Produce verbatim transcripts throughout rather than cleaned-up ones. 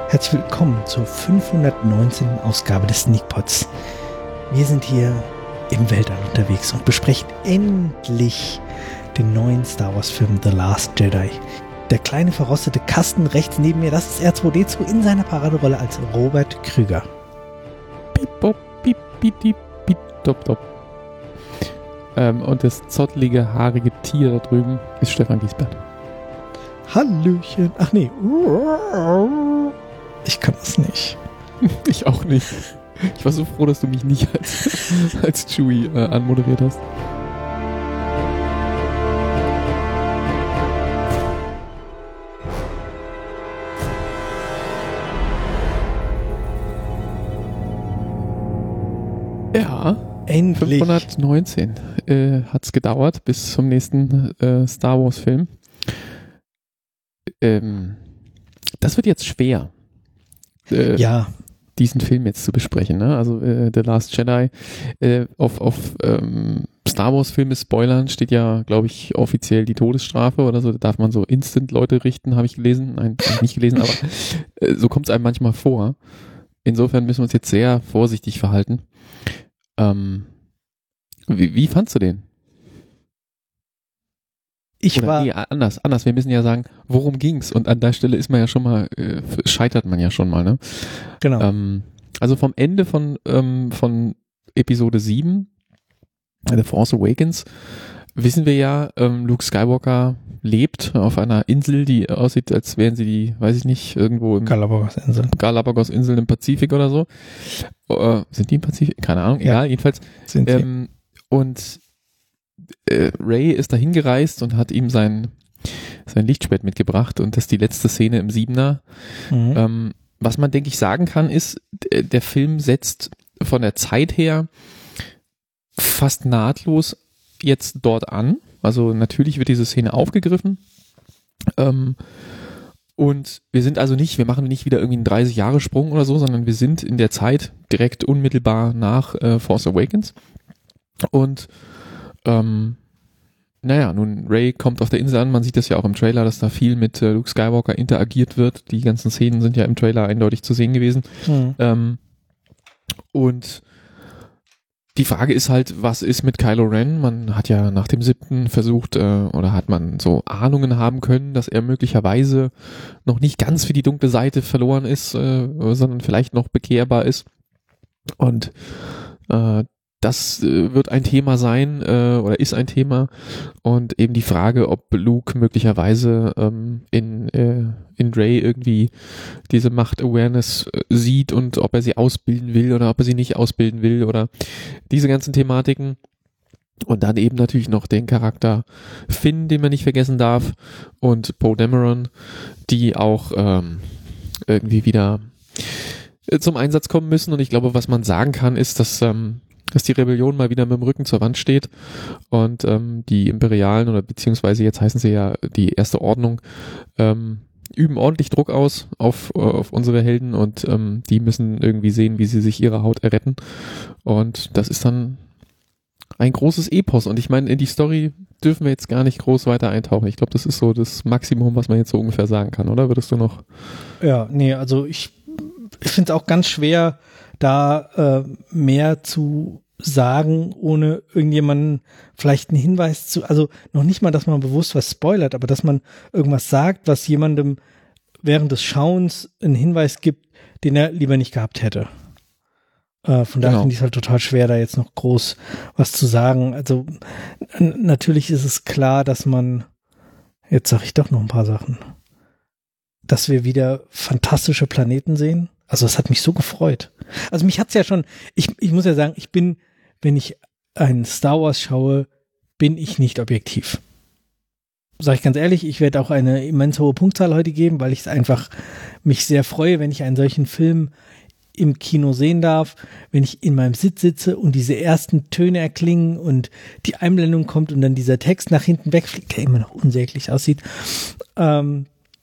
Herzlich willkommen zur fünfhundertneunzehnten Ausgabe des Sneakpods. Wir sind hier im Weltall unterwegs und besprechen endlich den neuen Star Wars Film The Last Jedi. Der kleine verrostete Kasten rechts neben mir, das ist R zwei D zwei in seiner Paraderolle als Robert Krüger. Piep, bop, piep, piep, piep, piep, top, top. Ähm, und das zottelige, haarige Tier da drüben ist Stefan Giesbert. Hallöchen. Ach nee. Ich kann das nicht. Ich auch nicht. Ich war so froh, dass du mich nicht als, als Chewie äh, anmoderiert hast. Ja, endlich. fünfhundertneunzehn äh, hat es gedauert bis zum nächsten äh, Star Wars Film. Ähm, das wird jetzt schwer. Äh, ja. diesen Film jetzt zu besprechen, ne? Also äh, The Last Jedi äh, auf, auf ähm, Star Wars Filme spoilern steht ja, glaube ich, offiziell die Todesstrafe oder so, da darf man so instant Leute richten, habe ich gelesen, nein, hab ich nicht gelesen, aber äh, so kommt es einem manchmal vor. Insofern müssen wir uns jetzt sehr vorsichtig verhalten. Ähm, wie, wie fandst du den? Ich Oder war nee, anders, anders. Wir müssen ja sagen, worum ging's? Und an der Stelle ist man ja schon mal, äh, scheitert man ja schon mal, ne? Genau. Ähm, also vom Ende von, ähm, von Episode sieben, The Force Awakens, wissen wir ja, ähm, Luke Skywalker lebt auf einer Insel, die aussieht, als wären sie die, weiß ich nicht, irgendwo im Galapagos-Inseln. Galapagos-Inseln im Pazifik oder so. Äh, sind die im Pazifik? Keine Ahnung, Ja, egal, jedenfalls. Sind sie. Ähm, und äh, Rey ist dahin gereist und hat ihm sein, sein Lichtschwert mitgebracht und das ist die letzte Szene im Siebener. Mhm. Ähm, was man, denke ich, sagen kann, ist, d- der Film setzt von der Zeit her fast nahtlos jetzt dort an. Also natürlich wird diese Szene aufgegriffen. Ähm, und wir sind also nicht, wir machen nicht wieder irgendwie einen dreißig-Jahre-Sprung oder so, sondern wir sind in der Zeit direkt unmittelbar nach äh, Force Awakens. Und ähm, naja, nun, Rey kommt auf der Insel an, man sieht das ja auch im Trailer, dass da viel mit äh, Luke Skywalker interagiert wird. Die ganzen Szenen sind ja im Trailer eindeutig zu sehen gewesen. Mhm. Ähm, und die Frage ist halt, was ist mit Kylo Ren? Man hat ja nach dem siebten versucht, äh, oder hat man so Ahnungen haben können, dass er möglicherweise noch nicht ganz für die dunkle Seite verloren ist, äh, sondern vielleicht noch bekehrbar ist. Und äh, das äh, wird ein Thema sein, äh, oder ist ein Thema. Und eben die Frage, ob Luke möglicherweise ähm, in, äh, in Rey irgendwie diese Macht-Awareness äh, sieht und ob er sie ausbilden will oder ob er sie nicht ausbilden will oder diese ganzen Thematiken. Und dann eben natürlich noch den Charakter Finn, den man nicht vergessen darf, und Poe Dameron, die auch ähm, irgendwie wieder äh, zum Einsatz kommen müssen. Und ich glaube, was man sagen kann, ist, dass ähm, dass die Rebellion mal wieder mit dem Rücken zur Wand steht und ähm, die Imperialen oder beziehungsweise jetzt heißen sie ja die Erste Ordnung ähm, üben ordentlich Druck aus auf, auf unsere Helden und ähm, die müssen irgendwie sehen, wie sie sich ihre Haut erretten und das ist dann ein großes Epos und ich meine, in die Story dürfen wir jetzt gar nicht groß weiter eintauchen. Ich glaube, das ist so das Maximum, was man jetzt so ungefähr sagen kann, oder? Würdest du noch? Ja, nee, also ich, ich finde es auch ganz schwer, da äh, mehr zu sagen, ohne irgendjemanden vielleicht einen Hinweis zu, also noch nicht mal, dass man bewusst was spoilert, aber dass man irgendwas sagt, was jemandem während des Schauens einen Hinweis gibt, den er lieber nicht gehabt hätte. Äh, von daher Genau. finde ich es halt total schwer, da jetzt noch groß was zu sagen. Also n- natürlich ist es klar, dass man, jetzt sage ich doch noch ein paar Sachen, dass wir wieder fantastische Planeten sehen. Also das hat mich so gefreut. Also mich hat's ja schon, ich, ich muss ja sagen, ich bin, wenn ich einen Star Wars schaue, bin ich nicht objektiv. Sag ich ganz ehrlich, ich werde auch eine immens hohe Punktzahl heute geben, weil ich es einfach mich sehr freue, wenn ich einen solchen Film im Kino sehen darf, wenn ich in meinem Sitz sitze und diese ersten Töne erklingen und die Einblendung kommt und dann dieser Text nach hinten wegfliegt, der immer noch unsäglich aussieht. Ähm,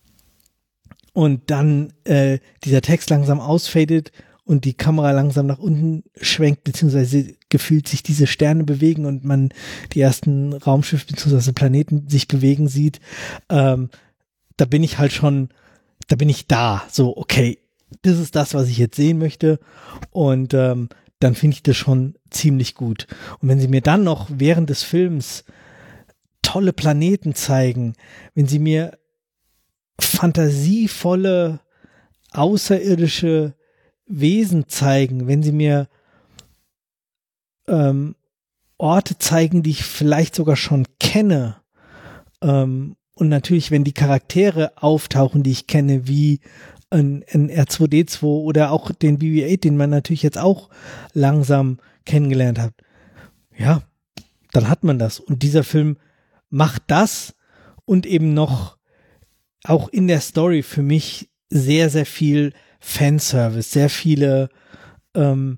Und dann äh, dieser Text langsam ausfadet und die Kamera langsam nach unten schwenkt, beziehungsweise gefühlt sich diese Sterne bewegen und man die ersten Raumschiffe beziehungsweise Planeten sich bewegen sieht. Ähm, da bin ich halt schon, da bin ich da. So, okay, das ist das, was ich jetzt sehen möchte. Und ähm, dann finde ich das schon ziemlich gut. Und wenn sie mir dann noch während des Films tolle Planeten zeigen, wenn sie mir fantasievolle, außerirdische Wesen zeigen, wenn sie mir ähm, Orte zeigen, die ich vielleicht sogar schon kenne, ähm, und natürlich, wenn die Charaktere auftauchen, die ich kenne, wie ein, ein R zwei D zwei oder auch den B B acht, den man natürlich jetzt auch langsam kennengelernt hat, ja, dann hat man das. Und dieser Film macht das und eben noch auch in der Story für mich sehr, sehr viel Fanservice, sehr viele ähm,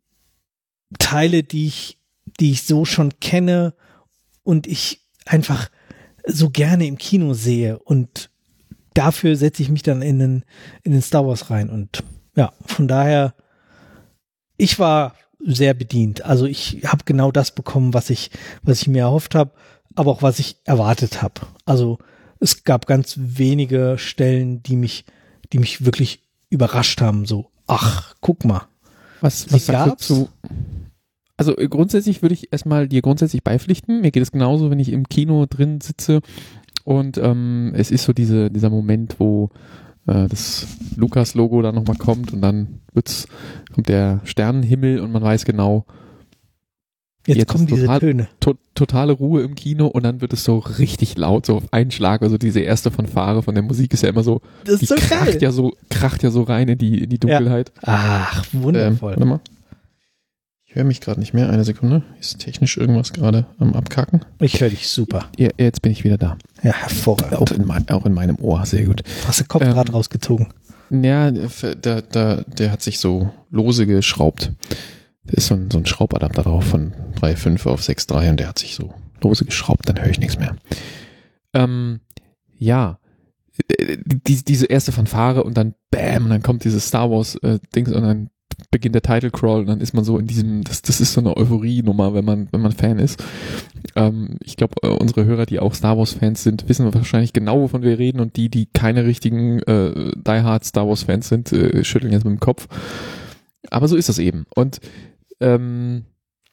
Teile, die ich, die ich so schon kenne und ich einfach so gerne im Kino sehe, und dafür setze ich mich dann in den, in den Star Wars rein. Und ja, von daher, ich war sehr bedient. Also ich habe genau das bekommen, was ich, was ich mir erhofft habe, aber auch was ich erwartet habe. Also es gab ganz wenige Stellen, die mich, die mich wirklich überrascht haben. So, ach, guck mal. Was, was sagst du zu? Also äh, grundsätzlich würde ich erstmal dir grundsätzlich beipflichten. Mir geht es genauso, wenn ich im Kino drin sitze und ähm, es ist so diese, dieser Moment, wo äh, das Lucas-Logo dann nochmal kommt und dann wird's, kommt der Sternenhimmel und man weiß genau, jetzt, jetzt kommen diese total, Töne. To- totale Ruhe im Kino und dann wird es so richtig laut, so auf einen Schlag. Also diese erste Fanfare von der Musik ist ja immer so, das ist so kracht geil. ja so, kracht ja so rein in die, in die Dunkelheit. Ja. Ach, wundervoll. Ähm, warte mal. Ich höre mich gerade nicht mehr. Eine Sekunde. Ist technisch irgendwas gerade am Abkacken? Ich höre dich super. Ja, jetzt bin ich wieder da. Ja, hervorragend. Auch in, mein, auch in meinem Ohr. Sehr gut. Hast du Kopfdraht ähm, rausgezogen? Ja, der, der, der hat sich so lose geschraubt. Da ist so ein, so ein Schraubadapter drauf von drei Komma fünf auf sechs Komma drei und der hat sich so lose geschraubt. Dann höre ich nichts mehr. Ähm, ja. Die, diese erste Fanfare und dann bam, und dann kommt dieses Star Wars äh, Dings und dann beginnt der Title Crawl und dann ist man so in diesem, das, das ist so eine Euphorie-Nummer, wenn man, wenn man Fan ist. Ähm, ich glaube, äh, unsere Hörer, die auch Star Wars Fans sind, wissen wahrscheinlich genau, wovon wir reden, und die, die keine richtigen äh, Die Hard Star Wars Fans sind, äh, schütteln jetzt mit dem Kopf. Aber so ist das eben. Und ähm,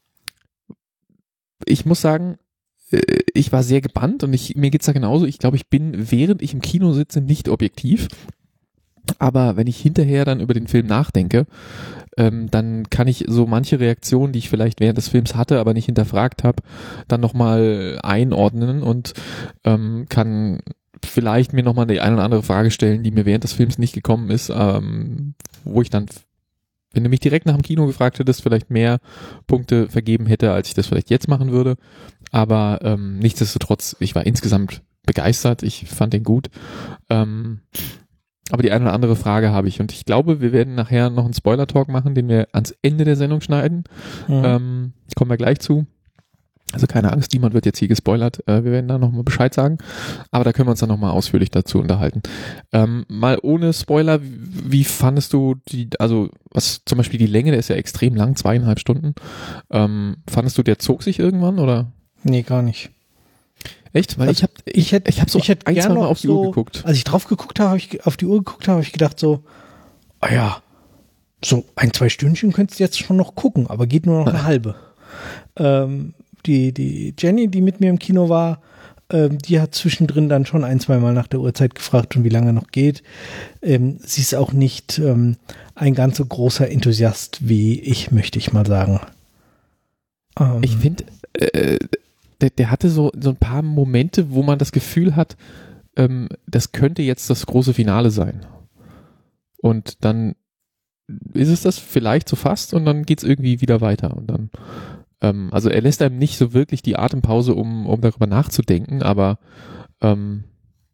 ich muss sagen, äh, ich war sehr gebannt und ich, mir geht's da genauso. Ich glaube, ich bin, während ich im Kino sitze, nicht objektiv. Aber wenn ich hinterher dann über den Film nachdenke, ähm, dann kann ich so manche Reaktionen, die ich vielleicht während des Films hatte, aber nicht hinterfragt habe, dann nochmal einordnen und ähm, kann vielleicht mir nochmal die eine oder andere Frage stellen, die mir während des Films nicht gekommen ist, ähm, wo ich dann, wenn du mich direkt nach dem Kino gefragt hättest, vielleicht mehr Punkte vergeben hätte, als ich das vielleicht jetzt machen würde. Aber ähm, nichtsdestotrotz, ich war insgesamt begeistert, ich fand den gut. Ähm, Aber die eine oder andere Frage habe ich, und ich glaube, wir werden nachher noch einen Spoiler-Talk machen, den wir ans Ende der Sendung schneiden. Mhm. Ähm, kommen wir gleich zu. Also keine Angst, niemand wird jetzt hier gespoilert. Äh, wir werden da nochmal Bescheid sagen. Aber da können wir uns dann nochmal ausführlich dazu unterhalten. Ähm, mal ohne Spoiler, wie, wie fandest du die, also was zum Beispiel die Länge, der ist ja extrem lang, zweieinhalb Stunden. Ähm, fandest du, der zog sich irgendwann, oder? Nee, gar nicht. Echt? Weil also ich habe ich, ich, ich hab so ich hätte ein, zwei Mal auf die so, Uhr geguckt. Als ich drauf geguckt habe, habe ich auf die Uhr geguckt habe, habe ich gedacht so, ah ja, so ein, zwei Stündchen könntest du jetzt schon noch gucken, aber geht nur noch eine halbe. Ähm, die, die Jenny, die mit mir im Kino war, ähm, die hat zwischendrin dann schon ein, zwei Mal nach der Uhrzeit gefragt und wie lange noch geht. Ähm, sie ist auch nicht ähm, ein ganz so großer Enthusiast wie ich, möchte ich mal sagen. Ähm, ich finde, äh, Der, der hatte so, so ein paar Momente, wo man das Gefühl hat, ähm, das könnte jetzt das große Finale sein. Und dann ist es das vielleicht so fast und dann geht's irgendwie wieder weiter. Und dann, ähm, also er lässt einem nicht so wirklich die Atempause, um, um darüber nachzudenken, aber ähm,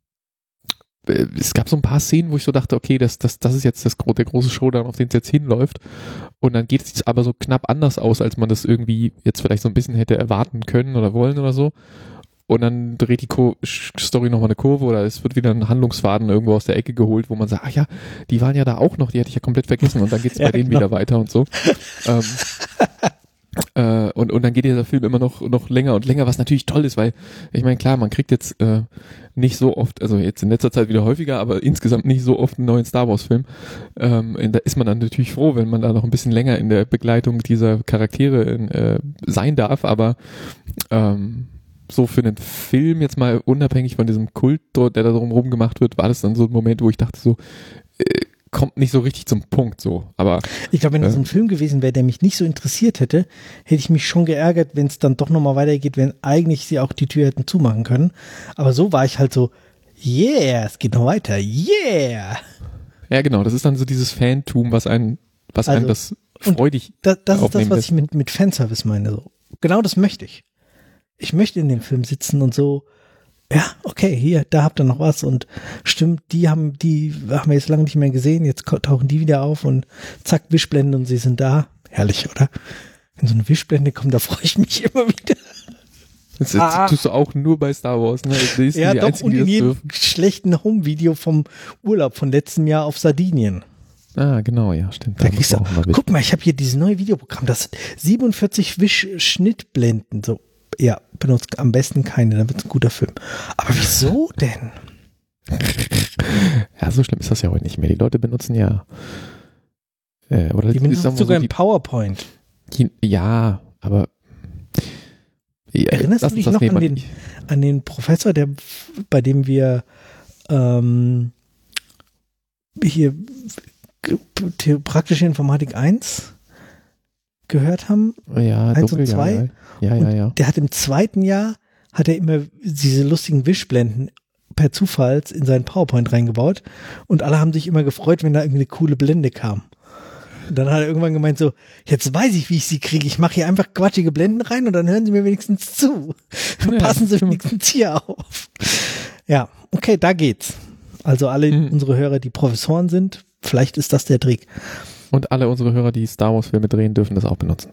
es gab so ein paar Szenen, wo ich so dachte, okay, das, das, das ist jetzt das, der große Showdown, auf den es jetzt hinläuft. Und dann geht es aber so knapp anders aus, als man das irgendwie jetzt vielleicht so ein bisschen hätte erwarten können oder wollen oder so. Und dann dreht die Co- Story nochmal eine Kurve oder es wird wieder ein Handlungsfaden irgendwo aus der Ecke geholt, wo man sagt, ach ja, die waren ja da auch noch, die hatte ich ja komplett vergessen und dann geht es ja, bei denen genau. wieder weiter und so. ähm, Äh, und, und dann geht dieser Film immer noch, noch länger und länger, was natürlich toll ist, weil, ich meine, klar, man kriegt jetzt äh, nicht so oft, also jetzt in letzter Zeit wieder häufiger, aber insgesamt nicht so oft einen neuen Star Wars Film. Ähm, da ist man dann natürlich froh, wenn man da noch ein bisschen länger in der Begleitung dieser Charaktere äh, sein darf, aber ähm, so für einen Film jetzt mal unabhängig von diesem Kult, der da drumherum gemacht wird, war das dann so ein Moment, wo ich dachte so, äh, kommt nicht so richtig zum Punkt so, aber ich glaube, wenn das äh, ein Film gewesen wäre, der mich nicht so interessiert hätte, hätte ich mich schon geärgert, wenn es dann doch nochmal weitergeht, wenn eigentlich sie auch die Tür hätten zumachen können. Aber so war ich halt so, yeah, es geht noch weiter, yeah. Ja, genau, das ist dann so dieses Fantum, was einen, was Also, einen das freudig Das, das ist das, was lässt. ich mit, mit Fanservice meine. So. Genau das möchte ich. Ich möchte in dem Film sitzen und so, ja, okay, hier, da habt ihr noch was und stimmt, die haben, die haben wir jetzt lange nicht mehr gesehen, jetzt tauchen die wieder auf und zack, Wischblende und sie sind da. Herrlich, oder? Wenn so eine Wischblende kommt, da freue ich mich immer wieder. Das, das ah. tust du auch nur bei Star Wars, ne? Das ist ja, die doch, einzigen, und die in das jedem dürfen. schlechten Home-Video vom Urlaub von letztem Jahr auf Sardinien. Ah, genau, ja, stimmt. Da kriegst du, guck mal, ich habe hier dieses neue Videoprogramm, das sind siebenundvierzig Wisch-Schnittblenden, so. Ja, benutzt am besten keine, dann wird es ein guter Film. Aber wieso denn? Ja, so schlimm ist das ja heute nicht mehr. Die Leute benutzen ja äh, oder die benutzen sagen sogar so, ein PowerPoint. Die, ja, aber ja, erinnerst du dich noch an den, an den Professor, der, bei dem wir ähm, hier praktische Informatik eins gehört haben? Ja, eins dunkel, und zwei. Ja, ja, ja, ja. Der hat im zweiten Jahr, hat er immer diese lustigen Wischblenden per Zufall in seinen PowerPoint reingebaut und alle haben sich immer gefreut, wenn da irgendwie eine coole Blende kam. Und dann hat er irgendwann gemeint so, jetzt weiß ich, wie ich sie kriege. Ich mache hier einfach quatschige Blenden rein und dann hören sie mir wenigstens zu. Ja, passen sie wenigstens hier auf. Ja, okay, da geht's. Also alle mhm. unsere Hörer, die Professoren sind, vielleicht ist das der Trick. Und alle unsere Hörer, die Star Wars Filme drehen, dürfen das auch benutzen.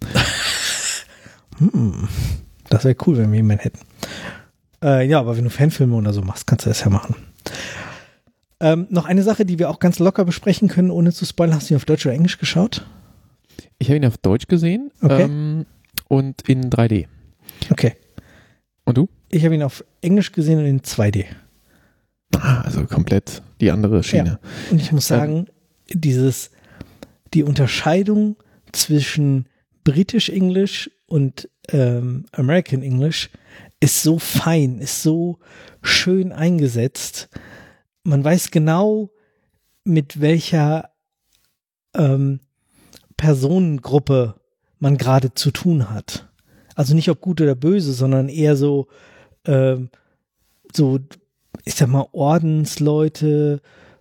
hm, das wäre cool, wenn wir jemanden hätten. Äh, ja, aber wenn du Fanfilme oder so machst, kannst du das ja machen. Ähm, noch eine Sache, die wir auch ganz locker besprechen können, ohne zu spoilern. Hast du ihn auf Deutsch oder Englisch geschaut? Ich habe ihn auf Deutsch gesehen okay. ähm, und in drei D. Okay. Und du? Ich habe ihn auf Englisch gesehen und in zwei D. Ah, also komplett die andere Schiene. Ja. Und ich muss sagen, ähm, dieses, die Unterscheidung zwischen British English und ähm, American English ist so fein, ist so schön eingesetzt. Man weiß genau, mit welcher ähm, Personengruppe man gerade zu tun hat. Also nicht ob gut oder böse, sondern eher so, ähm, so, ich sag mal, Ordensleute,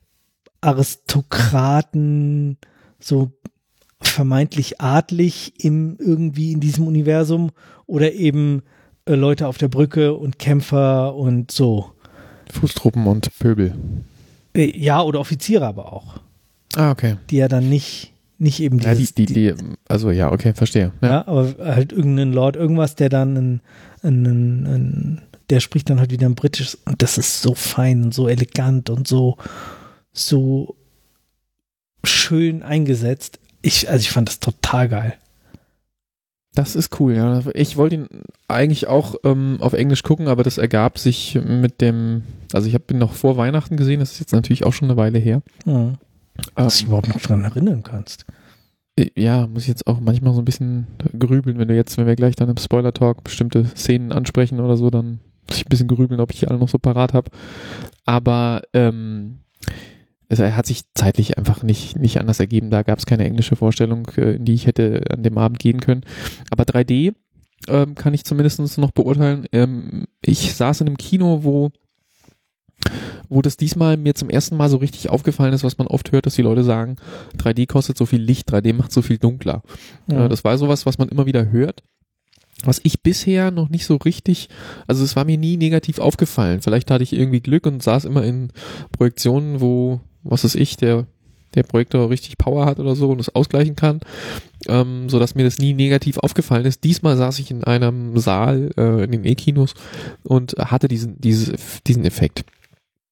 Aristokraten, so vermeintlich adlig im irgendwie in diesem Universum oder eben äh, Leute auf der Brücke und Kämpfer und so. Fußtruppen und Pöbel. Äh, ja, oder Offiziere aber auch. Ah, okay. Die ja dann nicht, nicht eben dieses, ja, die, die, die, also ja, okay, verstehe. Ja. ja, aber halt irgendein Lord, irgendwas, der dann ein, ein, ein, ein, der spricht dann halt wieder ein britisches und das ist so fein und so elegant und so, so schön eingesetzt. Ich, also ich fand das total geil. Das ist cool, ja. Ich wollte ihn eigentlich auch ähm, auf Englisch gucken, aber das ergab sich mit dem, also ich habe ihn noch vor Weihnachten gesehen, das ist jetzt natürlich auch schon eine Weile her. Mhm. Dass du überhaupt nicht dran erinnern kannst. Ja, muss ich jetzt auch manchmal so ein bisschen grübeln, wenn du jetzt, wenn wir gleich dann im Spoiler-Talk bestimmte Szenen ansprechen oder so, dann muss ich ein bisschen grübeln, ob ich die alle noch so parat habe. Aber ähm, also er hat sich zeitlich einfach nicht, nicht anders ergeben. Da gab es keine englische Vorstellung, in die ich hätte an dem Abend gehen können. Aber drei D ähm, kann ich zumindest noch beurteilen. Ähm, ich saß in einem Kino, wo wo das diesmal mir zum ersten Mal so richtig aufgefallen ist, was man oft hört, dass die Leute sagen, drei D kostet so viel Licht, drei D macht so viel dunkler. Ja. Äh, das war sowas, was man immer wieder hört. Was ich bisher noch nicht so richtig, also es war mir nie negativ aufgefallen. Vielleicht hatte ich irgendwie Glück und saß immer in Projektionen, wo, was weiß ich, der, der Projektor richtig Power hat oder so und es ausgleichen kann, ähm, so dass mir das nie negativ aufgefallen ist. Diesmal saß ich in einem Saal, äh, in den E-Kinos und hatte diesen, dieses, diesen Effekt.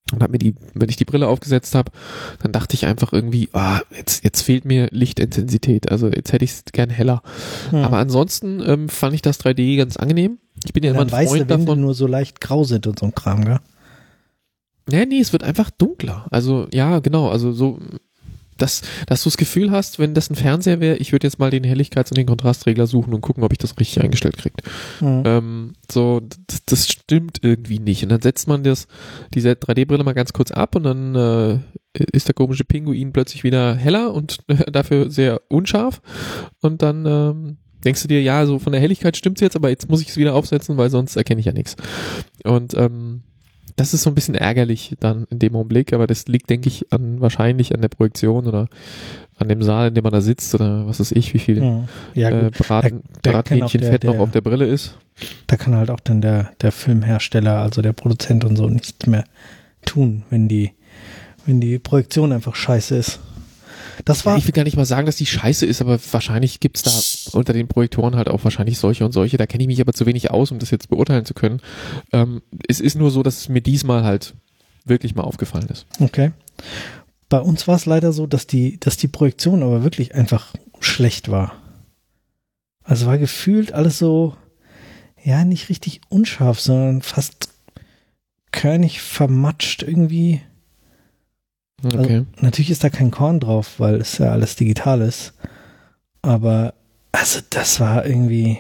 Und hab mir die, wenn ich die Brille aufgesetzt habe, dann dachte ich einfach irgendwie, ah, jetzt, jetzt fehlt mir Lichtintensität. Also jetzt hätte ich es gern heller. Hm. Aber ansonsten ähm, fand ich das drei D ganz angenehm. Ich bin ja, ja immer ein weiße Freund Wände davon. Nur so leicht grau sind und so ein Kram, gell? Nee, nee, es wird einfach dunkler. Also ja, genau. Also so, dass, dass du das Gefühl hast, wenn das ein Fernseher wäre, ich würde jetzt mal den Helligkeits- und den Kontrastregler suchen und gucken, ob ich das richtig eingestellt kriege. Mhm. Ähm, so, das, das stimmt irgendwie nicht. Und dann setzt man das, diese drei D-Brille mal ganz kurz ab und dann äh, ist der komische Pinguin plötzlich wieder heller und äh, dafür sehr unscharf. Und dann ähm, denkst du dir, ja, so von der Helligkeit stimmt's jetzt, aber jetzt muss ich es wieder aufsetzen, weil sonst erkenne ich ja nichts. Und ähm, das ist so ein bisschen ärgerlich dann in dem Augenblick, aber das liegt, denke ich, an wahrscheinlich an der Projektion oder an dem Saal, in dem man da sitzt oder was weiß ich, wie viel ja. Ja, äh, Brat, Brathähnchenfett noch auf der Brille ist. Da kann halt auch dann der, der Filmhersteller, also der Produzent und so nichts mehr tun, wenn die, wenn die Projektion einfach scheiße ist. Das war ja, ich will gar nicht mal sagen, dass die scheiße ist, aber wahrscheinlich gibt's da unter den Projektoren halt auch wahrscheinlich solche und solche. Da kenne ich mich aber zu wenig aus, um das jetzt beurteilen zu können. Ähm, es ist nur so, dass es mir diesmal halt wirklich mal aufgefallen ist. Okay. Bei uns war es leider so, dass die, dass die Projektion aber wirklich einfach schlecht war. Also war gefühlt alles so, ja, nicht richtig unscharf, sondern fast körnig vermatscht irgendwie. Okay. Also, natürlich ist da kein Korn drauf, weil es ja alles digital ist. Aber, also das war irgendwie,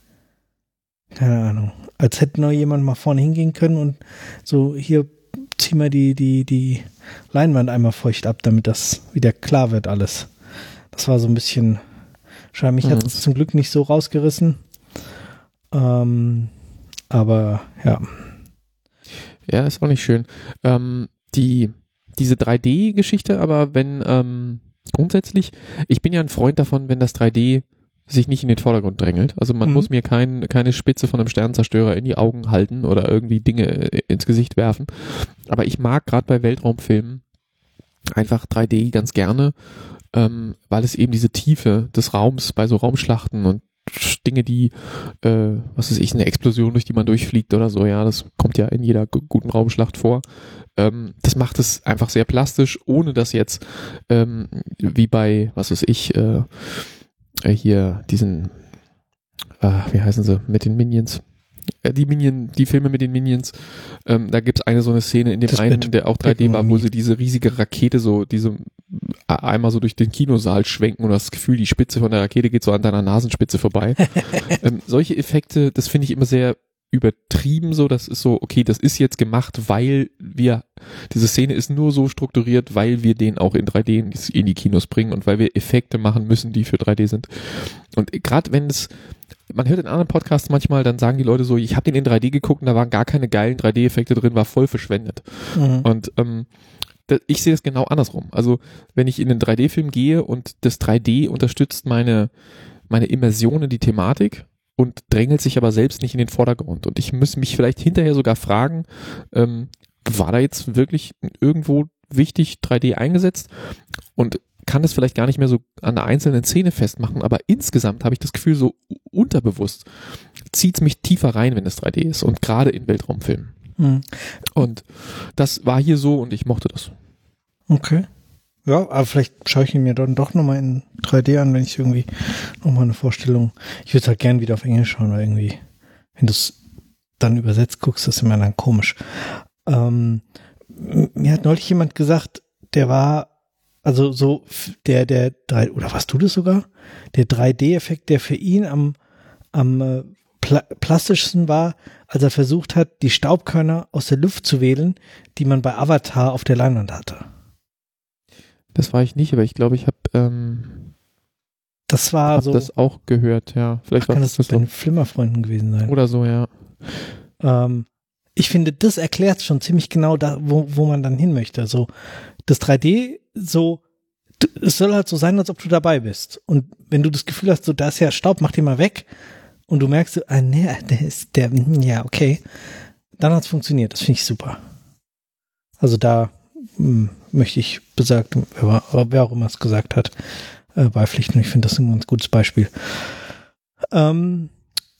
keine Ahnung, als hätte nur jemand mal vorne hingehen können und so, hier, zieh mal die, die, die Leinwand einmal feucht ab, damit das wieder klar wird alles. Das war so ein bisschen, scheinbar mich mhm. hat es zum Glück nicht so rausgerissen. Ähm, aber, ja. Ja, ist auch nicht schön. Ähm, die Diese drei D-Geschichte, aber wenn ähm, grundsätzlich, ich bin ja ein Freund davon, wenn das drei D sich nicht in den Vordergrund drängelt. Also man mhm. muss mir kein, keine Spitze von einem Sternenzerstörer in die Augen halten oder irgendwie Dinge ins Gesicht werfen. Aber ich mag gerade bei Weltraumfilmen einfach drei D ganz gerne, ähm, weil es eben diese Tiefe des Raums bei so Raumschlachten und Dinge, die, äh, was weiß ich, eine Explosion, durch die man durchfliegt oder so, ja, das kommt ja in jeder g- guten Raumschlacht vor. Ähm, das macht es einfach sehr plastisch, ohne dass jetzt, ähm, wie bei, was weiß ich, äh, äh, hier diesen, äh, wie heißen sie, mit den Minions, äh, die Minion, die Filme mit den Minions, ähm, da gibt's eine so eine Szene in dem das einen, der auch drei D war, wo sie diese riesige Rakete so, diese einmal so durch den Kinosaal schwenken und das Gefühl, die Spitze von der Rakete geht so an deiner Nasenspitze vorbei. ähm, solche Effekte, das finde ich immer sehr übertrieben so, das ist so, okay, das ist jetzt gemacht, weil wir, diese Szene ist nur so strukturiert, weil wir den auch in drei D in die, in die Kinos bringen und weil wir Effekte machen müssen, die für drei D sind. Und gerade wenn es, man hört in anderen Podcasts manchmal, dann sagen die Leute so, ich habe den in drei D geguckt und da waren gar keine geilen drei D-Effekte drin, war voll verschwendet. Mhm. Und ähm, ich sehe das genau andersrum. Also wenn ich in einen drei D-Film gehe und das drei D unterstützt meine, meine Immersion in die Thematik und drängelt sich aber selbst nicht in den Vordergrund. Und ich muss mich vielleicht hinterher sogar fragen, ähm, war da jetzt wirklich irgendwo wichtig drei D eingesetzt? Und kann das vielleicht gar nicht mehr so an einer einzelnen Szene festmachen, aber insgesamt habe ich das Gefühl, so unterbewusst zieht es mich tiefer rein, wenn es drei D ist und gerade in Weltraumfilmen. Mhm. Und das war hier so und ich mochte das. Okay. Ja, aber vielleicht schaue ich ihn mir dann doch nochmal in drei D an, wenn ich irgendwie nochmal eine Vorstellung, ich würde halt gern wieder auf Englisch schauen, weil irgendwie, wenn du es dann übersetzt guckst, ist immer dann komisch. Ähm, mir hat neulich jemand gesagt, der war, also so, der, der drei, oder warst du das sogar? Der drei D-Effekt, der für ihn am, am äh, pla- plastischsten war, als er versucht hat, die Staubkörner aus der Luft zu wählen, die man bei Avatar auf der Leinwand hatte. Das war ich nicht, aber ich glaube, ich habe ähm, das war hab so. das auch gehört, ja. Vielleicht Ach, kann das das bei den Flimmerfreunden gewesen sein. Oder so, ja. Ähm, ich finde, das erklärt schon ziemlich genau, da, wo, wo man dann hin möchte. So, das drei D, so, du, es soll halt so sein, als ob du dabei bist. Und wenn du das Gefühl hast, so, da ist ja Staub, mach den mal weg. Und du merkst, so, ah, ne, der ist, der, ja, okay. Dann hat's funktioniert. Das finde ich super. Also da mh, möchte ich besagt, wer, wer auch immer es gesagt hat, äh, beipflichten. Ich finde das ein ganz gutes Beispiel. Ähm,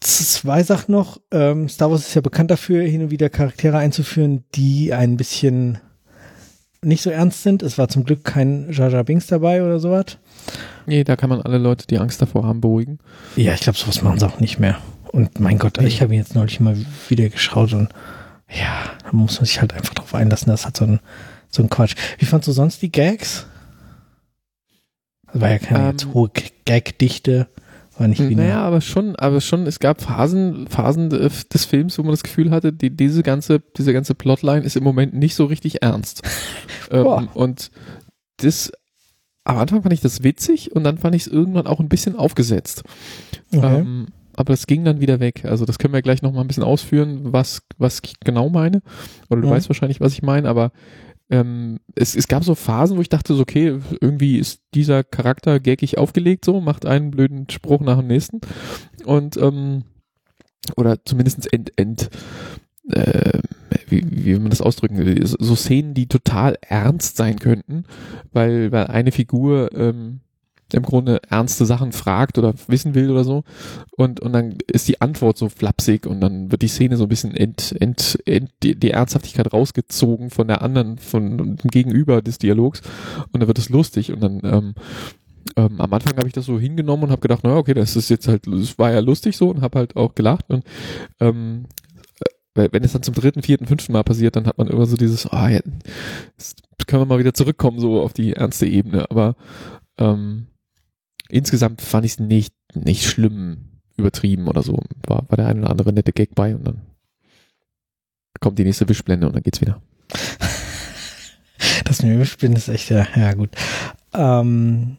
zwei Sachen noch. Ähm, Star Wars ist ja bekannt dafür, hin und wieder Charaktere einzuführen, die ein bisschen nicht so ernst sind. Es war zum Glück kein Jar Jar Binks dabei oder sowas. Nee, da kann man alle Leute, die Angst davor haben, beruhigen. Ja, ich glaube, sowas machen sie auch nicht mehr. Und mein Gott, ich habe ihn jetzt neulich mal wieder geschaut und ja, da muss man sich halt einfach drauf einlassen. Das hat so ein, so ein Quatsch. Wie fandst du sonst die Gags? Das war ja keine ähm, jetzt hohe Gagdichte. War nicht wie naja, aber schon, aber schon, es gab Phasen, Phasen des Films, wo man das Gefühl hatte, die, diese ganze, diese ganze Plotline ist im Moment nicht so richtig ernst. ähm, und das, am Anfang fand ich das witzig und dann fand ich es irgendwann auch ein bisschen aufgesetzt. Okay. Ähm, aber das ging dann wieder weg. Also das können wir gleich nochmal ein bisschen ausführen, was, was ich genau meine. Oder du mhm. weißt wahrscheinlich, was ich meine, aber Ähm, es, es gab so Phasen, wo ich dachte, so, okay, irgendwie ist dieser Charakter gaggig aufgelegt, so, macht einen blöden Spruch nach dem nächsten. Und, ähm, oder zumindest ent, ent, äh, wie, wie will man das ausdrücken, so Szenen, die total ernst sein könnten, weil, weil eine Figur, ähm, im Grunde ernste Sachen fragt oder wissen will oder so und und dann ist die Antwort so flapsig und dann wird die Szene so ein bisschen ent, ent, ent die, die Ernsthaftigkeit rausgezogen von der anderen, von dem Gegenüber des Dialogs und dann wird es lustig und dann ähm, ähm, am Anfang habe ich das so hingenommen und habe gedacht, naja, okay, das ist jetzt halt, das war ja lustig so und habe halt auch gelacht und ähm, wenn es dann zum dritten, vierten, fünften Mal passiert, dann hat man immer so dieses, ah, oh, ja, jetzt können wir mal wieder zurückkommen so auf die ernste Ebene, aber ähm, insgesamt fand ich es nicht, nicht schlimm übertrieben oder so. War, war der eine oder andere nette Gag bei und dann kommt die nächste Wischblende und dann geht's wieder. Das mit dem Wischblende ist echt, ja, ja gut. Ähm,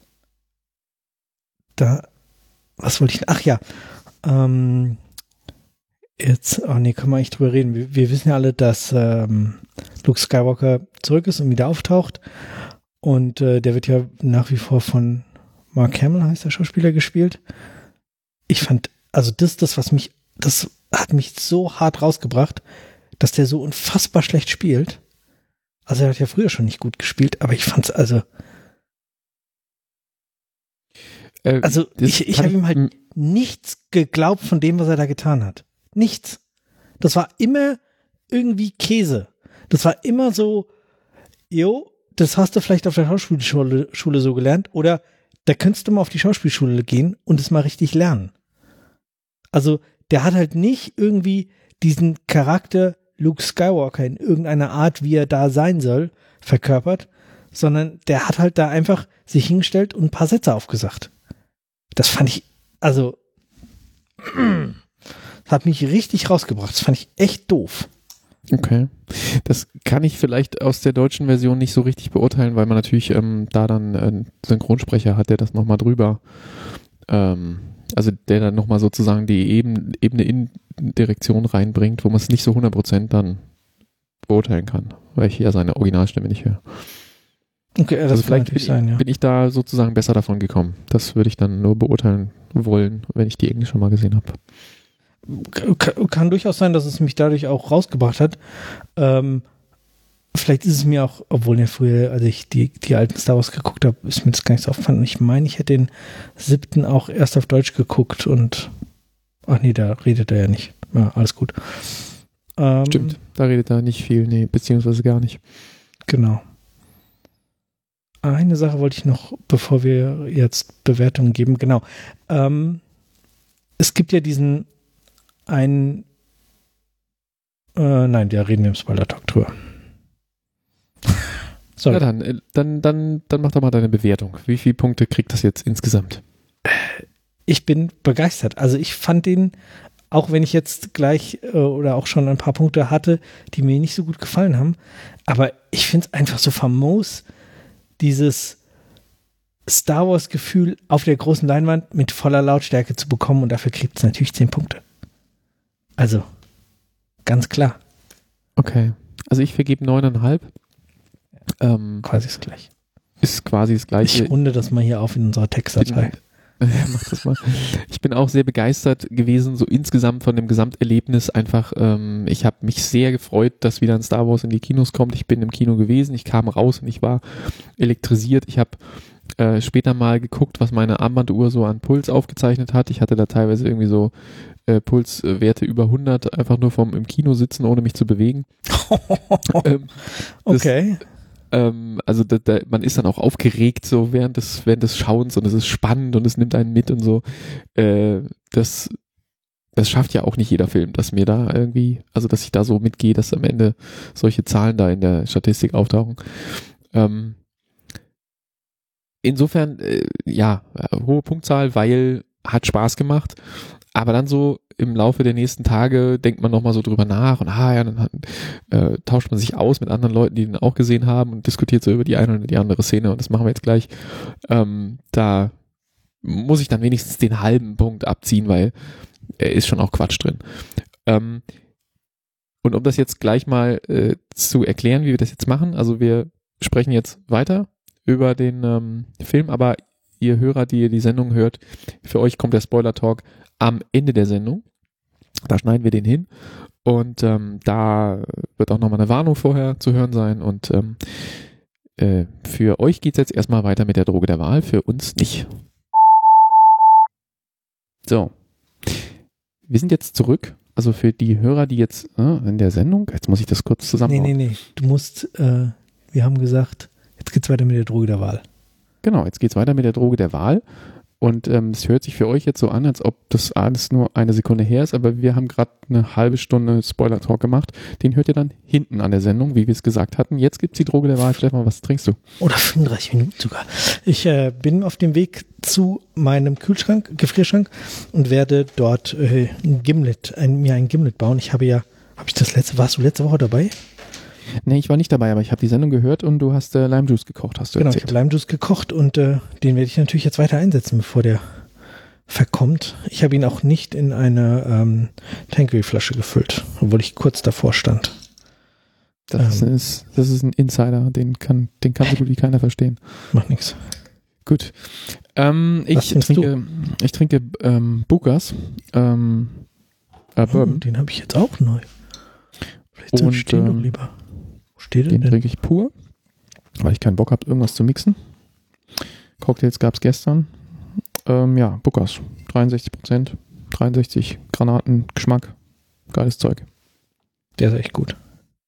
da, was wollte ich, ach ja, ähm, jetzt, oh nee, können wir nicht drüber reden. Wir, wir wissen ja alle, dass ähm, Luke Skywalker zurück ist und wieder auftaucht und äh, der wird ja nach wie vor von Mark Hamill heißt der Schauspieler gespielt. Ich fand, also das, das, was mich, das hat mich so hart rausgebracht, dass der so unfassbar schlecht spielt. Also er hat ja früher schon nicht gut gespielt, aber ich fand's also, äh, also ich, ich habe ihm halt nichts geglaubt von dem, was er da getan hat. Nichts. Das war immer irgendwie Käse. Das war immer so, jo, das hast du vielleicht auf der Schauspielschule Schule so gelernt oder da könntest du mal auf die Schauspielschule gehen und es mal richtig lernen. Also, der hat halt nicht irgendwie diesen Charakter Luke Skywalker in irgendeiner Art, wie er da sein soll, verkörpert, sondern der hat halt da einfach sich hingestellt und ein paar Sätze aufgesagt. Das fand ich, also, das hat mich richtig rausgebracht. Das fand ich echt doof. Okay. Das kann ich vielleicht aus der deutschen Version nicht so richtig beurteilen, weil man natürlich ähm, da dann einen Synchronsprecher hat, der das nochmal drüber, ähm, also der dann nochmal sozusagen die Ebene, Ebene in Direktion reinbringt, wo man es nicht so hundert Prozent dann beurteilen kann, weil ich ja seine Originalstimme nicht höre. Okay, das also vielleicht bin, sein, ja. bin ich da sozusagen besser davon gekommen. Das würde ich dann nur beurteilen wollen, wenn ich die Englische mal gesehen habe. Kann, kann durchaus sein, dass es mich dadurch auch rausgebracht hat. Ähm, vielleicht ist es mir auch, obwohl ja früher, als ich die, die alten Star Wars geguckt habe, ist mir das gar nicht so aufgefallen. Ich meine, ich hätte den siebten auch erst auf Deutsch geguckt und ach nee, da redet er ja nicht. Ja, alles gut. Ähm, Stimmt, da redet er nicht viel, nee, beziehungsweise gar nicht. Genau. Eine Sache wollte ich noch, bevor wir jetzt Bewertungen geben, genau. Ähm, es gibt ja diesen einen, äh, nein, da reden wir im Spoiler-Talk drüber. Sorry. Na dann, dann, dann, dann mach doch mal deine Bewertung. Wie viele Punkte kriegt das jetzt insgesamt? Ich bin begeistert. Also ich fand den, auch wenn ich jetzt gleich äh, oder auch schon ein paar Punkte hatte, die mir nicht so gut gefallen haben, aber ich finde es einfach so famos, dieses Star Wars-Gefühl auf der großen Leinwand mit voller Lautstärke zu bekommen und dafür kriegt es natürlich zehn Punkte. Also, ganz klar. Okay, also ich vergebe neuneinhalb. Ähm, quasi das Gleiche. Ist quasi das Gleiche. Ich runde das mal hier auf in unserer Textdatei. Mach das mal. Ich bin auch sehr begeistert gewesen, so insgesamt von dem Gesamterlebnis einfach. Ähm, ich habe mich sehr gefreut, dass wieder ein Star Wars in die Kinos kommt. Ich bin im Kino gewesen, ich kam raus und ich war elektrisiert. Ich habe äh, später mal geguckt, was meine Armbanduhr so an Puls aufgezeichnet hat. Ich hatte da teilweise irgendwie so äh, Pulswerte über hundert, einfach nur vom im Kino sitzen, ohne mich zu bewegen. ähm, okay. Das, ähm, also da, da, man ist dann auch aufgeregt so während des, während des Schauens und es ist spannend und es nimmt einen mit und so. Äh, das Das schafft ja auch nicht jeder Film, dass mir da irgendwie, also dass ich da so mitgehe, dass am Ende solche Zahlen da in der Statistik auftauchen. Ähm, insofern, äh, ja, hohe Punktzahl, weil hat Spaß gemacht, aber dann so im Laufe der nächsten Tage denkt man nochmal so drüber nach und ah ja, dann hat, äh, tauscht man sich aus mit anderen Leuten, die den auch gesehen haben und diskutiert so über die eine oder die andere Szene und das machen wir jetzt gleich. Ähm, da muss ich dann wenigstens den halben Punkt abziehen, weil er ist schon auch Quatsch drin. Ähm, und um das jetzt gleich mal äh, zu erklären, wie wir das jetzt machen, also wir sprechen jetzt weiter über den ähm, Film, aber ihr Hörer, die ihr die Sendung hört, für euch kommt der Spoiler-Talk am Ende der Sendung. Da schneiden wir den hin und ähm, da wird auch nochmal eine Warnung vorher zu hören sein und ähm, äh, für euch geht es jetzt erstmal weiter mit der Droge der Wahl, für uns nicht. So. Wir sind jetzt zurück, also für die Hörer, die jetzt äh, in der Sendung, jetzt muss ich das kurz zusammenbauen. Nee, nee, nee, du musst, äh, wir haben gesagt, jetzt geht's weiter mit der Droge der Wahl. Genau, jetzt geht's weiter mit der Droge der Wahl und ähm, es hört sich für euch jetzt so an, als ob das alles nur eine Sekunde her ist, aber wir haben gerade eine halbe Stunde Spoiler-Talk gemacht, den hört ihr dann hinten an der Sendung, wie wir es gesagt hatten. Jetzt gibt's die Droge der Wahl. Stefan, was trinkst du? Oder fünfunddreißig Minuten sogar. Ich äh, bin auf dem Weg zu meinem Kühlschrank, Gefrierschrank und werde dort äh, ein Gimlet, ein, mir ein Gimlet bauen. Ich habe ja, habe ich das letzte, warst du letzte Woche dabei? Nee, ich war nicht dabei, aber ich habe die Sendung gehört und du hast äh, Lime Juice gekocht, hast du Genau, erzählt. ich habe Lime Juice gekocht und äh, den werde ich natürlich jetzt weiter einsetzen, bevor der verkommt. Ich habe ihn auch nicht in eine ähm, Tanqueray-Flasche gefüllt, obwohl ich kurz davor stand. Das, ähm, ist, das ist ein Insider, den kann, den kann so gut wie keiner verstehen. Macht nichts. Gut. Ähm, ich, trinke, ich trinke ähm, Bukas. Ähm, äh, Bourbon. Oh, den habe ich jetzt auch neu. Vielleicht soll ich den doch lieber. Wo steht den denn? trinke ich pur, weil ich keinen Bock habe, irgendwas zu mixen. Cocktails gab es gestern. Ähm, ja, Bukas. dreiundsechzig Prozent. dreiundsechzig Granaten, Geschmack. Geiles Zeug. Der ist echt gut.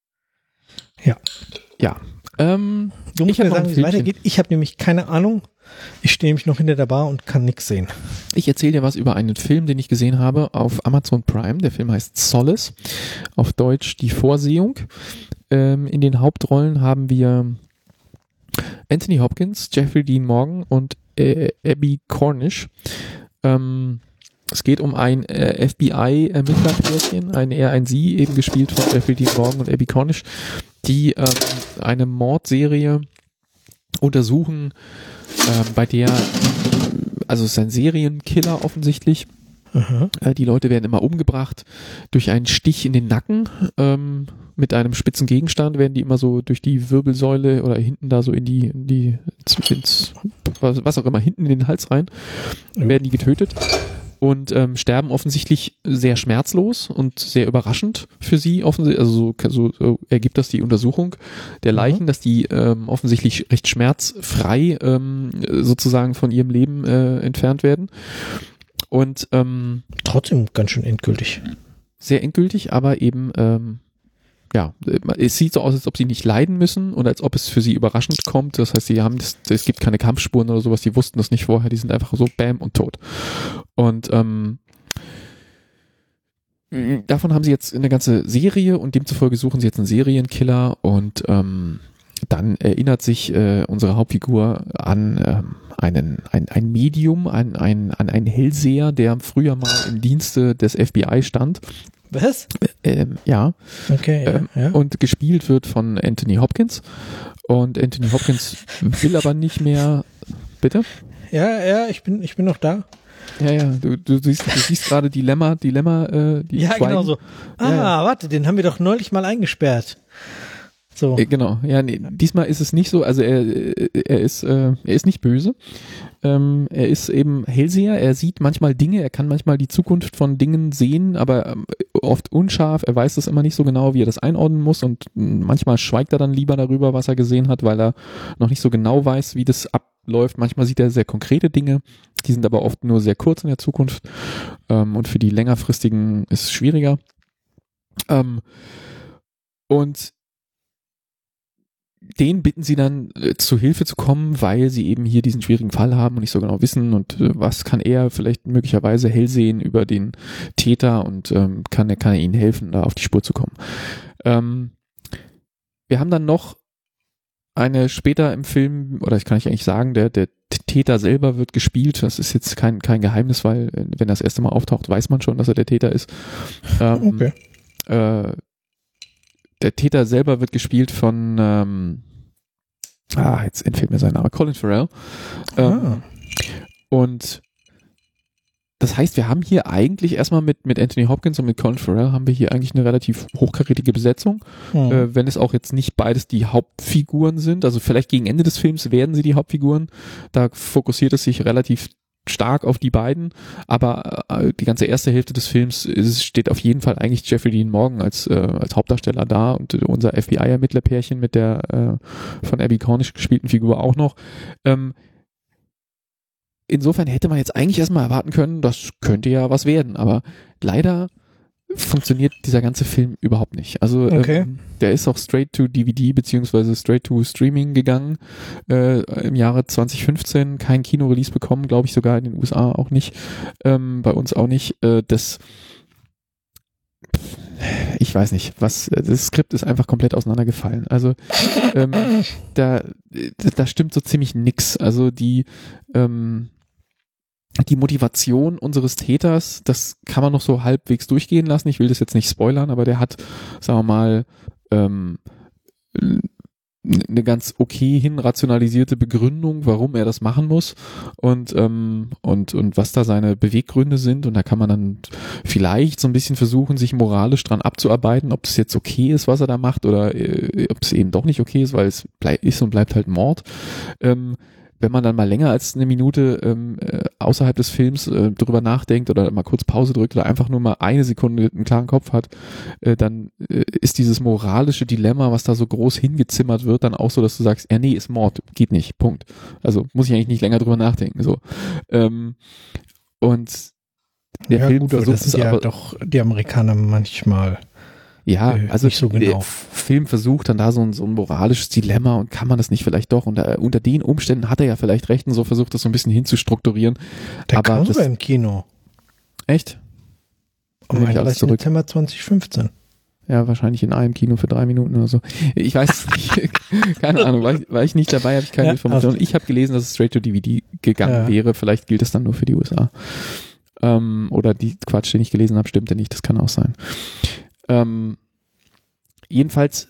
Ja. Ja. Ähm, du musst mir sagen, wie es weitergeht. Ich habe nämlich keine Ahnung. Ich stehe nämlich noch hinter der Bar und kann nichts sehen. Ich erzähle dir was über einen Film, den ich gesehen habe auf Amazon Prime. Der Film heißt Solace. Auf Deutsch Die Vorsehung. Ähm, in den Hauptrollen haben wir Anthony Hopkins, Jeffrey Dean Morgan und äh, Abby Cornish. Ähm, es geht um ein äh, F B I-Ermittlerpärchen, ein er, ein sie, eben gespielt von Jeffrey Dean Morgan und Abby Cornish, die ähm, eine Mordserie untersuchen, äh, bei der, also es ist ein Serienkiller offensichtlich. Äh, die Leute werden immer umgebracht durch einen Stich in den Nacken. Ähm, mit einem spitzen Gegenstand werden die immer so durch die Wirbelsäule oder hinten da so in die, in die ins, was auch immer, hinten in den Hals rein, ja. Werden die getötet und ähm, sterben offensichtlich sehr schmerzlos und sehr überraschend für sie, offensichtlich, also so, so, so ergibt das die Untersuchung der Leichen, mhm. dass die ähm, offensichtlich recht schmerzfrei ähm, sozusagen von ihrem Leben äh, entfernt werden. Und ähm, trotzdem ganz schön endgültig. Sehr endgültig, aber eben ähm, ja, es sieht so aus, als ob sie nicht leiden müssen und als ob es für sie überraschend kommt. Das heißt, sie haben das, es gibt keine Kampfspuren oder sowas, die wussten das nicht vorher, die sind einfach so bam und tot. Und ähm, davon haben sie jetzt eine ganze Serie und demzufolge suchen sie jetzt einen Serienkiller und ähm, dann erinnert sich äh, unsere Hauptfigur an ähm, einen, ein, ein Medium, an, ein, an einen Hellseher, der früher mal im Dienste des F B I stand. Was? Ähm, ja. Okay, ja, ähm, ja. Und gespielt wird von Anthony Hopkins. Und Anthony Hopkins will aber nicht mehr. Bitte? Ja, ja, ich bin, ich bin noch da. Ja, ja, du, du siehst, du siehst gerade Dilemma, Dilemma, äh, die Ja, Schweigen. genau so. Ah, ja, ja. Warte, den haben wir doch neulich mal eingesperrt. So. Äh, genau, ja, nee, diesmal ist es nicht so, also er, er ist, äh, er ist nicht böse. Ähm, er ist eben Hellseher, er sieht manchmal Dinge, er kann manchmal die Zukunft von Dingen sehen, aber ähm, oft unscharf, er weiß das immer nicht so genau, wie er das einordnen muss und manchmal schweigt er dann lieber darüber, was er gesehen hat, weil er noch nicht so genau weiß, wie das ab, läuft. Manchmal sieht er sehr konkrete Dinge, die sind aber oft nur sehr kurz in der Zukunft ähm, und für die längerfristigen ist es schwieriger. Ähm, und den bitten sie dann äh, zu Hilfe zu kommen, weil sie eben hier diesen schwierigen Fall haben und nicht so genau wissen und äh, was kann er vielleicht möglicherweise hell sehen über den Täter und ähm, kann, er, kann er ihnen helfen, da auf die Spur zu kommen. Ähm, wir haben dann noch eine später im Film, oder ich kann nicht eigentlich sagen, der, der Täter selber wird gespielt, das ist jetzt kein, kein Geheimnis, weil äh, wenn er das erste Mal auftaucht, weiß man schon, dass er der Täter ist. Ähm, okay. Äh, Der Täter selber wird gespielt von, ähm, ah, jetzt entfällt mir sein Name, Colin Farrell. Ähm, ah. Und das heißt, wir haben hier eigentlich erstmal mit, mit Anthony Hopkins und mit Colin Farrell haben wir hier eigentlich eine relativ hochkarätige Besetzung, mhm. äh, wenn es auch jetzt nicht beides die Hauptfiguren sind. Also vielleicht gegen Ende des Films werden sie die Hauptfiguren. Da fokussiert es sich relativ stark auf die beiden, aber äh, die ganze erste Hälfte des Films ist, steht auf jeden Fall eigentlich Jeffrey Dean Morgan als äh, als Hauptdarsteller da und äh, unser F B I-Ermittlerpärchen mit der äh, von Abby Cornish gespielten Figur auch noch. Ähm, insofern hätte man jetzt eigentlich erstmal erwarten können, das könnte ja was werden, aber leider funktioniert dieser ganze Film überhaupt nicht. Also okay. ähm, der ist auch straight to D V D beziehungsweise straight to Streaming gegangen äh, im Jahre zwanzig fünfzehn, kein Kinorelease bekommen, glaube ich sogar in den U S A auch nicht, ähm, bei uns auch nicht. Äh, das ich weiß nicht, was das Skript ist einfach komplett auseinandergefallen. Also ähm, da da stimmt so ziemlich nix. Also die ähm, Die Motivation unseres Täters, das kann man noch so halbwegs durchgehen lassen. Ich will das jetzt nicht spoilern, aber der hat, sagen wir mal, ähm, eine ganz okay hin rationalisierte Begründung, warum er das machen muss und ähm, und und was da seine Beweggründe sind. Und da kann man dann vielleicht so ein bisschen versuchen, sich moralisch dran abzuarbeiten, ob das jetzt okay ist, was er da macht, oder äh, ob es eben doch nicht okay ist, weil es blei- ist und bleibt halt Mord. Ähm, Wenn man dann mal länger als eine Minute ähm, äh, außerhalb des Films äh, drüber nachdenkt oder mal kurz Pause drückt oder einfach nur mal eine Sekunde einen klaren Kopf hat, äh, dann äh, ist dieses moralische Dilemma, was da so groß hingezimmert wird, dann auch so, dass du sagst, ja nee, ist Mord, geht nicht, Punkt. Also muss ich eigentlich nicht länger drüber nachdenken. So ähm, und der ja, Film gut, versucht aber das ist es ja aber doch die Amerikaner manchmal. Ja, also nicht so genau. Der Film versucht dann da so ein, so ein moralisches Dilemma und kann man das nicht vielleicht doch, und uh, unter den Umständen hat er ja vielleicht recht und so versucht das so ein bisschen hinzustrukturieren. Der aber kam das, sogar im Kino. Echt? Am einunddreißigsten Dezember zwanzig fünfzehn. Ja, wahrscheinlich in einem Kino für drei Minuten oder so. Ich weiß es nicht. Keine Ahnung, war ich, war ich nicht dabei, habe ich keine ja, Informationen. Ich habe gelesen, dass es straight to D V D gegangen ja. wäre. Vielleicht gilt das dann nur für die U S A. Ähm, oder die Quatsch, den ich gelesen habe, stimmt ja nicht. Das kann auch sein. Ähm, jedenfalls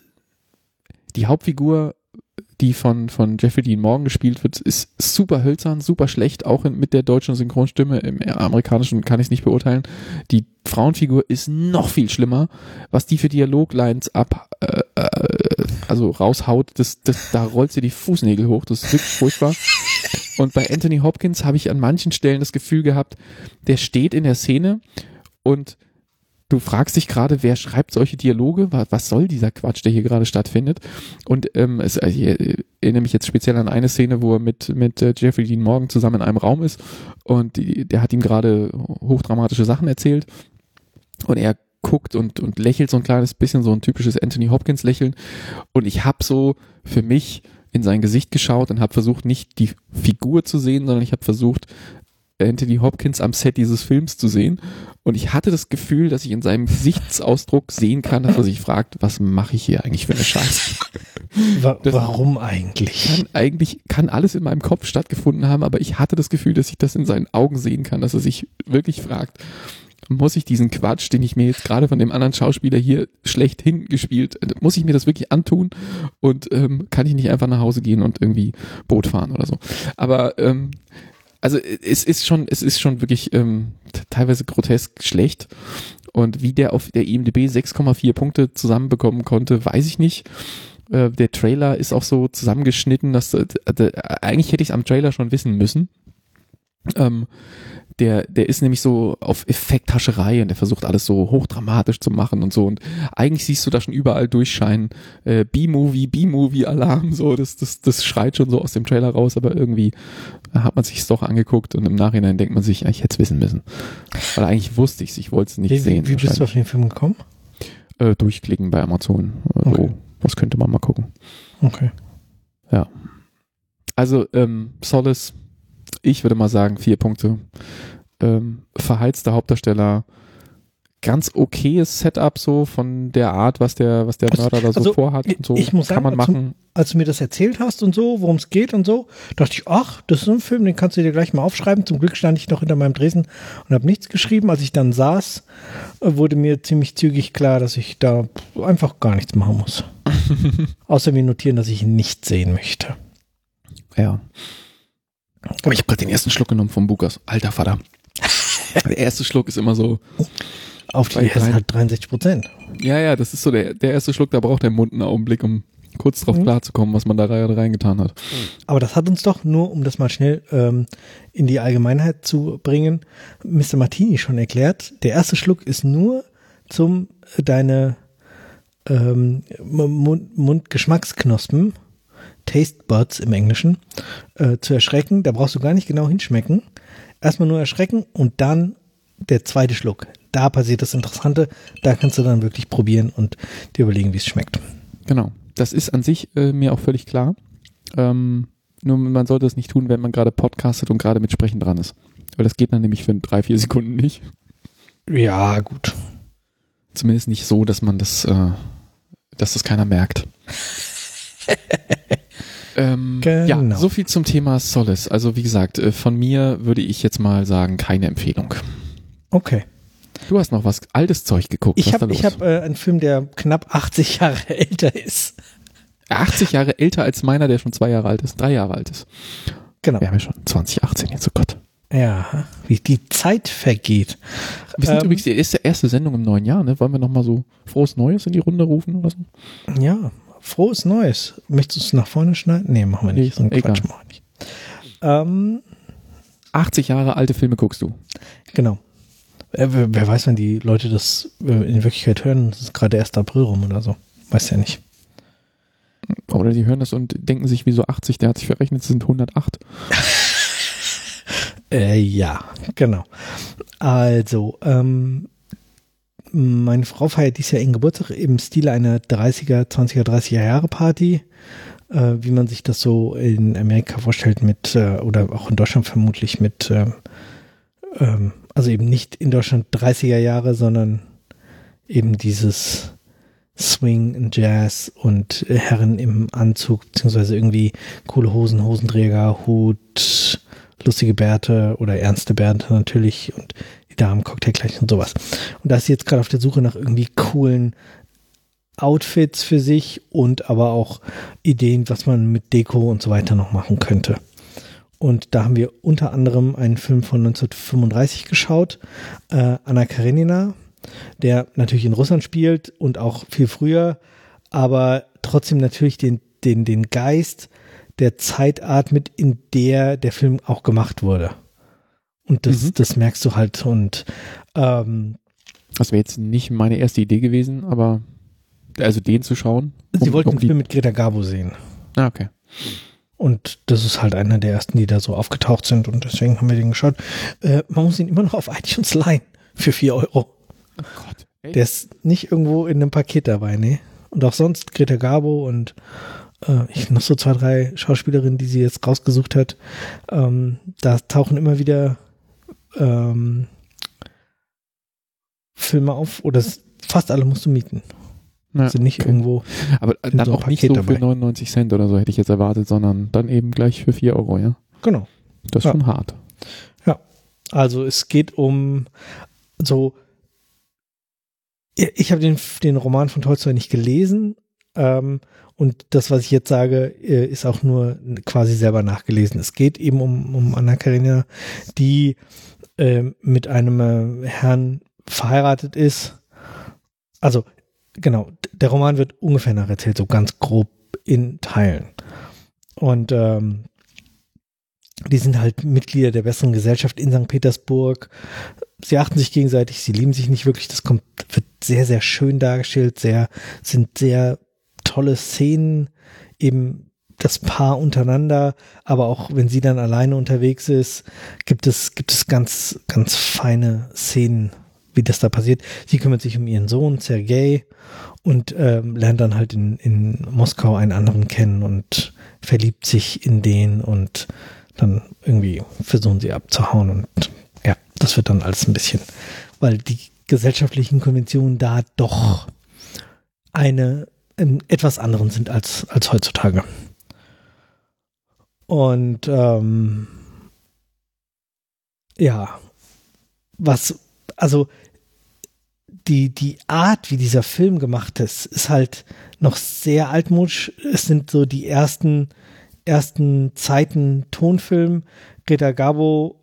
die Hauptfigur, die von von Jeffrey Dean Morgan gespielt wird, ist super hölzern, super schlecht, auch in, mit der deutschen Synchronstimme. Im amerikanischen kann ich es nicht beurteilen. Die Frauenfigur ist noch viel schlimmer, was die für Dialoglines ab äh, äh, also raushaut, das, das, da rollt sie die Fußnägel hoch, das ist wirklich furchtbar. Und bei Anthony Hopkins habe ich an manchen Stellen das Gefühl gehabt, der steht in der Szene und du fragst dich gerade, wer schreibt solche Dialoge? Was soll dieser Quatsch, der hier gerade stattfindet? Und ähm, es, ich erinnere mich jetzt speziell an eine Szene, wo er mit mit äh, Jeffrey Dean Morgan zusammen in einem Raum ist und die, der hat ihm gerade hochdramatische Sachen erzählt und er guckt und und lächelt so ein kleines bisschen, so ein typisches Anthony Hopkins Lächeln, und ich habe so für mich in sein Gesicht geschaut und habe versucht, nicht die Figur zu sehen, sondern ich habe versucht, Anthony Hopkins am Set dieses Films zu sehen, und ich hatte das Gefühl, dass ich in seinem Gesichtsausdruck sehen kann, dass er sich fragt, was mache ich hier eigentlich für eine Scheiße? Wa- warum eigentlich? Kann eigentlich kann alles in meinem Kopf stattgefunden haben, aber ich hatte das Gefühl, dass ich das in seinen Augen sehen kann, dass er sich wirklich fragt, muss ich diesen Quatsch, den ich mir jetzt gerade von dem anderen Schauspieler hier schlecht hingespielt, muss ich mir das wirklich antun, und ähm, kann ich nicht einfach nach Hause gehen und irgendwie Boot fahren oder so? Aber ähm, also es ist schon, es ist schon wirklich ähm, teilweise grotesk schlecht, und wie der auf der I M D B sechs Komma vier Punkte zusammenbekommen konnte, weiß ich nicht. Äh, der Trailer ist auch so zusammengeschnitten, dass äh, äh, eigentlich hätte ich es am Trailer schon wissen müssen. Ähm, der, der ist nämlich so auf Effekthascherei und der versucht alles so hochdramatisch zu machen und so und eigentlich siehst du da schon überall durchscheinen, äh, B-Movie, B-Movie-Alarm, so, das, das, das schreit schon so aus dem Trailer raus, aber irgendwie hat man sich's doch angeguckt und im Nachhinein denkt man sich, ja, ich hätte es wissen müssen. Weil eigentlich wusste ich's, ich wollte es nicht wie, sehen. Wie, wie bist du auf den Film gekommen? Äh, durchklicken bei Amazon. Also, Okay. was könnte man mal gucken. Okay. Ja. Also, ähm, Solace, ich würde mal sagen, vier Punkte. Ähm, verheizter Hauptdarsteller, ganz okayes Setup so von der Art, was der, was der Mörder da so also, vorhat und so. Ich muss kann sagen, man machen. Als du mir das erzählt hast und so, worum es geht und so, dachte ich, ach, das ist so ein Film, den kannst du dir gleich mal aufschreiben. Zum Glück stand ich noch hinter meinem Dresen und habe nichts geschrieben. Als ich dann saß, wurde mir ziemlich zügig klar, dass ich da einfach gar nichts machen muss. Außer mir notieren, dass ich ihn nicht sehen möchte. Ja. Aber ich habe gerade den ersten Schluck genommen vom Bukas. Alter Vater. Der erste Schluck ist immer so. Auf die ersten halt dreiundsechzig Prozent. Ja, ja, das ist so der, der erste Schluck, da braucht der Mund einen Augenblick, um kurz drauf Mhm. klarzukommen, was man da reingetan hat. Aber das hat uns doch, nur um das mal schnell ähm, in die Allgemeinheit zu bringen, Mister Martini schon erklärt. Der erste Schluck ist nur zum äh, deine ähm, Mund, Mundgeschmacksknospen, Taste Buds im Englischen, äh, zu erschrecken. Da brauchst du gar nicht genau hinschmecken. Erstmal nur erschrecken und dann der zweite Schluck. Da passiert das Interessante. Da kannst du dann wirklich probieren und dir überlegen, wie es schmeckt. Genau. Das ist an sich äh, mir auch völlig klar. Ähm, nur man sollte es nicht tun, wenn man gerade podcastet und gerade mit Sprechen dran ist. Weil das geht dann nämlich für drei, vier Sekunden nicht. Ja, gut. Zumindest nicht so, dass man das, äh, dass das keiner merkt. ähm, Genau. Ja, so viel zum Thema Solace. Also wie gesagt, äh, von mir würde ich jetzt mal sagen, keine Empfehlung. Okay. Du hast noch was altes Zeug geguckt. Ich Was ist da habe los? ich hab, äh, einen Film, der knapp achtzig Jahre älter ist. achtzig Jahre älter als meiner, der schon zwei Jahre alt ist, drei Jahre alt ist. Genau. Wir haben ja schon zwanzig achtzehn jetzt, oh Gott. Ja, wie die Zeit vergeht. Wir sind Ähm, übrigens die erste, erste Sendung im neuen Jahr, ne? Wollen wir nochmal so frohes Neues in die Runde rufen oder so? Ja, frohes Neues. Möchtest du es nach vorne schneiden? Nee, machen wir nicht. Nee, So einen egal. Quatsch machen wir nicht. Ähm, achtzig Jahre alte Filme guckst du. genau. Äh, wer, wer weiß, wenn die Leute das äh, in Wirklichkeit hören, das ist gerade erst April rum oder so. Weiß ja nicht. Oder die hören das und denken sich, wieso achtzig, der hat sich verrechnet, es sind hundertacht. Äh, ja, genau. Also, ähm, meine Frau feiert dieses Jahr ihren Geburtstag im Stile einer dreißiger, zwanziger, dreißiger Jahre Party, äh, wie man sich das so in Amerika vorstellt mit, äh, oder auch in Deutschland vermutlich mit, äh, ähm, also eben nicht in Deutschland dreißiger Jahre, sondern eben dieses Swing und Jazz und Herren im Anzug, beziehungsweise irgendwie coole Hosen, Hosenträger, Hut, lustige Bärte oder ernste Bärte natürlich und die Damen Cocktailkleidchen und sowas. Und da ist sie jetzt gerade auf der Suche nach irgendwie coolen Outfits für sich und aber auch Ideen, was man mit Deko und so weiter noch machen könnte. Und da haben wir unter anderem einen Film von neunzehnhundertfünfunddreißig geschaut, äh, Anna Karenina, der natürlich in Russland spielt und auch viel früher, aber trotzdem natürlich den, den, den Geist der Zeit atmet, in der der Film auch gemacht wurde. Und das, Mhm. das merkst du halt. Und ähm, Das wäre jetzt nicht meine erste Idee gewesen, aber also den zu schauen. sie um- wollten um den die- Film mit Greta Garbo sehen. Ah, okay. Und das ist halt einer der ersten, die da so aufgetaucht sind. Und deswegen haben wir den geschaut. Äh, man muss ihn immer noch auf iTunes leihen für vier Euro. Oh Gott. Echt? Der ist nicht irgendwo in einem Paket dabei, ne? Und auch sonst Greta Garbo und äh, ich noch so zwei, drei Schauspielerinnen, die sie jetzt rausgesucht hat. Ähm, da tauchen immer wieder ähm, Filme auf oder es, fast alle musst du mieten. Ja, Sind nicht okay. irgendwo. Aber in dann so einem auch nicht Paket so für dabei. neunundneunzig Cent oder so hätte ich jetzt erwartet, sondern dann eben gleich für vier Euro, ja? Genau. Das ist Ja. schon hart. Also es geht um so. Ich habe den, den Roman von Tolstoi nicht gelesen. Ähm, und das, was ich jetzt sage, äh, ist auch nur quasi selber nachgelesen. Es geht eben um, um Anna Karenina, die äh, mit einem äh, Herrn verheiratet ist. Also, genau, der Roman wird ungefähr nacherzählt, so ganz grob in Teilen. Und ähm, die sind halt Mitglieder der besseren Gesellschaft in Sankt Petersburg. Sie achten sich gegenseitig, sie lieben sich nicht wirklich. Das kommt, wird sehr, sehr schön dargestellt. Sehr, sind sehr tolle Szenen, eben das Paar untereinander, aber auch wenn sie dann alleine unterwegs ist, gibt es, gibt es ganz, ganz feine Szenen, wie das da passiert. Sie kümmert sich um ihren Sohn, Sergei, und ähm, lernt dann halt in, in Moskau einen anderen kennen und verliebt sich in den und dann irgendwie versuchen sie abzuhauen und ja, das wird dann alles ein bisschen, weil die gesellschaftlichen Konventionen da doch eine ähm, etwas anderen sind als, als heutzutage. Und ähm, ja, was, also die, die Art, wie dieser Film gemacht ist, ist halt noch sehr altmodisch. Es sind so die ersten, ersten Zeiten Tonfilm. Greta Garbo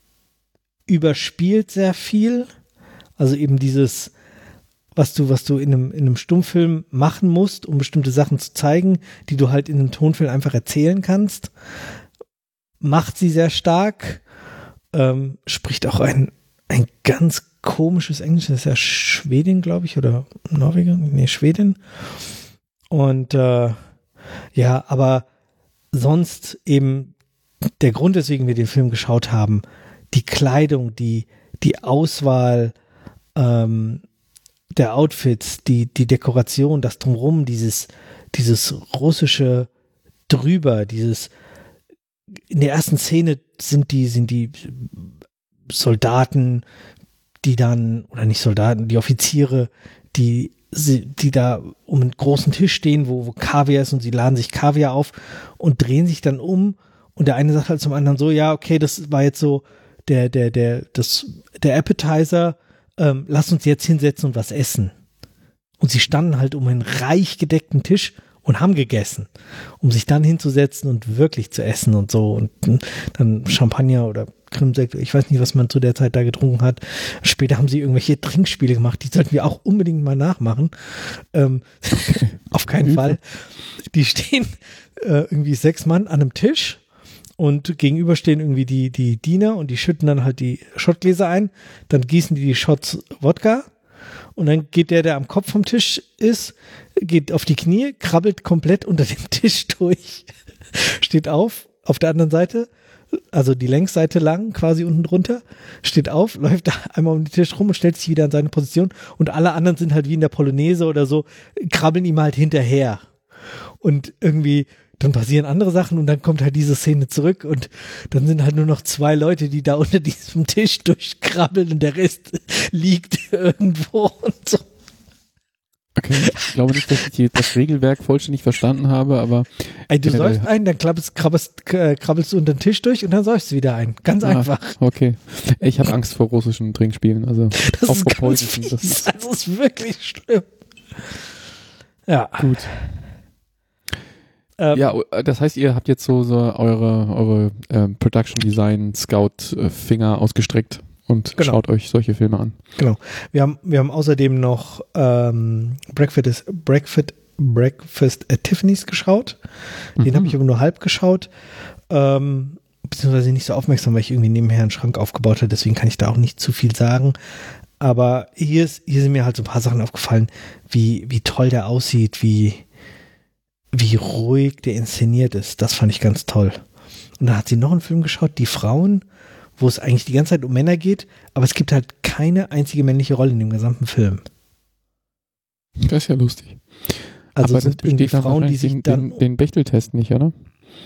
überspielt sehr viel. Also eben dieses, was du, was du in einem, in einem Stummfilm machen musst, um bestimmte Sachen zu zeigen, die du halt in einem Tonfilm einfach erzählen kannst, macht sie sehr stark, ähm, spricht auch ein, ein ganz komisches Englisch, das ist ja Schwedin, glaube ich, oder Norweger, nee, Schwedin. Und äh, ja, aber sonst eben der Grund, weswegen wir den Film geschaut haben, die Kleidung, die, die Auswahl ähm, der Outfits, die, die Dekoration, das Drumherum, dieses, dieses russische Drüber, dieses, in der ersten Szene sind die, sind die Soldaten, die dann, oder nicht Soldaten, die Offiziere, die, die da um einen großen Tisch stehen, wo, wo Kaviar ist und sie laden sich Kaviar auf und drehen sich dann um und der eine sagt halt zum anderen so, ja, okay, das war jetzt so der, der, der, das, der Appetizer, ähm, lass uns jetzt hinsetzen und was essen. Und sie standen halt um einen reich gedeckten Tisch und haben gegessen, um sich dann hinzusetzen und wirklich zu essen und so und dann Champagner oder Krimsekt, ich weiß nicht, was man zu der Zeit da getrunken hat. Später haben sie irgendwelche Trinkspiele gemacht, die sollten wir auch unbedingt mal nachmachen. Ähm, auf keinen Fall. Die stehen äh, irgendwie sechs Mann an einem Tisch und gegenüber stehen irgendwie die, die Diener und die schütten dann halt die Schottgläser ein, dann gießen die die Shots Wodka und dann geht der, der am Kopf vom Tisch ist, geht auf die Knie, krabbelt komplett unter dem Tisch durch, steht auf, auf der anderen Seite, also die Längsseite lang, quasi unten drunter, steht auf, läuft da einmal um den Tisch rum und stellt sich wieder an seine Position und alle anderen sind halt wie in der Polonaise oder so, krabbeln ihm halt hinterher. Und irgendwie, dann passieren andere Sachen und dann kommt halt diese Szene zurück und dann sind halt nur noch zwei Leute, die da unter diesem Tisch durchkrabbeln und der Rest liegt irgendwo und so. Okay, ich glaube nicht, dass ich die, das Regelwerk vollständig verstanden habe, aber... Ey, du säufst ein, dann krabbelst, krabbelst, krabbelst du unter den Tisch durch und dann säufst du wieder ein. Ganz ah, einfach. Okay. Ich habe Angst vor russischen Trinkspielen. Also das auch ist vor ganz fies. Das, das ist wirklich schlimm. Ja. Gut. Ähm, ja, das heißt, ihr habt jetzt so, so eure, eure ähm, Production Design Scout äh, Finger ausgestreckt und genau. Schaut euch solche Filme an. Genau. Wir haben, wir haben außerdem noch ähm, Breakfast, Breakfast, Breakfast at Tiffany's geschaut. Den mhm. habe ich aber nur halb geschaut. Ähm, beziehungsweise nicht so aufmerksam, weil ich irgendwie nebenher einen Schrank aufgebaut habe. Deswegen kann ich da auch nicht zu viel sagen. Aber hier, ist, hier sind mir halt so ein paar Sachen aufgefallen, wie, wie toll der aussieht, wie, wie ruhig der inszeniert ist. Das fand ich ganz toll. Und dann hat sie noch einen Film geschaut, Die Frauen, wo es eigentlich die ganze Zeit um Männer geht, aber es gibt halt keine einzige männliche Rolle in dem gesamten Film. Das ist ja lustig. Also aber sind irgendwie Frauen, die sich den, dann... Den, den Bechtel-Test nicht, oder?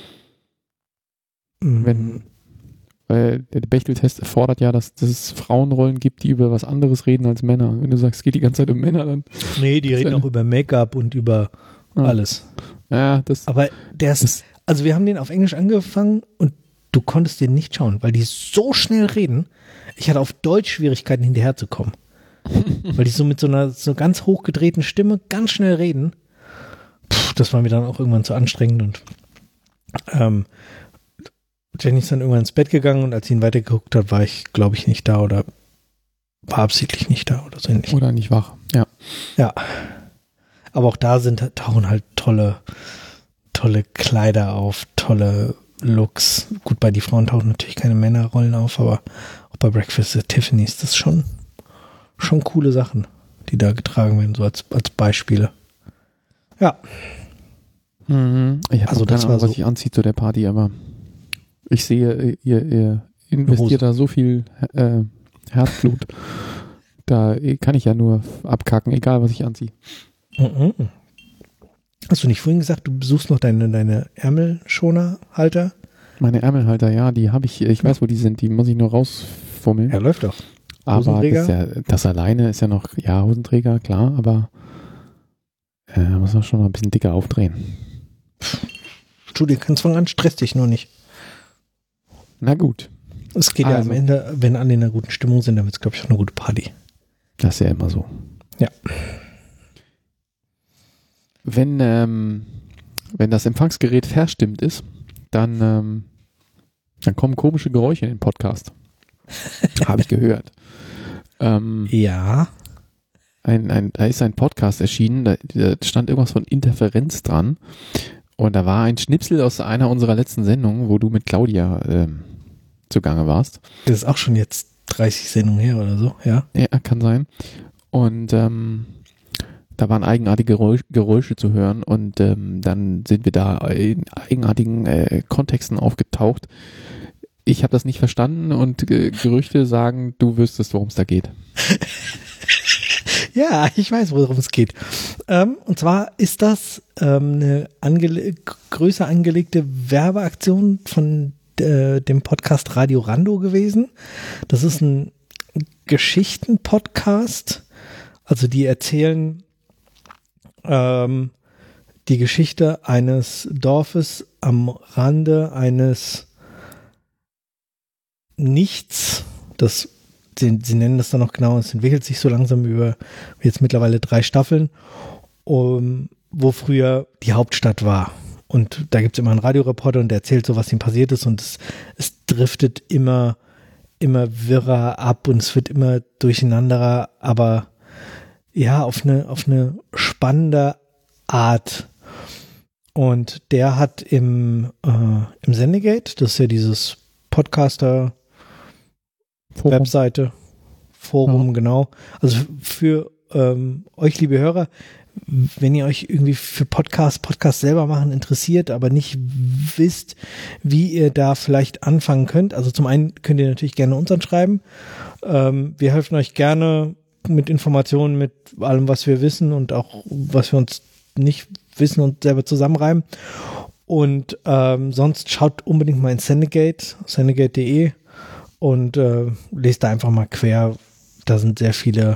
Mm. Wenn, weil der Bechtel-Test erfordert ja, dass, dass es Frauenrollen gibt, die über was anderes reden als Männer. Wenn du sagst, es geht die ganze Zeit um Männer, dann... Nee, die reden auch über Make-up und über ah. alles. Ja, das... Aber der ist... Das, also wir haben den auf Englisch angefangen und du konntest den nicht schauen, weil die so schnell reden. Ich hatte auf Deutsch Schwierigkeiten hinterherzukommen. Weil die so mit so einer so ganz hochgedrehten Stimme ganz schnell reden. Puh, das war mir dann auch irgendwann zu anstrengend. Und ähm, Jenny ist dann irgendwann ins Bett gegangen und als sie ihn weitergeguckt hat, war ich, glaube ich, nicht da oder war absichtlich nicht da oder so ähnlich. Oder nicht wach, ja. Ja. Aber auch da sind tauchen halt tolle, tolle Kleider auf, tolle Looks. Gut, bei die Frauen tauchen natürlich keine Männerrollen auf, aber auch bei Breakfast at Tiffany's, das ist schon, schon coole Sachen, die da getragen werden, so als, als Beispiele. Ja. Mhm. Ich habe Also keine das Ahnung, war was so- ich anziehe zu der Party, aber ich sehe, ihr, ihr investiert da so viel äh, Herzblut. Da kann ich ja nur abkacken, egal was ich anziehe. Mhm. Hast du nicht vorhin gesagt, du suchst noch deine, deine Ärmelschoner-Halter? Meine Ärmelhalter, ja, die habe ich, ich weiß, wo die sind, die muss ich nur rausfummeln. Ja, läuft doch. aber Hosenträger? das, ja, das alleine ist ja noch, ja, Hosenträger, klar, aber äh, muss man schon noch ein bisschen dicker aufdrehen. Studie kannst von an, stress dich nur nicht. Na gut, Es geht ja Also. am Ende, wenn alle in einer guten Stimmung sind, dann wird es, glaube ich, auch eine gute Party. das ist ja immer so. Ja. Wenn, ähm, wenn das Empfangsgerät verstimmt ist, dann, ähm, dann kommen komische Geräusche in den Podcast. Habe ich gehört. Ähm, Ja. ein, ein, da ist ein Podcast erschienen, da, da stand irgendwas von Interferenz dran. Und da war ein Schnipsel aus einer unserer letzten Sendungen, wo du mit Claudia ähm, zugange warst. Das ist auch schon jetzt dreißig Sendungen her oder so, ja. Ja, kann sein. Und ähm, da waren eigenartige Geräusch, Geräusche zu hören und ähm, dann sind wir da in eigenartigen äh, Kontexten aufgetaucht. Ich habe das nicht verstanden und äh, Gerüchte sagen, du wüsstest, worum es da geht. Ja, ich weiß, worum es geht. Ähm, und zwar ist das ähm, eine angele größer angelegte Werbeaktion von äh, dem Podcast Radio Rando gewesen. Das ist ein Geschichten-Podcast. Also die erzählen ähm, die Geschichte eines Dorfes am Rande eines Nichts. Das Sie, sie nennen das dann noch genau, es entwickelt sich so langsam über jetzt mittlerweile drei Staffeln, um, wo früher die Hauptstadt war. Und da gibt es immer einen Radioreporter und der erzählt so, was ihm passiert ist und es, es driftet immer, immer wirrer ab und es wird immer durcheinanderer, aber ja, auf eine, auf eine spannende Art. Und der hat im, äh, im Sendegate, das ist ja dieses Podcaster- Forum. Webseite, Forum, Ja. genau. Also für ähm, euch, liebe Hörer, wenn ihr euch irgendwie für Podcasts, Podcasts selber machen interessiert, aber nicht wisst, wie ihr da vielleicht anfangen könnt. Also zum einen könnt ihr natürlich gerne uns anschreiben. Ähm, wir helfen euch gerne mit Informationen, mit allem, was wir wissen und auch, was wir uns nicht wissen und selber zusammenreimen. Und ähm, sonst schaut unbedingt mal in Sendegate, sendegate punkt de und äh, lest da einfach mal quer. Da sind sehr viele,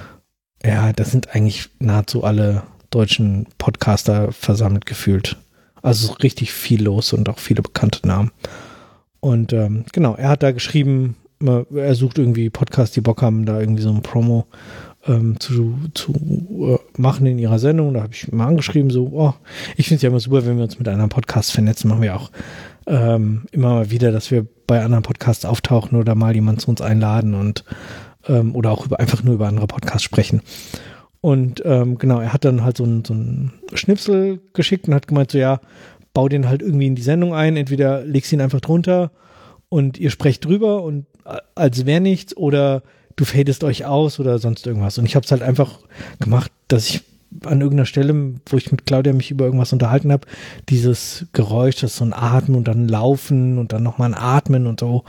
ja, das sind eigentlich nahezu alle deutschen Podcaster versammelt gefühlt. Also richtig viel los und auch viele bekannte Namen. Und ähm, genau, er hat da geschrieben, er sucht irgendwie Podcasts, die Bock haben, da irgendwie so ein Promo ähm, zu, zu äh, machen in ihrer Sendung. Da habe ich mal angeschrieben, so, oh, ich finde es ja immer super, wenn wir uns mit anderen Podcasts vernetzen, machen wir auch ähm, immer mal wieder, dass wir bei anderen Podcasts auftauchen oder mal jemanden zu uns einladen und ähm, oder auch über, einfach nur über andere Podcasts sprechen. Und ähm, genau, er hat dann halt so ein, so ein Schnipsel geschickt und hat gemeint, so ja, bau den halt irgendwie in die Sendung ein, entweder legst ihn einfach drunter und ihr sprecht drüber und als wäre nichts oder du fadest euch aus oder sonst irgendwas. Und ich habe es halt einfach gemacht, dass ich an irgendeiner Stelle, wo ich mit Claudia mich über irgendwas unterhalten habe, dieses Geräusch, das ist so ein Atmen und dann ein Laufen und dann nochmal ein Atmen und so,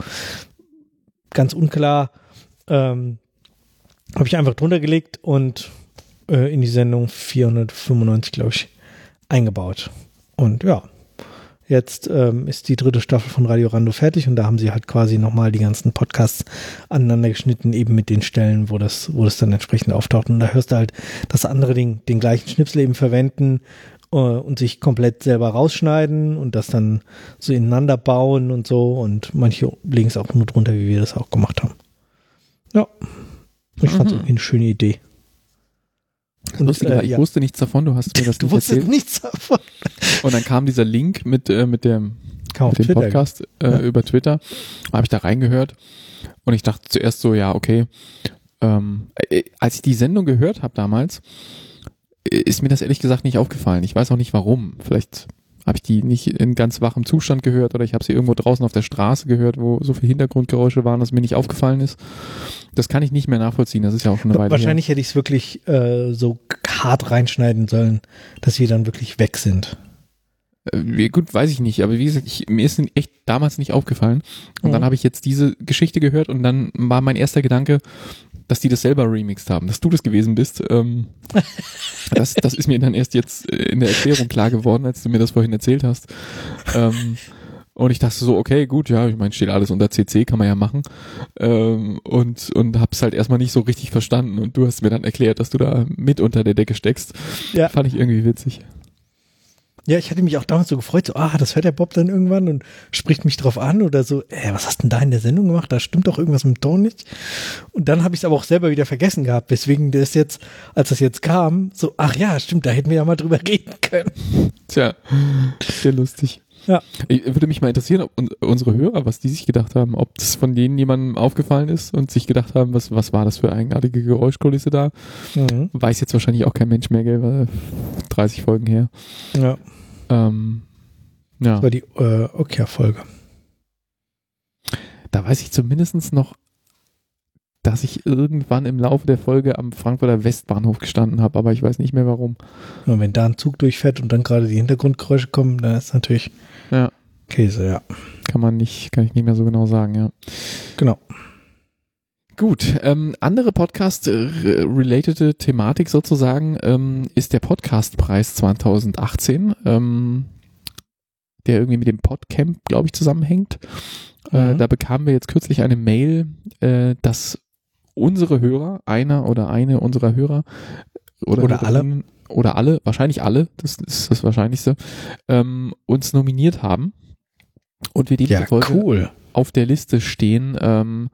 ganz unklar, ähm, habe ich einfach drunter gelegt und äh, in die Sendung vierhundertfünfundneunzig, glaube ich, eingebaut. Und ja, jetzt ähm, ist die dritte Staffel von Radio Rando fertig und da haben sie halt quasi nochmal die ganzen Podcasts aneinander geschnitten, eben mit den Stellen, wo das, wo das dann entsprechend auftaucht. Und da hörst du halt, dass andere den, den gleichen Schnipsel eben verwenden äh, und sich komplett selber rausschneiden und das dann so ineinander bauen und so. Und manche legen es auch nur drunter, wie wir das auch gemacht haben. Ja, ich fand es Mhm. irgendwie eine schöne Idee. Und, Lustiger, äh, ich ja. wusste nichts davon, du hast mir das Du nicht wusstest erzählt. nichts davon. Und dann kam dieser Link mit, äh, mit dem, Kam auf mit dem Twitter. Podcast äh, Ja. über Twitter. Habe ich da reingehört und ich dachte zuerst so, ja, okay. Ähm, äh, als ich die Sendung gehört habe damals, äh, ist mir das ehrlich gesagt nicht aufgefallen. Ich weiß auch nicht warum. Vielleicht habe ich die nicht in ganz wachem Zustand gehört oder ich habe sie irgendwo draußen auf der Straße gehört, wo so viele Hintergrundgeräusche waren, dass mir nicht aufgefallen ist. Das kann ich nicht mehr nachvollziehen, das ist ja auch schon eine Weile Wahrscheinlich her. Hätte ich es wirklich äh, so hart reinschneiden sollen, dass wir dann wirklich weg sind. Äh, gut, weiß ich nicht, aber wie gesagt, ich, mir ist echt damals nicht aufgefallen. Und mhm. dann habe ich jetzt diese Geschichte gehört und dann war mein erster Gedanke, dass die das selber remixed haben, dass du das gewesen bist. Ähm, das, das ist mir dann erst jetzt in der Erklärung klar geworden, als du mir das vorhin erzählt hast. Ähm, und ich dachte so, okay, gut, ja, ich meine, steht alles unter C C, kann man ja machen. Ähm, und und hab's halt erstmal nicht so richtig verstanden. Und du hast mir dann erklärt, dass du da mit unter der Decke steckst. Ja. Fand ich irgendwie witzig. Ja, ich hatte mich auch damals so gefreut, so, ah, das hört der Bob dann irgendwann und spricht mich drauf an oder so, ey, was hast denn da in der Sendung gemacht? Da stimmt doch irgendwas mit dem Ton nicht. Und dann habe ich es aber auch selber wieder vergessen gehabt, weswegen das jetzt, als das jetzt kam, so, ach ja, stimmt, da hätten wir ja mal drüber reden können. Tja, sehr lustig. Ja. Ich, würde mich mal interessieren, ob unsere Hörer, was die sich gedacht haben, ob das von denen jemandem aufgefallen ist und sich gedacht haben, was, was war das für eigenartige Geräuschkulisse da? Mhm. Weiß jetzt wahrscheinlich auch kein Mensch mehr, gell, weil dreißig Folgen her. Ja. Ähm, ja. Das war die äh, Okja-Folge. Da weiß ich zumindest noch, dass ich irgendwann im Laufe der Folge am Frankfurter Westbahnhof gestanden habe, aber ich weiß nicht mehr warum. Und wenn da ein Zug durchfährt und dann gerade die Hintergrundgeräusche kommen, dann ist natürlich ja. Käse, ja. Kann man nicht, kann ich nicht mehr so genau sagen, ja. Genau. Gut, ähm, andere Podcast-relatede Thematik sozusagen ähm, ist der Podcastpreis zwanzig achtzehn, ähm, der irgendwie mit dem Podcamp, glaube ich, zusammenhängt. Mhm. Äh, da bekamen wir jetzt kürzlich eine Mail, äh, dass unsere Hörer, einer oder eine unserer Hörer oder, oder alle oder alle, wahrscheinlich alle, das ist das Wahrscheinlichste, ähm, uns nominiert haben und wir demzufolge ja, cool. auf der Liste stehen, ähm,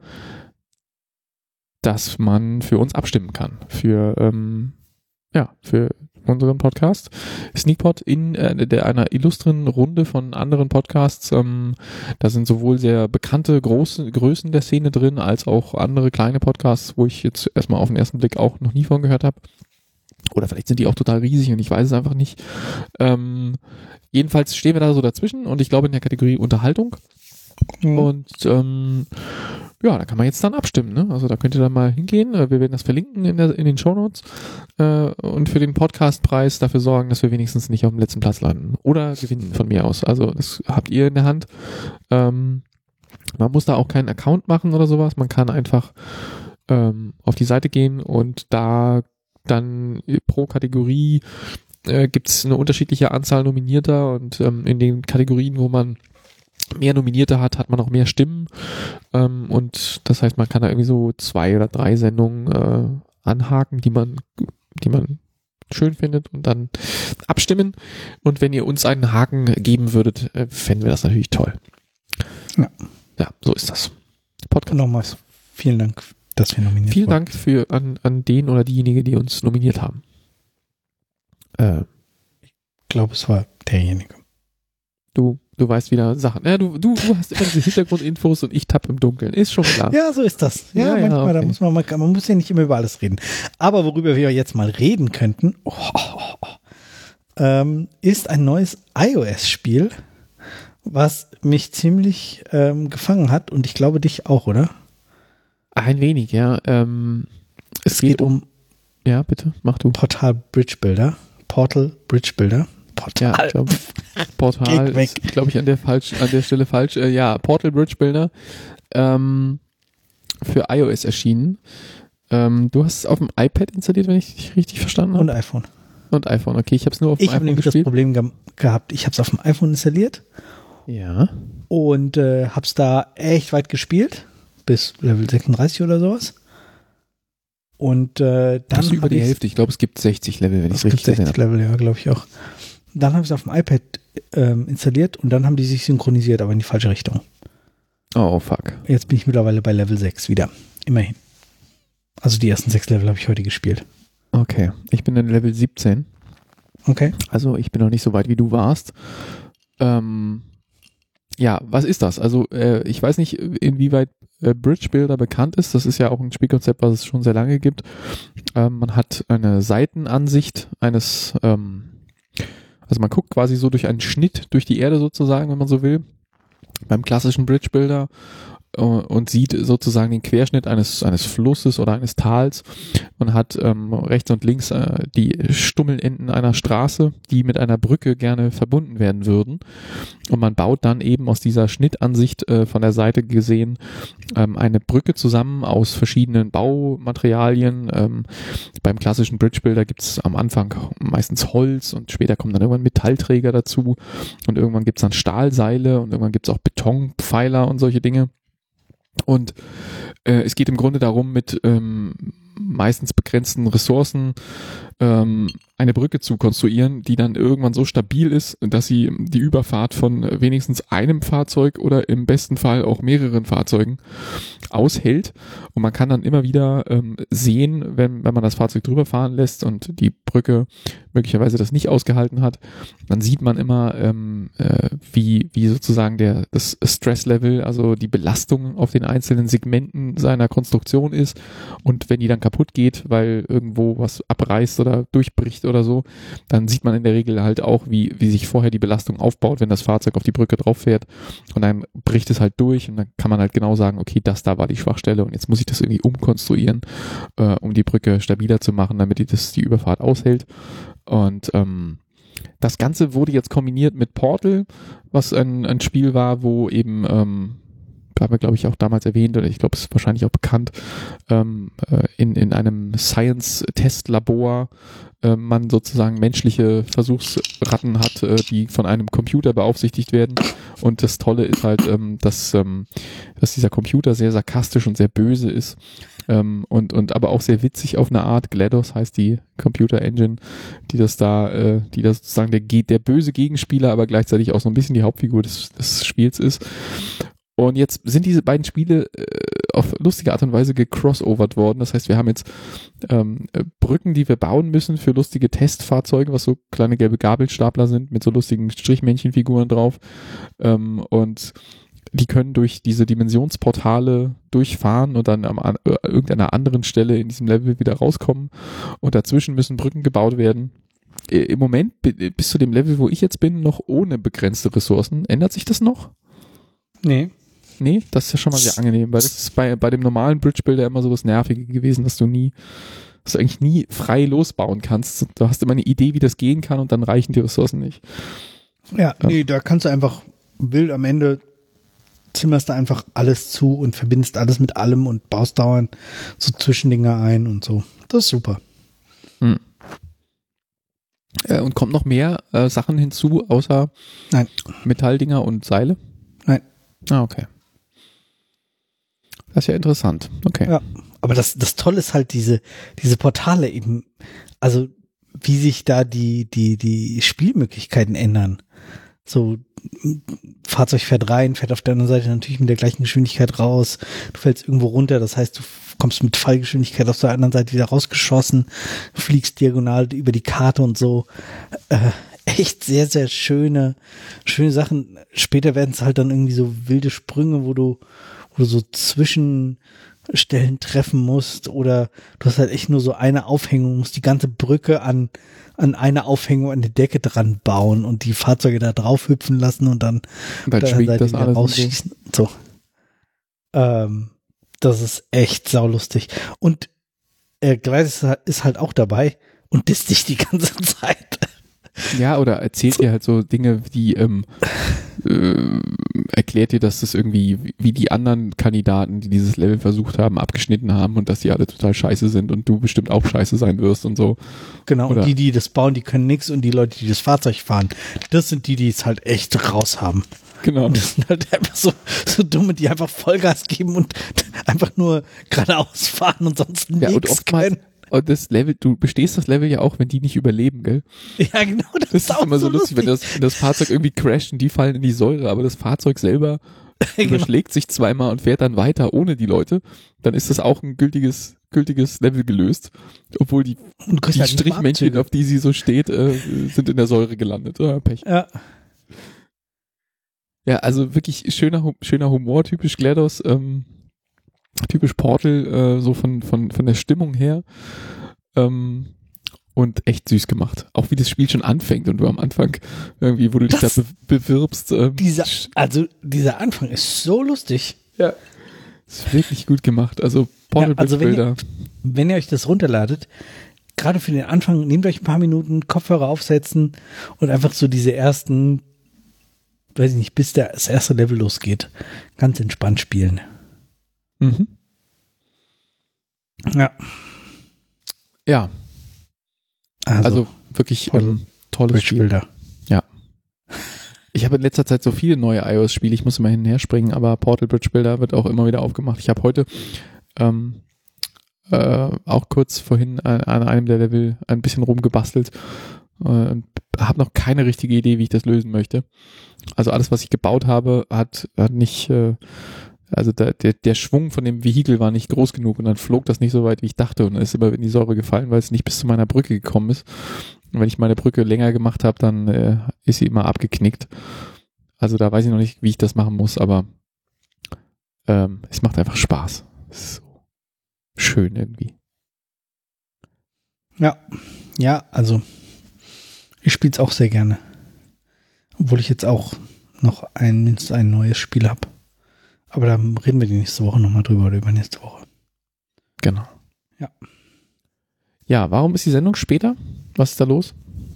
dass man für uns abstimmen kann. Für, ähm, ja, für unseren Podcast. Sneakpot in äh, der, einer illustren Runde von anderen Podcasts. Ähm, da sind sowohl sehr bekannte große Größen der Szene drin, als auch andere kleine Podcasts, wo ich jetzt erstmal auf den ersten Blick auch noch nie von gehört habe. Oder vielleicht sind die auch total riesig und ich weiß es einfach nicht. Ähm, jedenfalls stehen wir da so dazwischen und ich glaube in der Kategorie Unterhaltung. Mhm. Und ähm, ja, da kann man jetzt dann abstimmen, ne? Also da könnt ihr dann mal hingehen. Wir werden das verlinken in, der, in den Shownotes äh, und für den Podcastpreis dafür sorgen, dass wir wenigstens nicht auf dem letzten Platz landen. Oder gewinnen von mir aus. Also das habt ihr in der Hand. Ähm, man muss da auch keinen Account machen oder sowas. Man kann einfach ähm, auf die Seite gehen und da dann pro Kategorie äh, gibt es eine unterschiedliche Anzahl Nominierter und ähm, in den Kategorien, wo man mehr Nominierte hat, hat man auch mehr Stimmen ähm, und das heißt, man kann da irgendwie so zwei oder drei Sendungen äh, anhaken, die man, die man schön findet und dann abstimmen und wenn ihr uns einen Haken geben würdet, äh, fänden wir das natürlich toll. Ja, ja so ist das. Podcast. Nochmal vielen Dank, dass wir nominiert Vielen wurden. Dank für, an, an den oder diejenige, die uns nominiert haben. Äh, ich glaube, es war derjenige. Du Du weißt wieder Sachen. Ja, du, du, du hast immer diese Hintergrundinfos und ich tapp im Dunkeln. Ist schon klar. Ja, so ist das. Ja, ja manchmal, ja, okay. Da muss man mal, man muss ja nicht immer über alles reden. Aber worüber wir jetzt mal reden könnten, oh, oh, oh, ähm, ist ein neues iOS-Spiel, was mich ziemlich ähm, gefangen hat und ich glaube dich auch, oder? Ein wenig, ja. Ähm, es, es geht, geht um ja, bitte, mach du. Portal Bridge Builder. Portal Bridge Builder. Portal. Ja, ich glaube, Portal ist, glaube ich, an der falsch, an der Stelle falsch. Äh, ja, Portal Bridge Builder ähm, für iOS erschienen. Ähm, du hast es auf dem iPad installiert, wenn ich dich richtig verstanden habe. Und iPhone. Und iPhone, okay. Ich habe es nur auf dem ich iPhone gespielt. Ich habe nämlich das Problem ge- gehabt. Ich habe es auf dem iPhone installiert. Ja. Und äh, habe es da echt weit gespielt. Bis Level sechsunddreißig oder sowas. Und äh, dann das ist über die Hälfte. Ich glaube, es gibt sechzig Level, wenn ich es richtig gesehen habe. sechzig Level, ja, glaube ich auch. Dann habe ich es auf dem iPad ähm, installiert und dann haben die sich synchronisiert, aber in die falsche Richtung. Oh, fuck. Jetzt bin ich mittlerweile bei Level sechs wieder. Immerhin. Also die ersten sechs Level habe ich heute gespielt. Okay. Ich bin in Level siebzehn. Okay. Also ich bin noch nicht so weit, wie du warst. Ähm, ja, was ist das? Also äh, ich weiß nicht, inwieweit äh, Bridge Builder bekannt ist. Das ist ja auch ein Spielkonzept, was es schon sehr lange gibt. Ähm, man hat eine Seitenansicht eines ähm, Also man guckt quasi so durch einen Schnitt durch die Erde sozusagen, wenn man so will, beim klassischen Bridge Builder, und sieht sozusagen den Querschnitt eines eines Flusses oder eines Tals. Man hat ähm, rechts und links äh, die Stummelenden einer Straße, die mit einer Brücke gerne verbunden werden würden. Und man baut dann eben aus dieser Schnittansicht äh, von der Seite gesehen ähm, eine Brücke zusammen aus verschiedenen Baumaterialien. Ähm, beim klassischen Bridge Builder gibt es am Anfang meistens Holz und später kommen dann irgendwann Metallträger dazu und irgendwann gibt es dann Stahlseile und irgendwann gibt es auch Betonpfeiler und solche Dinge. Und äh, es geht im Grunde darum, mit ähm, meistens begrenzten Ressourcen ähm, eine Brücke zu konstruieren, die dann irgendwann so stabil ist, dass sie die Überfahrt von wenigstens einem Fahrzeug oder im besten Fall auch mehreren Fahrzeugen aushält. Und man kann dann immer wieder ähm, sehen, wenn, wenn man das Fahrzeug drüber fahren lässt und die Brücke möglicherweise das nicht ausgehalten hat, dann sieht man immer, ähm, äh, wie, wie sozusagen der, das Stresslevel, also die Belastung auf den einzelnen Segmenten seiner Konstruktion ist. Und wenn die dann kaputt geht, weil irgendwo was abreißt oder durchbricht oder so, dann sieht man in der Regel halt auch, wie, wie sich vorher die Belastung aufbaut, wenn das Fahrzeug auf die Brücke drauf fährt. Und dann bricht es halt durch und dann kann man halt genau sagen, okay, das da war die Schwachstelle und jetzt muss ich das irgendwie umkonstruieren, äh, um die Brücke stabiler zu machen, damit die das die Überfahrt aushält. Und ähm, das Ganze wurde jetzt kombiniert mit Portal, was ein, ein Spiel war, wo eben, ähm, haben wir glaube ich auch damals erwähnt, oder ich glaube es ist wahrscheinlich auch bekannt, ähm, äh, in, in einem Science-Test-Labor äh, man sozusagen menschliche Versuchsratten hat, äh, die von einem Computer beaufsichtigt werden. Und das Tolle ist halt, ähm, dass, ähm, dass dieser Computer sehr sarkastisch und sehr böse ist. Ähm, und, und aber auch sehr witzig auf eine Art. GLaDOS heißt die Computer Engine, die das da, äh, die das sozusagen der, der böse Gegenspieler, aber gleichzeitig auch so ein bisschen die Hauptfigur des, des Spiels ist. Und jetzt sind diese beiden Spiele äh, auf lustige Art und Weise gecrossovert worden. Das heißt, wir haben jetzt ähm, Brücken, die wir bauen müssen für lustige Testfahrzeuge, was so kleine gelbe Gabelstapler sind mit so lustigen Strichmännchenfiguren drauf. Ähm, und die können durch diese Dimensionsportale durchfahren und dann am an, äh, irgendeiner anderen Stelle in diesem Level wieder rauskommen. Und dazwischen müssen Brücken gebaut werden. Äh, Im Moment, b- bis zu dem Level, wo ich jetzt bin, noch ohne begrenzte Ressourcen. Ändert sich das noch? Nee. Nee, das ist ja schon mal sehr angenehm, weil das ist bei, bei dem normalen Bridge Builder immer so das Nervige gewesen, dass du nie, dass du eigentlich nie frei losbauen kannst. Du hast immer eine Idee, wie das gehen kann und dann reichen die Ressourcen nicht. Ja, ja. Nee, da kannst du einfach wild am Ende zimmerst du einfach alles zu und verbindest alles mit allem und baust dauernd so Zwischendinger ein und so. Das ist super. Hm. Äh, und kommt noch mehr äh, Sachen hinzu, außer Nein. Metalldinger und Seile? Nein. Ah, okay. Das ist ja interessant. Okay. Ja, aber das, das Tolle ist halt diese, diese Portale eben, also wie sich da die, die, die Spielmöglichkeiten ändern. So, Fahrzeug fährt rein, fährt auf der anderen Seite natürlich mit der gleichen Geschwindigkeit raus. Du fällst irgendwo runter, das heißt, du kommst mit Fallgeschwindigkeit auf der anderen Seite wieder rausgeschossen, fliegst diagonal über die Karte und so. Äh, echt sehr, sehr schöne, schöne Sachen. Später werden es halt dann irgendwie so wilde Sprünge, wo du, wo du so Zwischenstellen treffen musst oder du hast halt echt nur so eine Aufhängung, musst die ganze Brücke an, an eine Aufhängung an die Decke dran bauen und die Fahrzeuge da drauf hüpfen lassen und dann, und dann schwingt das alles rausschießen. So. so. Ähm, das ist echt saulustig. Und äh, Gleides ist halt auch dabei und disst dich die ganze Zeit. Ja, oder erzählt dir halt so Dinge, die ähm, äh, erklärt dir, dass das irgendwie wie die anderen Kandidaten, die dieses Level versucht haben, abgeschnitten haben und dass die alle total scheiße sind und du bestimmt auch scheiße sein wirst und so. Genau, oder? Und die, die das bauen, die können nix und die Leute, die das Fahrzeug fahren, das sind die, die es halt echt raus haben. Genau. Und das sind halt einfach so, so dumme, die einfach Vollgas geben und einfach nur geradeaus fahren und sonst nichts ja, und oftmals, können. Und das Level, du bestehst das Level ja auch, wenn die nicht überleben, gell? Ja, genau. Das, das ist, ist auch immer so lustig, lustig, wenn das, wenn das Fahrzeug irgendwie crasht und die fallen in die Säure, aber das Fahrzeug selber genau. überschlägt sich zweimal und fährt dann weiter ohne die Leute, dann ist das auch ein gültiges, gültiges Level gelöst. Obwohl die, die halt Strichmännchen, auf die sie so steht, äh, sind in der Säure gelandet. Ja, Pech. Ja. Ja, also wirklich schöner, schöner Humor, typisch GLaDOS, ähm, typisch Portal, äh, so von, von, von der Stimmung her. Ähm, und echt süß gemacht. Auch wie das Spiel schon anfängt und du am Anfang irgendwie, wo du dich das, da be- bewirbst. Ähm, dieser, also dieser Anfang ist so lustig. Ja. Ist wirklich gut gemacht. Also Portal ja, also Bridge wenn Builder. ihr, wenn ihr euch das runterladet, gerade für den Anfang, nehmt euch ein paar Minuten, Kopfhörer aufsetzen und einfach so diese ersten, weiß ich nicht, bis der, das erste Level losgeht, ganz entspannt spielen. Mhm. Ja. Ja. Also, Also wirklich ähm, tolles Bridge Spiel. Builder. Ja. Ich habe in letzter Zeit so viele neue iOS-Spiele, ich muss immer hin und her springen, aber Portal Bridge Builder wird auch immer wieder aufgemacht. Ich habe heute ähm, äh, auch kurz vorhin an, an einem der Level ein bisschen rumgebastelt äh, und habe noch keine richtige Idee, wie ich das lösen möchte. Also alles, was ich gebaut habe, hat, hat nicht, äh, also der, der, der Schwung von dem Vehikel war nicht groß genug und dann flog das nicht so weit, wie ich dachte und dann ist immer in die Säure gefallen, weil es nicht bis zu meiner Brücke gekommen ist. Und wenn ich meine Brücke länger gemacht habe, dann äh, ist sie immer abgeknickt. Also da weiß ich noch nicht, wie ich das machen muss, aber ähm, es macht einfach Spaß. Es ist so schön irgendwie. Ja, ja, also ich spiele es auch sehr gerne. Obwohl ich jetzt auch noch ein, mindestens ein neues Spiel habe. Aber da reden wir die nächste Woche nochmal drüber oder übernächste Woche. Genau. Ja. Ja, warum ist die Sendung später? Was ist da los?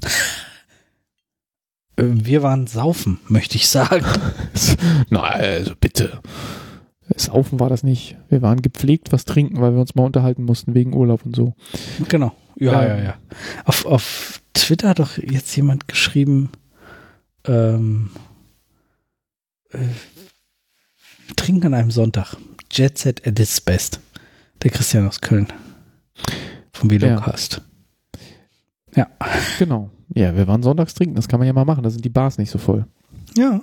Wir waren saufen, möchte ich sagen. Na, also bitte. Saufen war das nicht. Wir waren gepflegt was trinken, weil wir uns mal unterhalten mussten wegen Urlaub und so. Genau. Ja, ähm, ja, ja. Auf, auf Twitter hat doch jetzt jemand geschrieben, ähm, äh, trinken an einem Sonntag. Jet Set at its best. Der Christian aus Köln. Vom Velocast. Ja. ja. Genau. Ja, wir waren sonntags trinken. Das kann man ja mal machen. Da sind die Bars nicht so voll. Ja.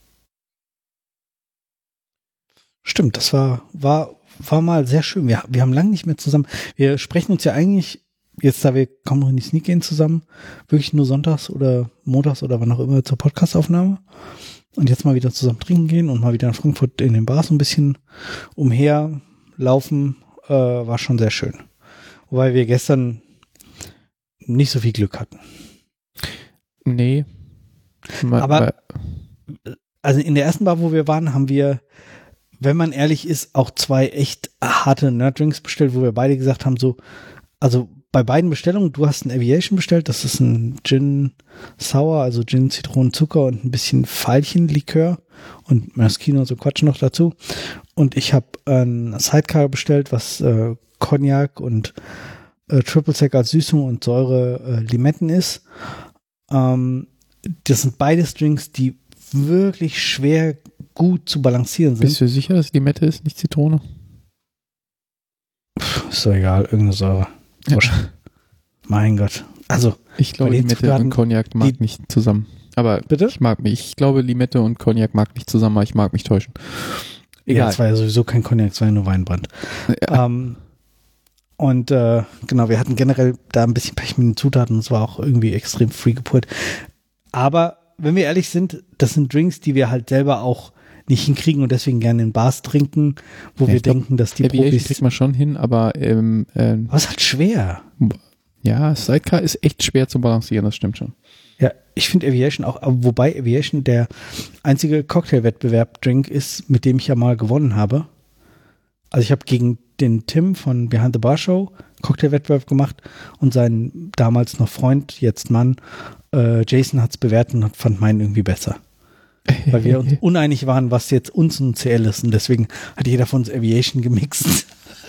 Stimmt, das war, war, war mal sehr schön. Wir, wir haben lange nicht mehr zusammen. Wir sprechen uns ja eigentlich, jetzt da wir kaum noch in die Sneak gehen zusammen, wirklich nur sonntags oder montags oder wann auch immer zur Podcastaufnahme. Und jetzt mal wieder zusammen trinken gehen und mal wieder in Frankfurt in den Bars ein bisschen umherlaufen, äh, war schon sehr schön. Wobei wir gestern nicht so viel Glück hatten. Nee. Mal, Aber mal. Also in der ersten Bar, wo wir waren, haben wir, wenn man ehrlich ist, auch zwei echt harte Nerddrinks bestellt, wo wir beide gesagt haben, so, also bei beiden Bestellungen, du hast ein Aviation bestellt, das ist ein Gin Sour, also Gin, Zitronen, Zucker und ein bisschen Veilchenlikör und Maraschino und so Quatsch noch dazu. Und ich habe ein Sidecar bestellt, was äh, Cognac und äh, Triple Sec als Süßung und Säure äh, Limetten ist. Ähm, das sind beides Drinks, die wirklich schwer gut zu balancieren sind. Bist du sicher, dass Limette ist, nicht Zitrone? Puh, ist doch egal, irgendeine Säure. Ja. Mein Gott. Also, ich glaube, Limette und Cognac mag die, nicht zusammen. Aber bitte? ich mag mich. Ich glaube, Limette und Cognac mag nicht zusammen, aber ich mag mich täuschen. Egal. Ja, es war ja sowieso kein Cognac, es war ja nur Weinbrand. Ja. Ähm, und äh, genau, wir hatten generell da ein bisschen Pech mit den Zutaten und es war auch irgendwie extrem free gepult. Aber wenn wir ehrlich sind, das sind Drinks, die wir halt selber auch nicht hinkriegen und deswegen gerne in Bars trinken, wo ja, wir denken, glaub, dass die Aviation Profis... kriegt man schon hin, aber... Ähm, ähm, aber es ist halt schwer. Ja, Sidecar ist echt schwer zu balancieren, das stimmt schon. Ja, ich finde Aviation auch, wobei Aviation der einzige Cocktailwettbewerb-Drink ist, mit dem ich ja mal gewonnen habe. Also ich habe gegen den Tim von Behind the Bar Show Cocktailwettbewerb gemacht und sein damals noch Freund, jetzt Mann, äh, Jason hat es bewertet und fand meinen irgendwie besser. Weil wir uns uneinig waren, was jetzt uns ein C L ist und deswegen hat jeder von uns Aviation gemixt.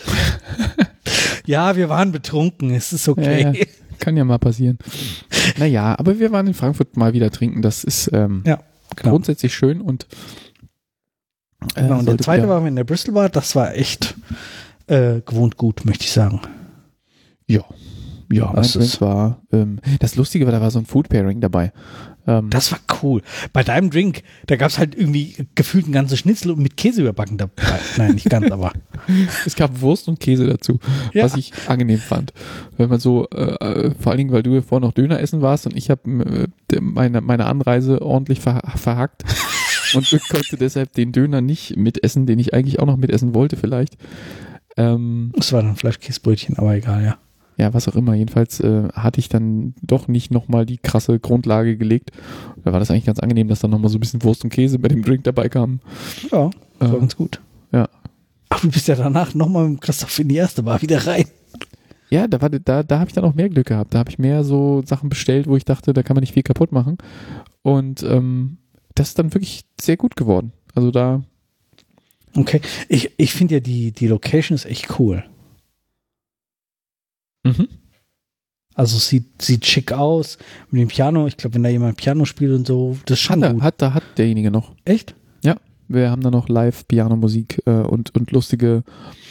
Ja, wir waren betrunken, es ist okay. Ja, ja. Kann ja mal passieren. Naja, aber wir waren in Frankfurt mal wieder trinken, das ist ähm, ja, genau. grundsätzlich schön und äh, genau, und der zweite waren wir in der Bristol Bar, das war echt äh, gewohnt gut, möchte ich sagen. Ja, ja, das ist war, ähm, das Lustige war, da war so ein Food Pairing dabei. Ähm, das war cool. Bei deinem Drink, da gab es halt irgendwie gefühlt ein ganzes Schnitzel mit Käse überbacken dabei. Nein, nicht ganz, aber. Es gab Wurst und Käse dazu, ja. Was ich angenehm fand. Wenn man so, äh, vor allen Dingen, weil du ja vorher noch Döner essen warst und ich habe äh, meine, meine Anreise ordentlich ver verhackt und konnte deshalb den Döner nicht mitessen, den ich eigentlich auch noch mitessen wollte vielleicht. Ähm, es war dann Fleischkäsebrötchen, aber egal, ja. ja, was auch immer. Jedenfalls äh, hatte ich dann doch nicht nochmal die krasse Grundlage gelegt. Da war das eigentlich ganz angenehm, dass dann nochmal so ein bisschen Wurst und Käse bei dem Drink dabei kam. Ja, das war äh, ganz gut. Ja. Ach, du bist ja danach nochmal mit Christoph in die erste Bar wieder rein. Ja, da, war, da, da habe ich dann auch mehr Glück gehabt. Da habe ich mehr so Sachen bestellt, wo ich dachte, da kann man nicht viel kaputt machen. Und ähm, das ist dann wirklich sehr gut geworden. Also da. Okay, ich, ich finde ja, die, die Location ist echt cool. Mhm. Also es sieht, sieht schick aus. Mit dem Piano, ich glaube, wenn da jemand Piano spielt und so, das ist schon Hat, gut. er, hat, da hat derjenige noch. Echt? Ja, wir haben da noch Live-Piano-Musik äh, und, und lustige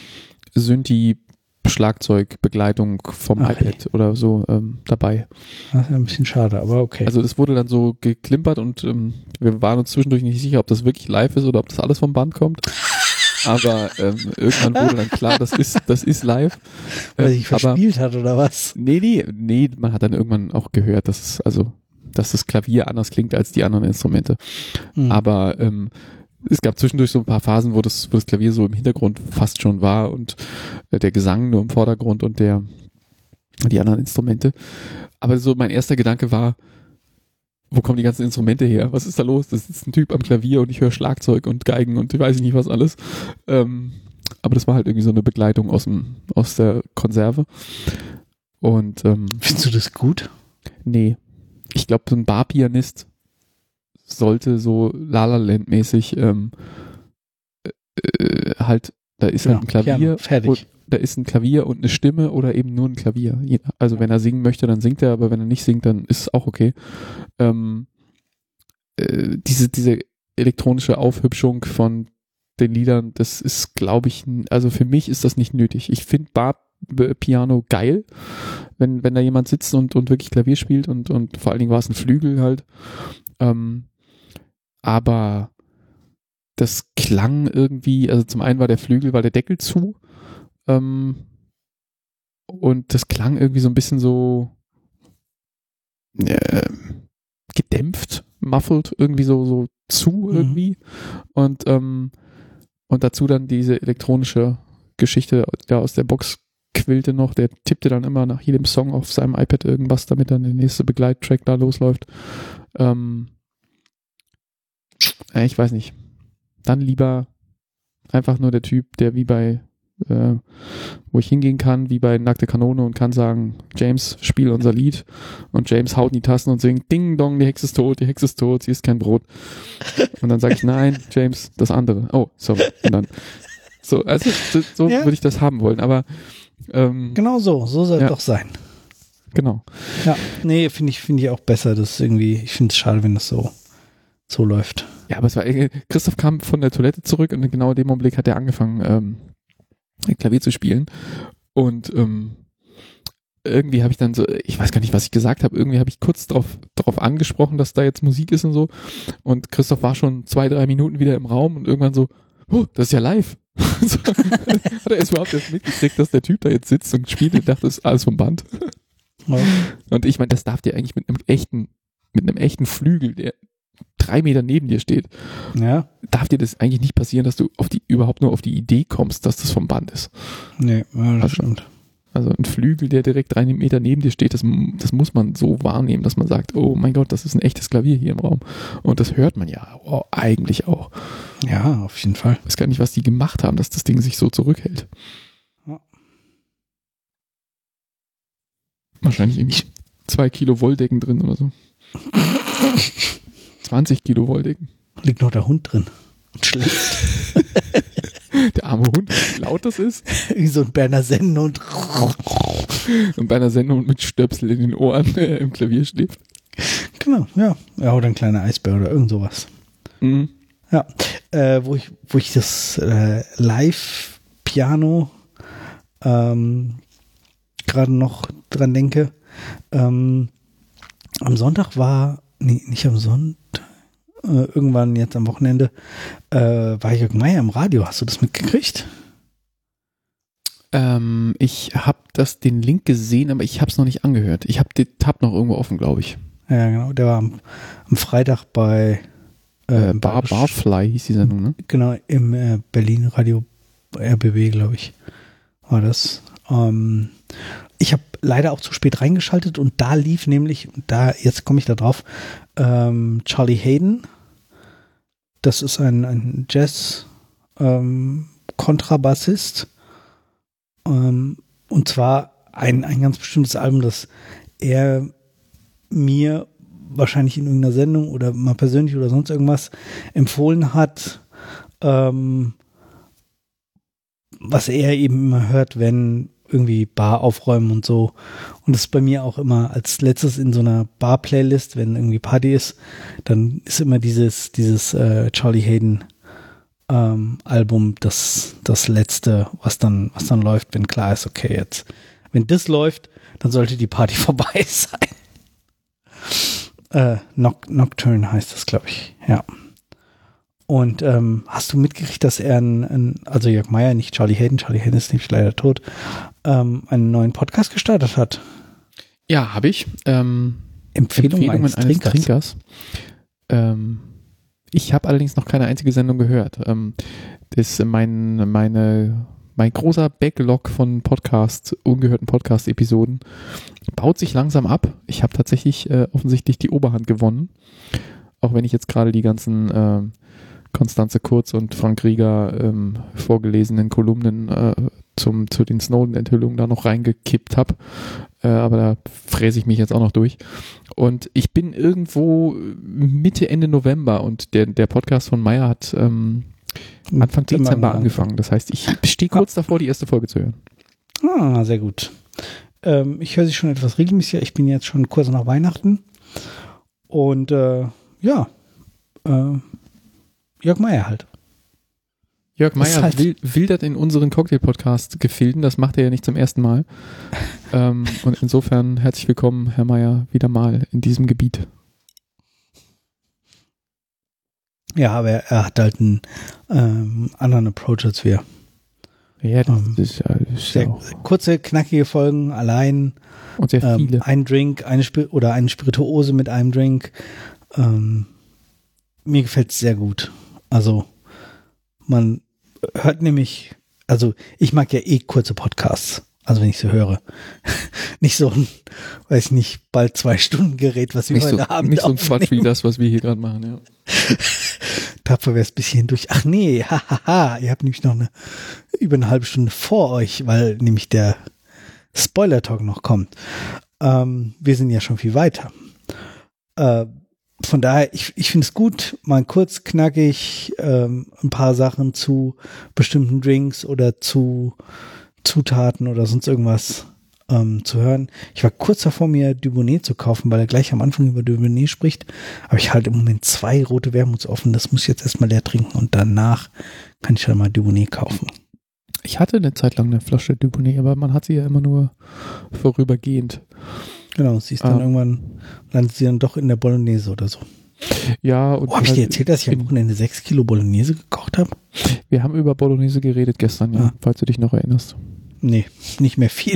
Synthi-Schlagzeugbegleitung vom Ach, iPad ey. oder so ähm, dabei. Das ist ja ein bisschen schade, aber okay. Also das wurde dann so geklimpert und ähm, wir waren uns zwischendurch nicht sicher, ob das wirklich live ist oder ob das alles vom Band kommt. Aber ähm, irgendwann wurde dann klar, das ist, das ist live. Weil Ähm, sich verspielt hat oder was? Nee, nee, nee, man hat dann irgendwann auch gehört, dass es, also, dass das Klavier anders klingt als die anderen Instrumente. Hm. Aber ähm, es gab zwischendurch so ein paar Phasen, wo das, wo das Klavier so im Hintergrund fast schon war und äh, der Gesang nur im Vordergrund und der die anderen Instrumente. Aber so mein erster Gedanke war, wo kommen die ganzen Instrumente her? Was ist da los? Das ist ein Typ am Klavier und ich höre Schlagzeug und Geigen und ich weiß nicht was alles. Ähm, aber das war halt irgendwie so eine Begleitung aus dem, aus der Konserve. Und ähm, Findest du das gut? nee, ich glaube, so ein Barpianist sollte so La La Land mäßig ähm, äh, halt, da ist Genau, halt ein Klavier, Piano, fertig. und, da ist ein Klavier und eine Stimme oder eben nur ein Klavier. Je- Also wenn er singen möchte, dann singt er, aber wenn er nicht singt, dann ist es auch okay. Ähm, äh, diese, diese elektronische Aufhübschung von den Liedern, das ist, glaube ich, n- also für mich ist das nicht nötig. Ich finde Bar-Piano geil, wenn, wenn da jemand sitzt und, und wirklich Klavier spielt und, und vor allen Dingen war es ein Flügel halt. Ähm, aber das klang irgendwie, also zum einen war der Flügel, war der Deckel zu, ähm, und das klang irgendwie so ein bisschen so äh, gedämpft, muffled, irgendwie so, so zu Mhm. irgendwie. Und, ähm, und dazu dann diese elektronische Geschichte, da aus der Box quillte noch, der tippte dann immer nach jedem Song auf seinem iPad irgendwas, damit dann der nächste Begleittrack da losläuft. Ähm, äh, ich weiß nicht. Dann lieber einfach nur der Typ, der wie bei äh, wo ich hingehen kann, wie bei Nackte Kanone und kann sagen, James, spiel unser Lied und James haut in die Tasten und singt Ding Dong, die Hexe ist tot, die Hexe ist tot, sie isst kein Brot. Und dann sage ich, nein, James, das andere. Oh, sorry. Und dann so, also so, so Ja. würde ich das haben wollen, aber ähm, Genau so, so soll es Ja. doch sein. genau. Ja, nee, finde ich, finde ich auch besser, dass irgendwie, ich finde es schade, wenn das so, so läuft. Ja, aber es war, äh, Christoph kam von der Toilette zurück und genau in dem Augenblick hat er angefangen, ähm, Klavier zu spielen. Und ähm, irgendwie habe ich dann so, ich weiß gar nicht, was ich gesagt habe, irgendwie habe ich kurz darauf drauf angesprochen, dass da jetzt Musik ist und so. Und Christoph war schon zwei, drei Minuten wieder im Raum und irgendwann so, oh, das ist ja live. So, hat er erst überhaupt erst mitgekriegt, dass der Typ da jetzt sitzt und spielt und dachte, das ist alles vom Band. Ja. Und ich meine, das darf dir eigentlich mit einem echten, mit einem echten Flügel, der drei Meter neben dir steht, Ja, darf dir das eigentlich nicht passieren, dass du auf die, überhaupt nur auf die Idee kommst, dass das vom Band ist. nee, ja, das Also- stimmt. Also ein Flügel, der direkt drei Meter neben dir steht, das, das muss man so wahrnehmen, dass man sagt, oh mein Gott, das ist ein echtes Klavier hier im Raum. Und das hört man ja oh, eigentlich auch. Ja, auf jeden Fall. Ich weiß gar nicht, was die gemacht haben, dass das Ding sich so zurückhält. Ja. Wahrscheinlich irgendwie zwei Kilo Wolldecken drin oder so. zwanzig Kilo Wolldecken. Liegt noch der Hund drin und schläft. Der arme Hund, wie laut das ist. Wie so ein Berner Sennenhund. Und bei einer Sendung mit Stöpsel in den Ohren äh, im Klavier schläft. Genau, ja. Ja, oder ein kleiner Eisbär oder irgend sowas. Mhm. Ja, äh, wo ich, wo ich das äh, Live-Piano ähm, gerade noch dran denke. Ähm, am Sonntag war, nee, nicht am Sonntag, äh, irgendwann jetzt am Wochenende, äh, war Jörg Meier im Radio. Hast du das mitgekriegt? Ähm, ich habe das den Link gesehen, aber ich habe es noch nicht angehört. Ich habe den Tab noch irgendwo offen, glaube ich. Ja, genau. Der war am, am Freitag bei Äh, äh, Bar, Barfly hieß die Sendung, ne? Genau, im äh, Berlin Radio R B B, glaube ich, war das. Ähm, ich habe leider auch zu spät reingeschaltet und da lief nämlich, da jetzt komme ich da drauf, ähm, Charlie Hayden. Das ist ein, ein Jazz-Kontrabassist. Ähm, und zwar ein, ein ganz bestimmtes Album, das er mir wahrscheinlich in irgendeiner Sendung oder mal persönlich oder sonst irgendwas empfohlen hat, ähm, was er eben immer hört, wenn irgendwie Bar aufräumen und so. Und das ist bei mir auch immer als letztes in so einer Bar-Playlist, wenn irgendwie Party ist, dann ist immer dieses, dieses äh, Charlie Hayden ähm, Album das, das letzte, was dann, was dann läuft, wenn klar ist, okay, jetzt, wenn das läuft, dann sollte die Party vorbei sein. Äh, Noc- Nocturne heißt das, glaube ich, ja. Und ähm, hast du mitgekriegt, dass er, ein, ein, also Jörg Meier, nicht Charlie Hayden, Charlie Hayden ist nämlich leider tot, ähm, einen neuen Podcast gestartet hat? Ja, habe ich. Ähm, Empfehlungen, Empfehlungen eines, eines Trinkers. Trinkers. Ähm, ich habe allerdings noch keine einzige Sendung gehört. Ähm, das ist mein, meine, mein großer Backlog von Podcasts, ungehörten Podcast-Episoden, baut sich langsam ab. Ich habe tatsächlich äh, offensichtlich die Oberhand gewonnen. Auch wenn ich jetzt gerade die ganzen äh, Konstanze Kurz und Frank Rieger ähm, vorgelesenen Kolumnen äh, zum, zu den Snowden-Enthüllungen da noch reingekippt habe. Äh, aber da fräse ich mich jetzt auch noch durch. Und ich bin irgendwo Mitte, Ende November und der, der Podcast von Meier hat ähm, Anfang Dezember angefangen. Das heißt, ich stehe kurz davor, die erste Folge zu hören. Ah, sehr gut. Ähm, ich höre sie schon etwas regelmäßiger. Ich bin jetzt schon kurz nach Weihnachten. Und äh, ja, äh, Jörg Meier halt. Jörg Meier halt wil- wildert in unseren Cocktail-Podcast-Gefilden, das macht er ja nicht zum ersten Mal. ähm, und insofern herzlich willkommen, Herr Meier, wieder mal in diesem Gebiet. Ja, aber er, er hat halt einen ähm, anderen Approach als wir. Ja, das ähm, ist ja, ist sehr ja auch kurze, knackige Folgen, allein. Und sehr viele. Ähm, ein Drink, eine Spir- oder eine Spirituose mit einem Drink. Ähm, mir gefällt es sehr gut. Also, man hört nämlich, also ich mag ja eh kurze Podcasts, also wenn ich sie höre. Nicht so ein, weiß ich nicht, bald zwei Stunden Gerät, was wir nicht heute so, haben. Nicht so ein Quatsch wie das, was wir hier gerade machen, ja. Tapfer wäre es bis hierhin durch. Ach nee, hahaha, ihr habt nämlich noch eine, über eine halbe Stunde vor euch, weil nämlich der Spoiler-Talk noch kommt. Ähm, wir sind ja schon viel weiter. Äh, Von daher, ich, ich finde es gut, mal kurz knackig ähm, ein paar Sachen zu bestimmten Drinks oder zu Zutaten oder sonst irgendwas ähm, zu hören. Ich war kurz davor, mir Dubonnet zu kaufen, weil er gleich am Anfang über Dubonnet spricht. Aber ich halte im Moment zwei rote Wermuts offen. Das muss ich jetzt erstmal leer trinken und danach kann ich dann mal Dubonnet kaufen. Ich hatte eine Zeit lang eine Flasche Dubonnet, aber man hat sie ja immer nur vorübergehend. Genau, sie ist dann ah. irgendwann, landet sie dann doch in der Bolognese oder so. Ja. Und oh, habe ich dir erzählt, dass ich am Wochenende sechs Kilo Bolognese gekocht habe? Wir haben über Bolognese geredet gestern, ja, ah. falls du dich noch erinnerst. Nee, nicht mehr viel.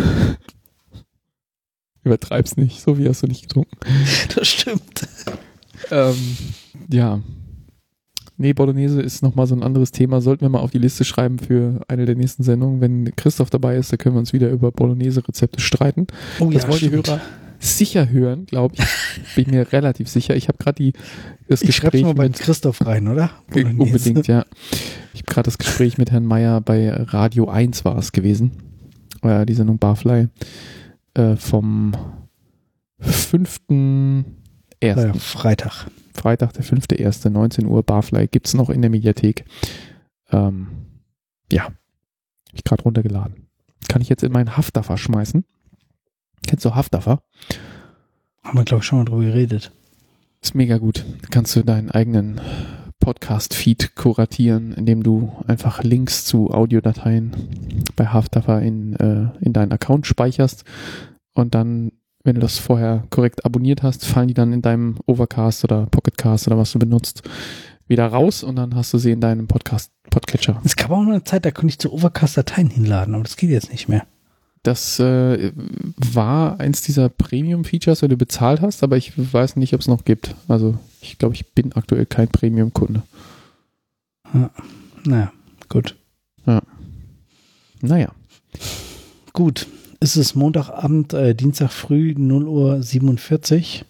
Übertreib's nicht, so wie hast du nicht getrunken. Das stimmt. ähm, ja. Nee, Bolognese ist nochmal so ein anderes Thema. Sollten wir mal auf die Liste schreiben für eine der nächsten Sendungen. Wenn Christoph dabei ist, dann können wir uns wieder über Bolognese-Rezepte streiten. Oh, das ja, wollen stimmt. die Hörer sicher hören, glaube ich. Bin mir relativ sicher. Ich habe gerade die das ich Gespräch mal bei mit Christoph rein, oder? Bolognese. Unbedingt, ja. Ich habe gerade das Gespräch mit Herrn Meier bei Radio eins war es gewesen. Äh, die Sendung Barfly äh, vom fünften ersten Ja, Freitag. Freitag, der fünfte erste neunzehn Uhr, Barfly, gibt's noch in der Mediathek. Ähm, ja, hab ich gerade runtergeladen. Kann ich jetzt in meinen Haftdaffer schmeißen? Kennst du Haftdaffer? Haben wir, glaube ich, schon mal drüber geredet. Ist mega gut. Kannst du deinen eigenen Podcast-Feed kuratieren, indem du einfach Links zu Audiodateien bei Haftdaffer in, äh, in deinen Account speicherst und dann, wenn du das vorher korrekt abonniert hast, fallen die dann in deinem Overcast oder Pocketcast oder was du benutzt, wieder raus und dann hast du sie in deinem Podcast Podcatcher. Es gab auch mal eine Zeit, da konnte ich zu Overcast Dateien hinladen, aber das geht jetzt nicht mehr. Das äh, war eins dieser Premium-Features, wenn du bezahlt hast, aber ich weiß nicht, ob es noch gibt. Also ich glaube, ich bin aktuell kein Premium-Kunde. Ja. Naja, gut. Ja. Naja. Gut. es ist Montagabend, äh, Dienstag früh, null Uhr siebenundvierzig.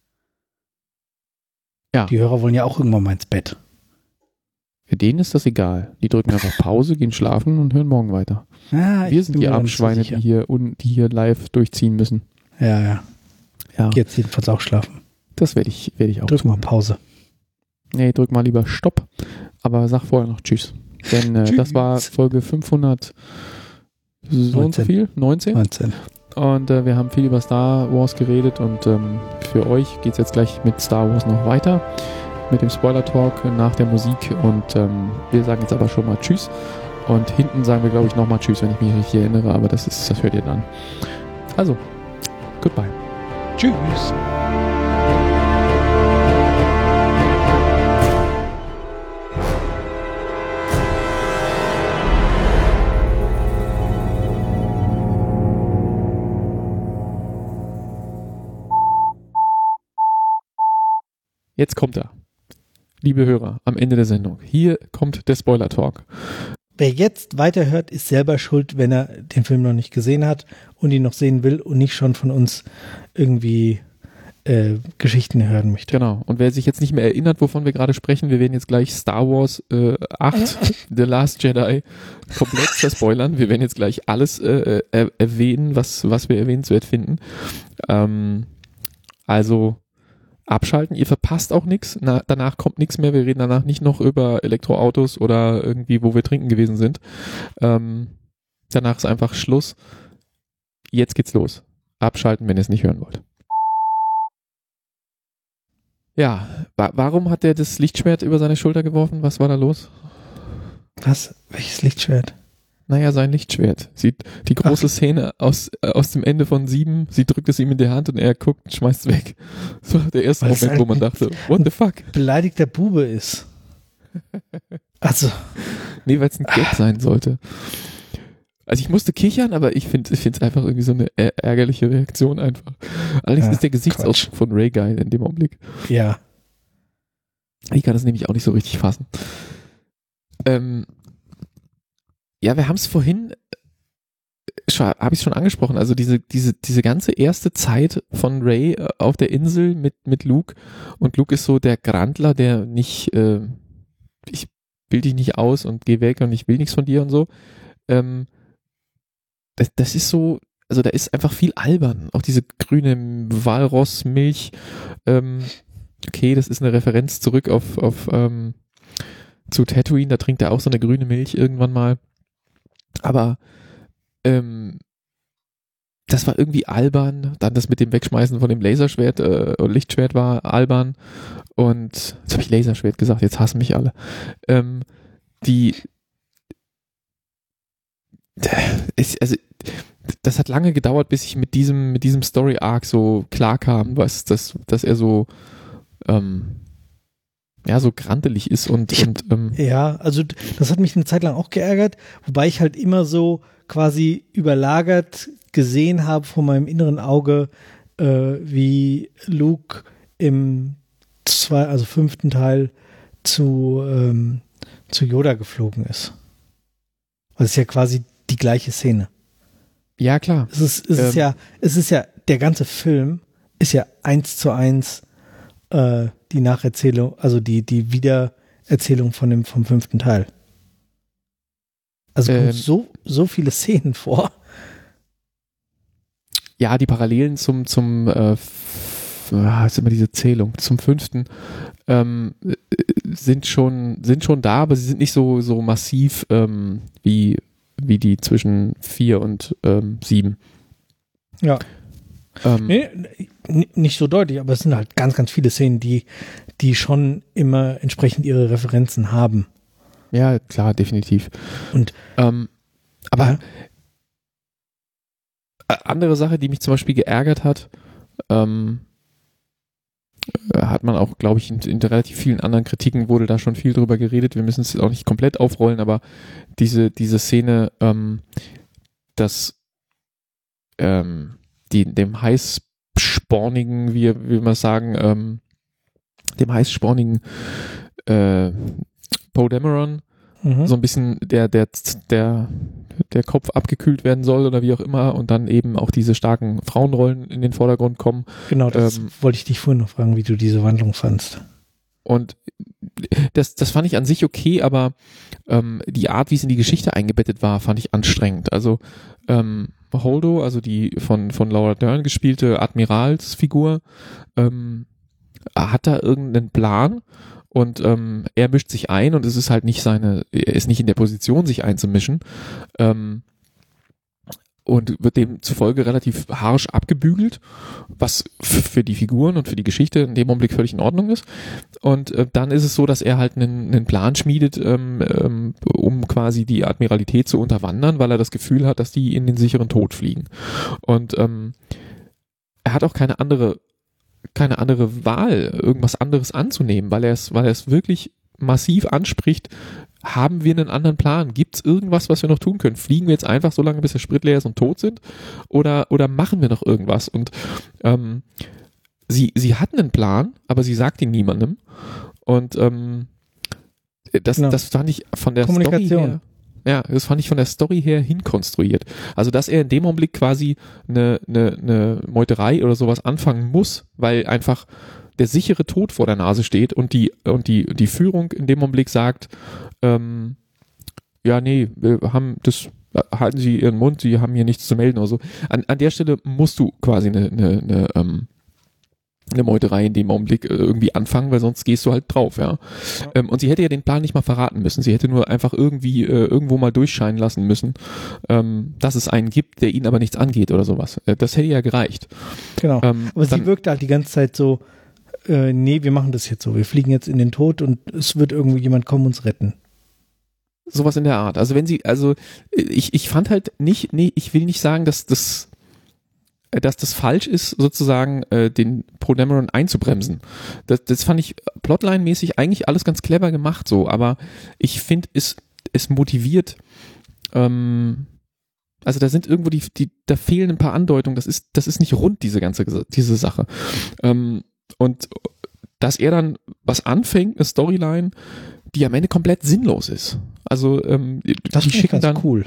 Ja. Die Hörer wollen ja auch irgendwann mal ins Bett. Für denen ist das egal. Die drücken einfach Pause, gehen schlafen und hören morgen weiter. Ah, Wir sind die armen Schweine, die hier, un, die hier live durchziehen müssen. Ja, ja. Ja. Geh jetzt jedenfalls auch schlafen. Das werde ich, werd ich auch. Drück mal Pause. Nee, drück mal lieber Stopp. Aber sag vorher noch Tschüss. Denn äh, das war Folge fünfhundert so und so viel? neunzehn? neunzehn. Und äh, wir haben viel über Star Wars geredet und ähm, für euch geht es jetzt gleich mit Star Wars noch weiter. Mit dem Spoiler-Talk nach der Musik. Und ähm, wir sagen jetzt aber schon mal Tschüss. Und hinten sagen wir, glaube ich, nochmal Tschüss, wenn ich mich richtig erinnere. Aber das ist, das hört ihr dann. Also, goodbye. Tschüss. Jetzt kommt er. Liebe Hörer, am Ende der Sendung. Hier kommt der Spoiler-Talk. Wer jetzt weiterhört, ist selber schuld, wenn er den Film noch nicht gesehen hat und ihn noch sehen will und nicht schon von uns irgendwie äh, Geschichten hören möchte. Genau. Und wer sich jetzt nicht mehr erinnert, wovon wir gerade sprechen, wir werden jetzt gleich Star Wars äh, acht, The Last Jedi, komplett zerspoilern. Wir werden jetzt gleich alles äh, er- erwähnen, was, was wir erwähnenswert finden. Ähm, also abschalten, ihr verpasst auch nichts. Danach kommt nichts mehr. Wir reden danach nicht noch über Elektroautos oder irgendwie, wo wir trinken gewesen sind. Ähm, danach ist einfach Schluss. Jetzt geht's los. Abschalten, wenn ihr es nicht hören wollt. Ja, wa- warum hat er das Lichtschwert über seine Schulter geworfen? Was war da los? Was? Welches Lichtschwert? Naja, sein Lichtschwert. Sieht die große Ach. Szene aus, äh, aus dem Ende von sieben. Sie drückt es ihm in die Hand und er guckt und schmeißt es weg. So der erste Weil es Moment, wo halt man dachte, what the fuck? Beleidigter Bube ist. Also. Nee, weil es ein Gag sein sollte. Also ich musste kichern, aber ich finde es einfach irgendwie so eine ä- ärgerliche Reaktion einfach. Allerdings Ja, ist der Gesichtsausdruck von Ray geil in dem Augenblick. Ja. Ich kann das nämlich auch nicht so richtig fassen. Ähm, ja, wir haben es vorhin, habe ich schon angesprochen, also diese, diese, diese ganze erste Zeit von Ray äh, auf der Insel mit, mit Luke und Luke ist so der Grandler, der nicht, äh, ich will dich nicht aus und geh weg und ich will nichts von dir und so. Ähm, das, das ist so, also da ist einfach viel albern. Auch diese grüne Walrossmilch, ähm, okay, das ist eine Referenz zurück auf, auf ähm, zu Tatooine, da trinkt er auch so eine grüne Milch irgendwann mal. Aber ähm, das war irgendwie albern. Dann das mit dem Wegschmeißen von dem Laserschwert äh, oder Lichtschwert war albern. Und jetzt habe ich Laserschwert gesagt, jetzt hassen mich alle. Ähm, die ist, also das hat lange gedauert, bis ich mit diesem mit diesem Story Arc so klar kam, was das, dass er so ähm, ja, so grantelig ist und, Ich- und ähm, Ja, also das hat mich eine Zeit lang auch geärgert, wobei ich halt immer so quasi überlagert gesehen habe vor meinem inneren Auge, äh, wie Luke im zwei, also fünften Teil zu, ähm, zu Yoda geflogen ist. Das ist ja quasi die gleiche Szene. ja klar. Es ist, es ist Ähm. ja, es ist ja, der ganze Film ist ja eins zu eins äh, die Nacherzählung, also die, die Wiedererzählung von dem, vom fünften Teil. Also kommen Ähm. so, so viele Szenen vor. Ja, die Parallelen zum, zum, äh, f- ah, ist immer diese Zählung, zum fünften, ähm, äh, sind schon, sind schon da, aber sie sind nicht so, so massiv, ähm, wie, wie die zwischen vier und, ähm, sieben. Ja. Ähm, Nee, n- nicht so deutlich, aber es sind halt ganz, ganz viele Szenen, die, die schon immer entsprechend ihre Referenzen haben. Ja, klar, definitiv. Und ähm, aber Ja. äh, andere Sache, die mich zum Beispiel geärgert hat, ähm, äh, hat man auch, glaube ich, in, in relativ vielen anderen Kritiken wurde da schon viel drüber geredet. Wir müssen es auch nicht komplett aufrollen, aber diese, diese Szene, ähm, dass ähm, die, dem heißspornigen, wie, wie wir sagen, ähm, dem heißspornigen äh, Poe Dameron mhm. so ein bisschen der, der, der, der Kopf abgekühlt werden soll oder wie auch immer und dann eben auch diese starken Frauenrollen in den Vordergrund kommen. Genau, das ähm, wollte ich dich vorhin noch fragen, wie du diese Wandlung fandst. Und das, das fand ich an sich okay, aber ähm, die Art, wie es in die Geschichte eingebettet war, fand ich anstrengend. Also ähm, Holdo, also die von, von Laura Dern gespielte Admiralsfigur, ähm, hat da irgendeinen Plan und ähm, er mischt sich ein und es ist halt nicht seine, er ist nicht in der Position, sich einzumischen. Ähm, und wird demzufolge relativ harsch abgebügelt, was f- für die Figuren und für die Geschichte in dem Augenblick völlig in Ordnung ist. Und äh, dann ist es so, dass er halt einen, einen Plan schmiedet, ähm, ähm, um quasi die Admiralität zu unterwandern, weil er das Gefühl hat, dass die in den sicheren Tod fliegen. Und ähm, er hat auch keine andere, keine andere Wahl, irgendwas anderes anzunehmen, weil er es, weil er es wirklich massiv anspricht. Haben wir einen anderen Plan? Gibt es irgendwas, was wir noch tun können? Fliegen wir jetzt einfach so lange, bis der Sprit leer ist und tot sind? Oder, oder machen wir noch irgendwas? Und ähm, sie, sie hat einen Plan, aber sie sagt ihn niemandem. Und ähm, das, Genau. das fand ich von der Kommunikation. Story her, ja, das fand ich von der Story her hinkonstruiert. Also, dass er in dem Augenblick quasi eine, eine, eine Meuterei oder sowas anfangen muss, weil einfach der sichere Tod vor der Nase steht und die, und die, die Führung in dem Augenblick sagt, ähm, ja, nee, wir haben das, halten Sie Ihren Mund, Sie haben hier nichts zu melden oder so. An, an der Stelle musst du quasi eine, eine, eine, ähm, eine Meuterei in dem Augenblick irgendwie anfangen, weil sonst gehst du halt drauf, ja. ja. Ähm, und sie hätte ja den Plan nicht mal verraten müssen. Sie hätte nur einfach irgendwie äh, irgendwo mal durchscheinen lassen müssen, ähm, dass es einen gibt, der ihnen aber nichts angeht oder sowas. Äh, das hätte ja gereicht. Genau. Ähm, aber dann, sie wirkte halt die ganze Zeit so, äh, nee, wir machen das jetzt so. Wir fliegen jetzt in den Tod und es wird irgendwo jemand kommen, uns retten. Sowas in der Art. Also wenn sie, also ich, ich fand halt nicht, nee, ich will nicht sagen, dass das dass das falsch ist, sozusagen äh, den Poe Dameron einzubremsen. Das, das fand ich plotline-mäßig eigentlich alles ganz clever gemacht so, aber ich finde, es, es motiviert, ähm, also da sind irgendwo die, die, da fehlen ein paar Andeutungen, das ist, das ist nicht rund, diese ganze, diese Sache. Ähm, und dass er dann was anfängt, eine Storyline, die am Ende komplett sinnlos ist. Also ähm, das die schicken dann cool.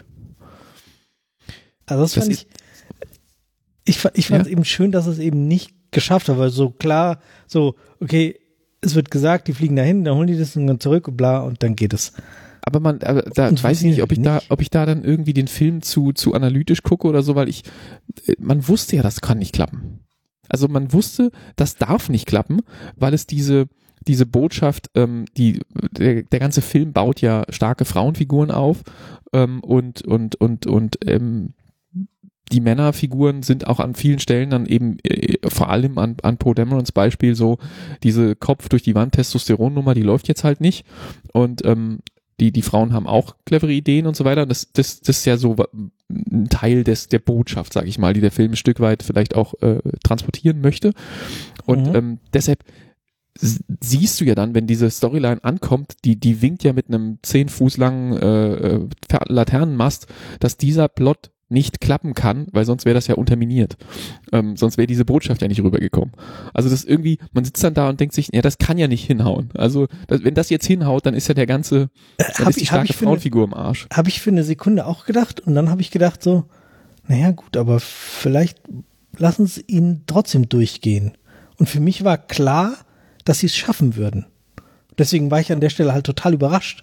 Also das, das fand ich Ich, ich fand es ja. eben schön, dass es eben nicht geschafft hat, weil so klar, so, okay, es wird gesagt, die fliegen dahin, dann holen die das und dann zurück und bla und dann geht es. Aber man, aber da und weiß ich nicht, ob ich nicht. da, ob ich da dann irgendwie den Film zu, zu analytisch gucke oder so, weil ich, man wusste ja, das kann nicht klappen. Also man wusste, das darf nicht klappen, weil es diese, diese Botschaft, ähm, die, der, der ganze Film baut ja starke Frauenfiguren auf, ähm, und, und, und, und, ähm, die Männerfiguren sind auch an vielen Stellen dann eben, äh, vor allem an, an Poe Damerons Beispiel so, diese Kopf durch die Wand Testosteronnummer, die läuft jetzt halt nicht und ähm, die, die Frauen haben auch clevere Ideen und so weiter. Das, das, das ist ja so ein Teil des, der Botschaft, sag ich mal, die der Film ein Stück weit vielleicht auch äh, transportieren möchte. Und mhm. ähm, deshalb siehst du ja dann, wenn diese Storyline ankommt, die, die winkt ja mit einem zehn Fuß langen äh, Laternenmast, dass dieser Plot nicht klappen kann, weil sonst wäre das ja unterminiert. Ähm, sonst wäre diese Botschaft ja nicht rübergekommen. Also das irgendwie, man sitzt dann da und denkt sich, ja, das kann ja nicht hinhauen. Also das, wenn das jetzt hinhaut, dann ist ja der ganze, dann hab ist die ich, starke Frauenfigur im Arsch. Habe ich für eine Sekunde auch gedacht und dann habe ich gedacht so, naja gut, aber vielleicht lassen sie ihn trotzdem durchgehen. Und für mich war klar, dass sie es schaffen würden. Deswegen war ich an der Stelle halt total überrascht.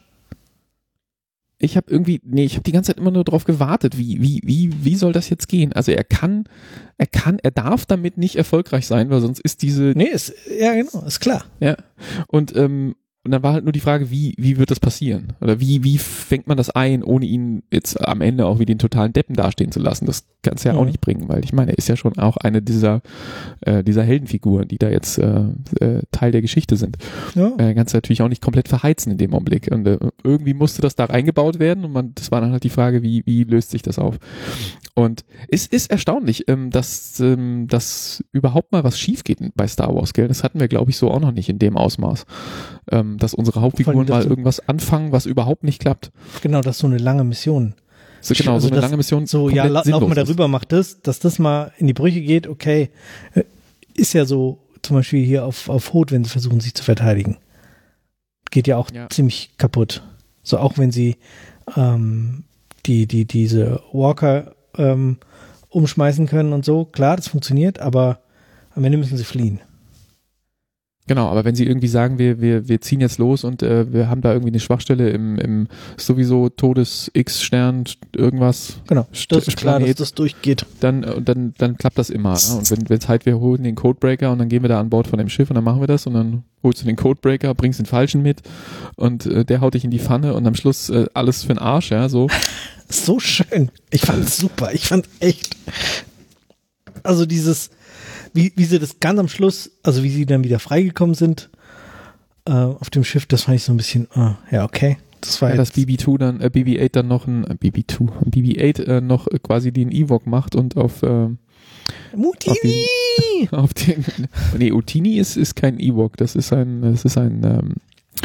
Ich habe irgendwie, nee, ich habe die ganze Zeit immer nur drauf gewartet, wie, wie, wie, wie soll das jetzt gehen? Also er kann, er kann, er darf damit nicht erfolgreich sein, weil sonst ist diese. Nee, ist, ja genau, ist klar. Ja. Und, ähm, und dann war halt nur die Frage, wie, wie wird das passieren? Oder wie, wie fängt man das ein, ohne ihn jetzt am Ende auch wie den totalen Deppen dastehen zu lassen? Das kann es ja mhm. auch nicht bringen, weil ich meine, er ist ja schon auch eine dieser, äh, dieser Heldenfiguren, die da jetzt äh, äh, Teil der Geschichte sind. Ja. Äh, kannst du natürlich auch nicht komplett verheizen in dem Augenblick. Und äh, irgendwie musste das da reingebaut werden und man, das war dann halt die Frage, wie, wie löst sich das auf? Und es ist erstaunlich, ähm, dass, ähm, dass überhaupt mal was schief geht bei Star Wars, gell? Das hatten wir, glaube ich, so auch noch nicht in dem Ausmaß. Ähm, dass unsere Hauptfiguren mal irgendwas anfangen, was überhaupt nicht klappt. Genau, das ist so eine lange Mission. So, genau, also so eine das, lange Mission. So, ja, la, lauf mal darüber, mach das, dass das mal in die Brüche geht, okay. Ist ja so, zum Beispiel hier auf, auf Hoth, wenn sie versuchen, sich zu verteidigen. Geht ja auch ja. ziemlich kaputt. So, auch wenn sie ähm, die, die, diese Walker ähm, umschmeißen können und so. Klar, das funktioniert, aber am Ende müssen sie fliehen. Genau, aber wenn sie irgendwie sagen, wir, wir, wir ziehen jetzt los und äh, wir haben da irgendwie eine Schwachstelle im, im sowieso Todes-X-Stern, irgendwas. Genau, das ist klar, dass das durchgeht. Dann, dann, dann klappt das immer. Ja? Und wenn es halt, wir holen den Codebreaker und dann gehen wir da an Bord von dem Schiff und dann machen wir das und dann holst du den Codebreaker, bringst den Falschen mit und äh, der haut dich in die Pfanne und am Schluss äh, alles für den Arsch, ja, so. So schön. Ich fand es super. Ich fand echt, also dieses, Wie, wie sie das ganz am Schluss, also wie sie dann wieder freigekommen sind äh, auf dem Schiff, das fand ich so ein bisschen, uh, ja, okay. Das war ja, jetzt dass B B zwei dann, äh, B B acht dann noch ein, äh, B B zwei, B B acht äh, noch äh, quasi den Ewok macht und auf, äh, Mutini! Auf den, auf den nee, Utini ist, ist kein Ewok, das ist ein, das ist ein, ähm,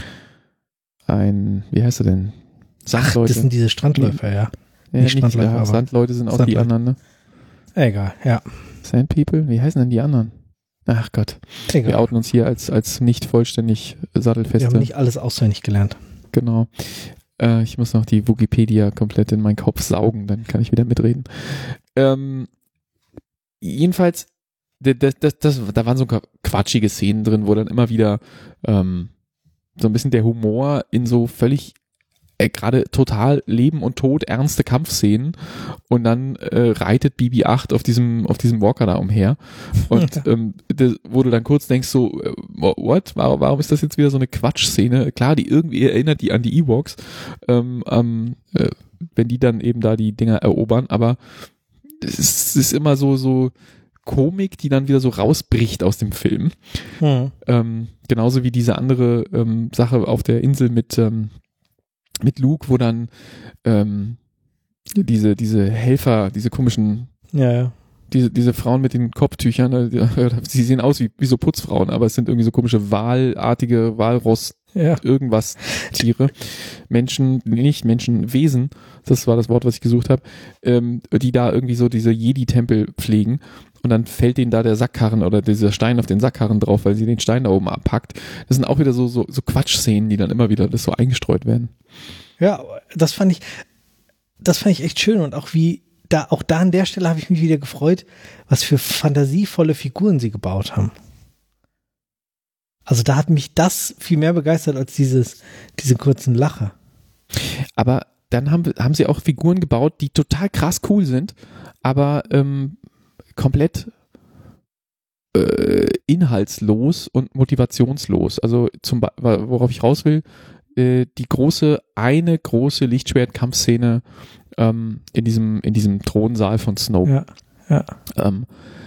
ein, wie heißt er denn? Sandleute. Ach, das sind diese Strandläufer, ja. Ja, nicht nicht, Strandläufer, ja, Sandleute sind auch Sandleute. die anderen, ne? Egal, ja. Sand People? Wie heißen denn die anderen? Ach Gott. Egal. Wir outen uns hier als, als nicht vollständig sattelfeste. Wir haben nicht alles auswendig gelernt. Genau. Äh, ich muss noch die Wikipedia komplett in meinen Kopf saugen, dann kann ich wieder mitreden. Ähm, jedenfalls, das, das, das, da waren so quatschige Szenen drin, wo dann immer wieder ähm, so ein bisschen der Humor in so völlig äh, gerade total Leben und Tod ernste Kampfszenen und dann äh, reitet B B acht auf diesem auf diesem Walker da umher und ähm, das, wo du dann kurz denkst so, äh, what? Warum, warum ist das jetzt wieder so eine Quatschszene? Klar, die irgendwie erinnert die an die Ewoks, ähm, ähm, äh, wenn die dann eben da die Dinger erobern, aber es ist, es ist immer so so Komik, die dann wieder so rausbricht aus dem Film. Hm. Ähm, genauso wie diese andere ähm, Sache auf der Insel mit ähm, mit Luke, wo dann ähm, diese diese Helfer, diese komischen, ja, ja. diese diese Frauen mit den Kopftüchern, äh, sie sehen aus wie, wie so Putzfrauen, aber es sind irgendwie so komische Walartige, Walross, ja. irgendwas Tiere, Menschen, nicht Menschenwesen, das war das Wort, was ich gesucht habe, ähm, die da irgendwie so diese Jedi-Tempel pflegen. Und dann fällt denen da der Sackkarren oder dieser Stein auf den Sackkarren drauf, weil sie den Stein da oben abpackt. Das sind auch wieder so, so, so Quatschszenen, die dann immer wieder das so eingestreut werden. Ja, das fand ich, das fand ich echt schön und auch wie, da, auch da an der Stelle habe ich mich wieder gefreut, was für fantasievolle Figuren sie gebaut haben. Also da hat mich das viel mehr begeistert als dieses, diese kurzen Lacher. Aber dann haben, haben sie auch Figuren gebaut, die total krass cool sind, aber ähm, komplett äh, inhaltslos und motivationslos. Also zum worauf ich raus will, äh, die große, eine große Lichtschwert-Kampfszene ähm, in diesem, in diesem Thronsaal von Snoke. Ja, ja. Ähm,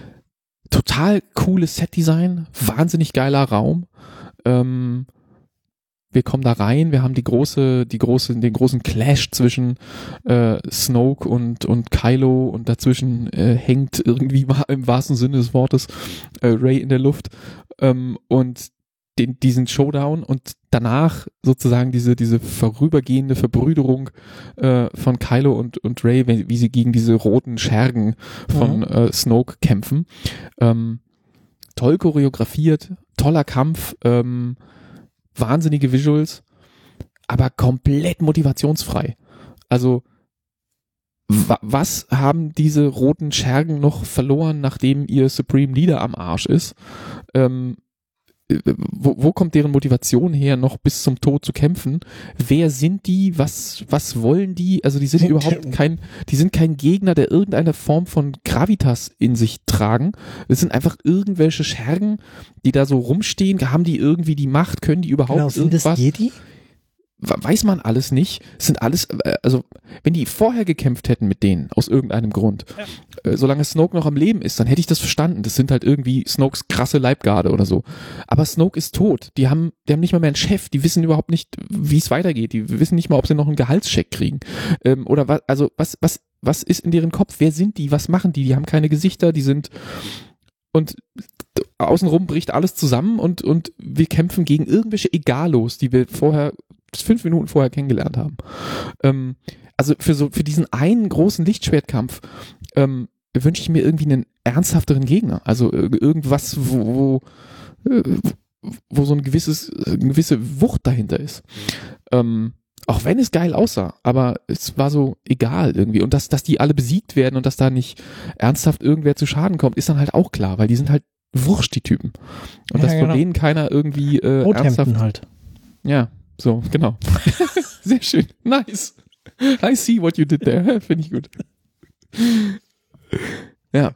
total cooles Setdesign, wahnsinnig geiler Raum. Ähm, wir kommen da rein, wir haben die große, die große, den großen Clash zwischen äh, Snoke und und Kylo und dazwischen äh, hängt irgendwie im wahrsten Sinne des Wortes äh, Rey in der Luft ähm, und den, diesen Showdown und danach sozusagen diese diese vorübergehende Verbrüderung äh, von Kylo und und Rey, wie, wie sie gegen diese roten Schergen von mhm. äh, Snoke kämpfen. Ähm, toll choreografiert, toller Kampf, ähm, wahnsinnige Visuals, aber komplett motivationsfrei. Also wa- was haben diese roten Schergen noch verloren, nachdem ihr Supreme Leader am Arsch ist? Ähm, wo, wo kommt deren Motivation her, noch bis zum Tod zu kämpfen? Wer sind die? Was, was wollen die? Also die sind überhaupt kein, die sind kein Gegner, der irgendeine Form von Gravitas in sich tragen. Es sind einfach irgendwelche Schergen, die da so rumstehen. Haben die irgendwie die Macht? Können die überhaupt genau, sind irgendwas? Das Jedi? Weiß man alles nicht. Es sind alles, also wenn die vorher gekämpft hätten mit denen, aus irgendeinem Grund, ja. äh, solange Snoke noch am Leben ist, dann hätte ich das verstanden. Das sind halt irgendwie Snokes krasse Leibgarde oder so. Aber Snoke ist tot. Die haben, die haben nicht mal mehr einen Chef. Die wissen überhaupt nicht, wie es weitergeht. Die wissen nicht mal, ob sie noch einen Gehaltscheck kriegen. Ähm, oder was, also was, was, was ist in deren Kopf? Wer sind die? Was machen die? Die haben keine Gesichter. Die sind, und außenrum bricht alles zusammen und, und wir kämpfen gegen irgendwelche Egalos, die wir vorher fünf Minuten vorher kennengelernt haben. Ähm, also für so für diesen einen großen Lichtschwertkampf ähm, wünsche ich mir irgendwie einen ernsthafteren Gegner. Also irgendwas, wo, wo, wo so ein gewisses, eine gewisse Wucht dahinter ist. Ähm, Auch wenn es geil aussah, aber es war so egal irgendwie. Und dass, dass die alle besiegt werden und dass da nicht ernsthaft irgendwer zu Schaden kommt, ist dann halt auch klar, weil die sind halt wurscht, die Typen. Und Ja, dass genau. von denen keiner irgendwie äh, Rothampton ernsthaft... halt. Ja, so, genau. Sehr schön. Nice. I see what you did there. Finde ich gut. Ja.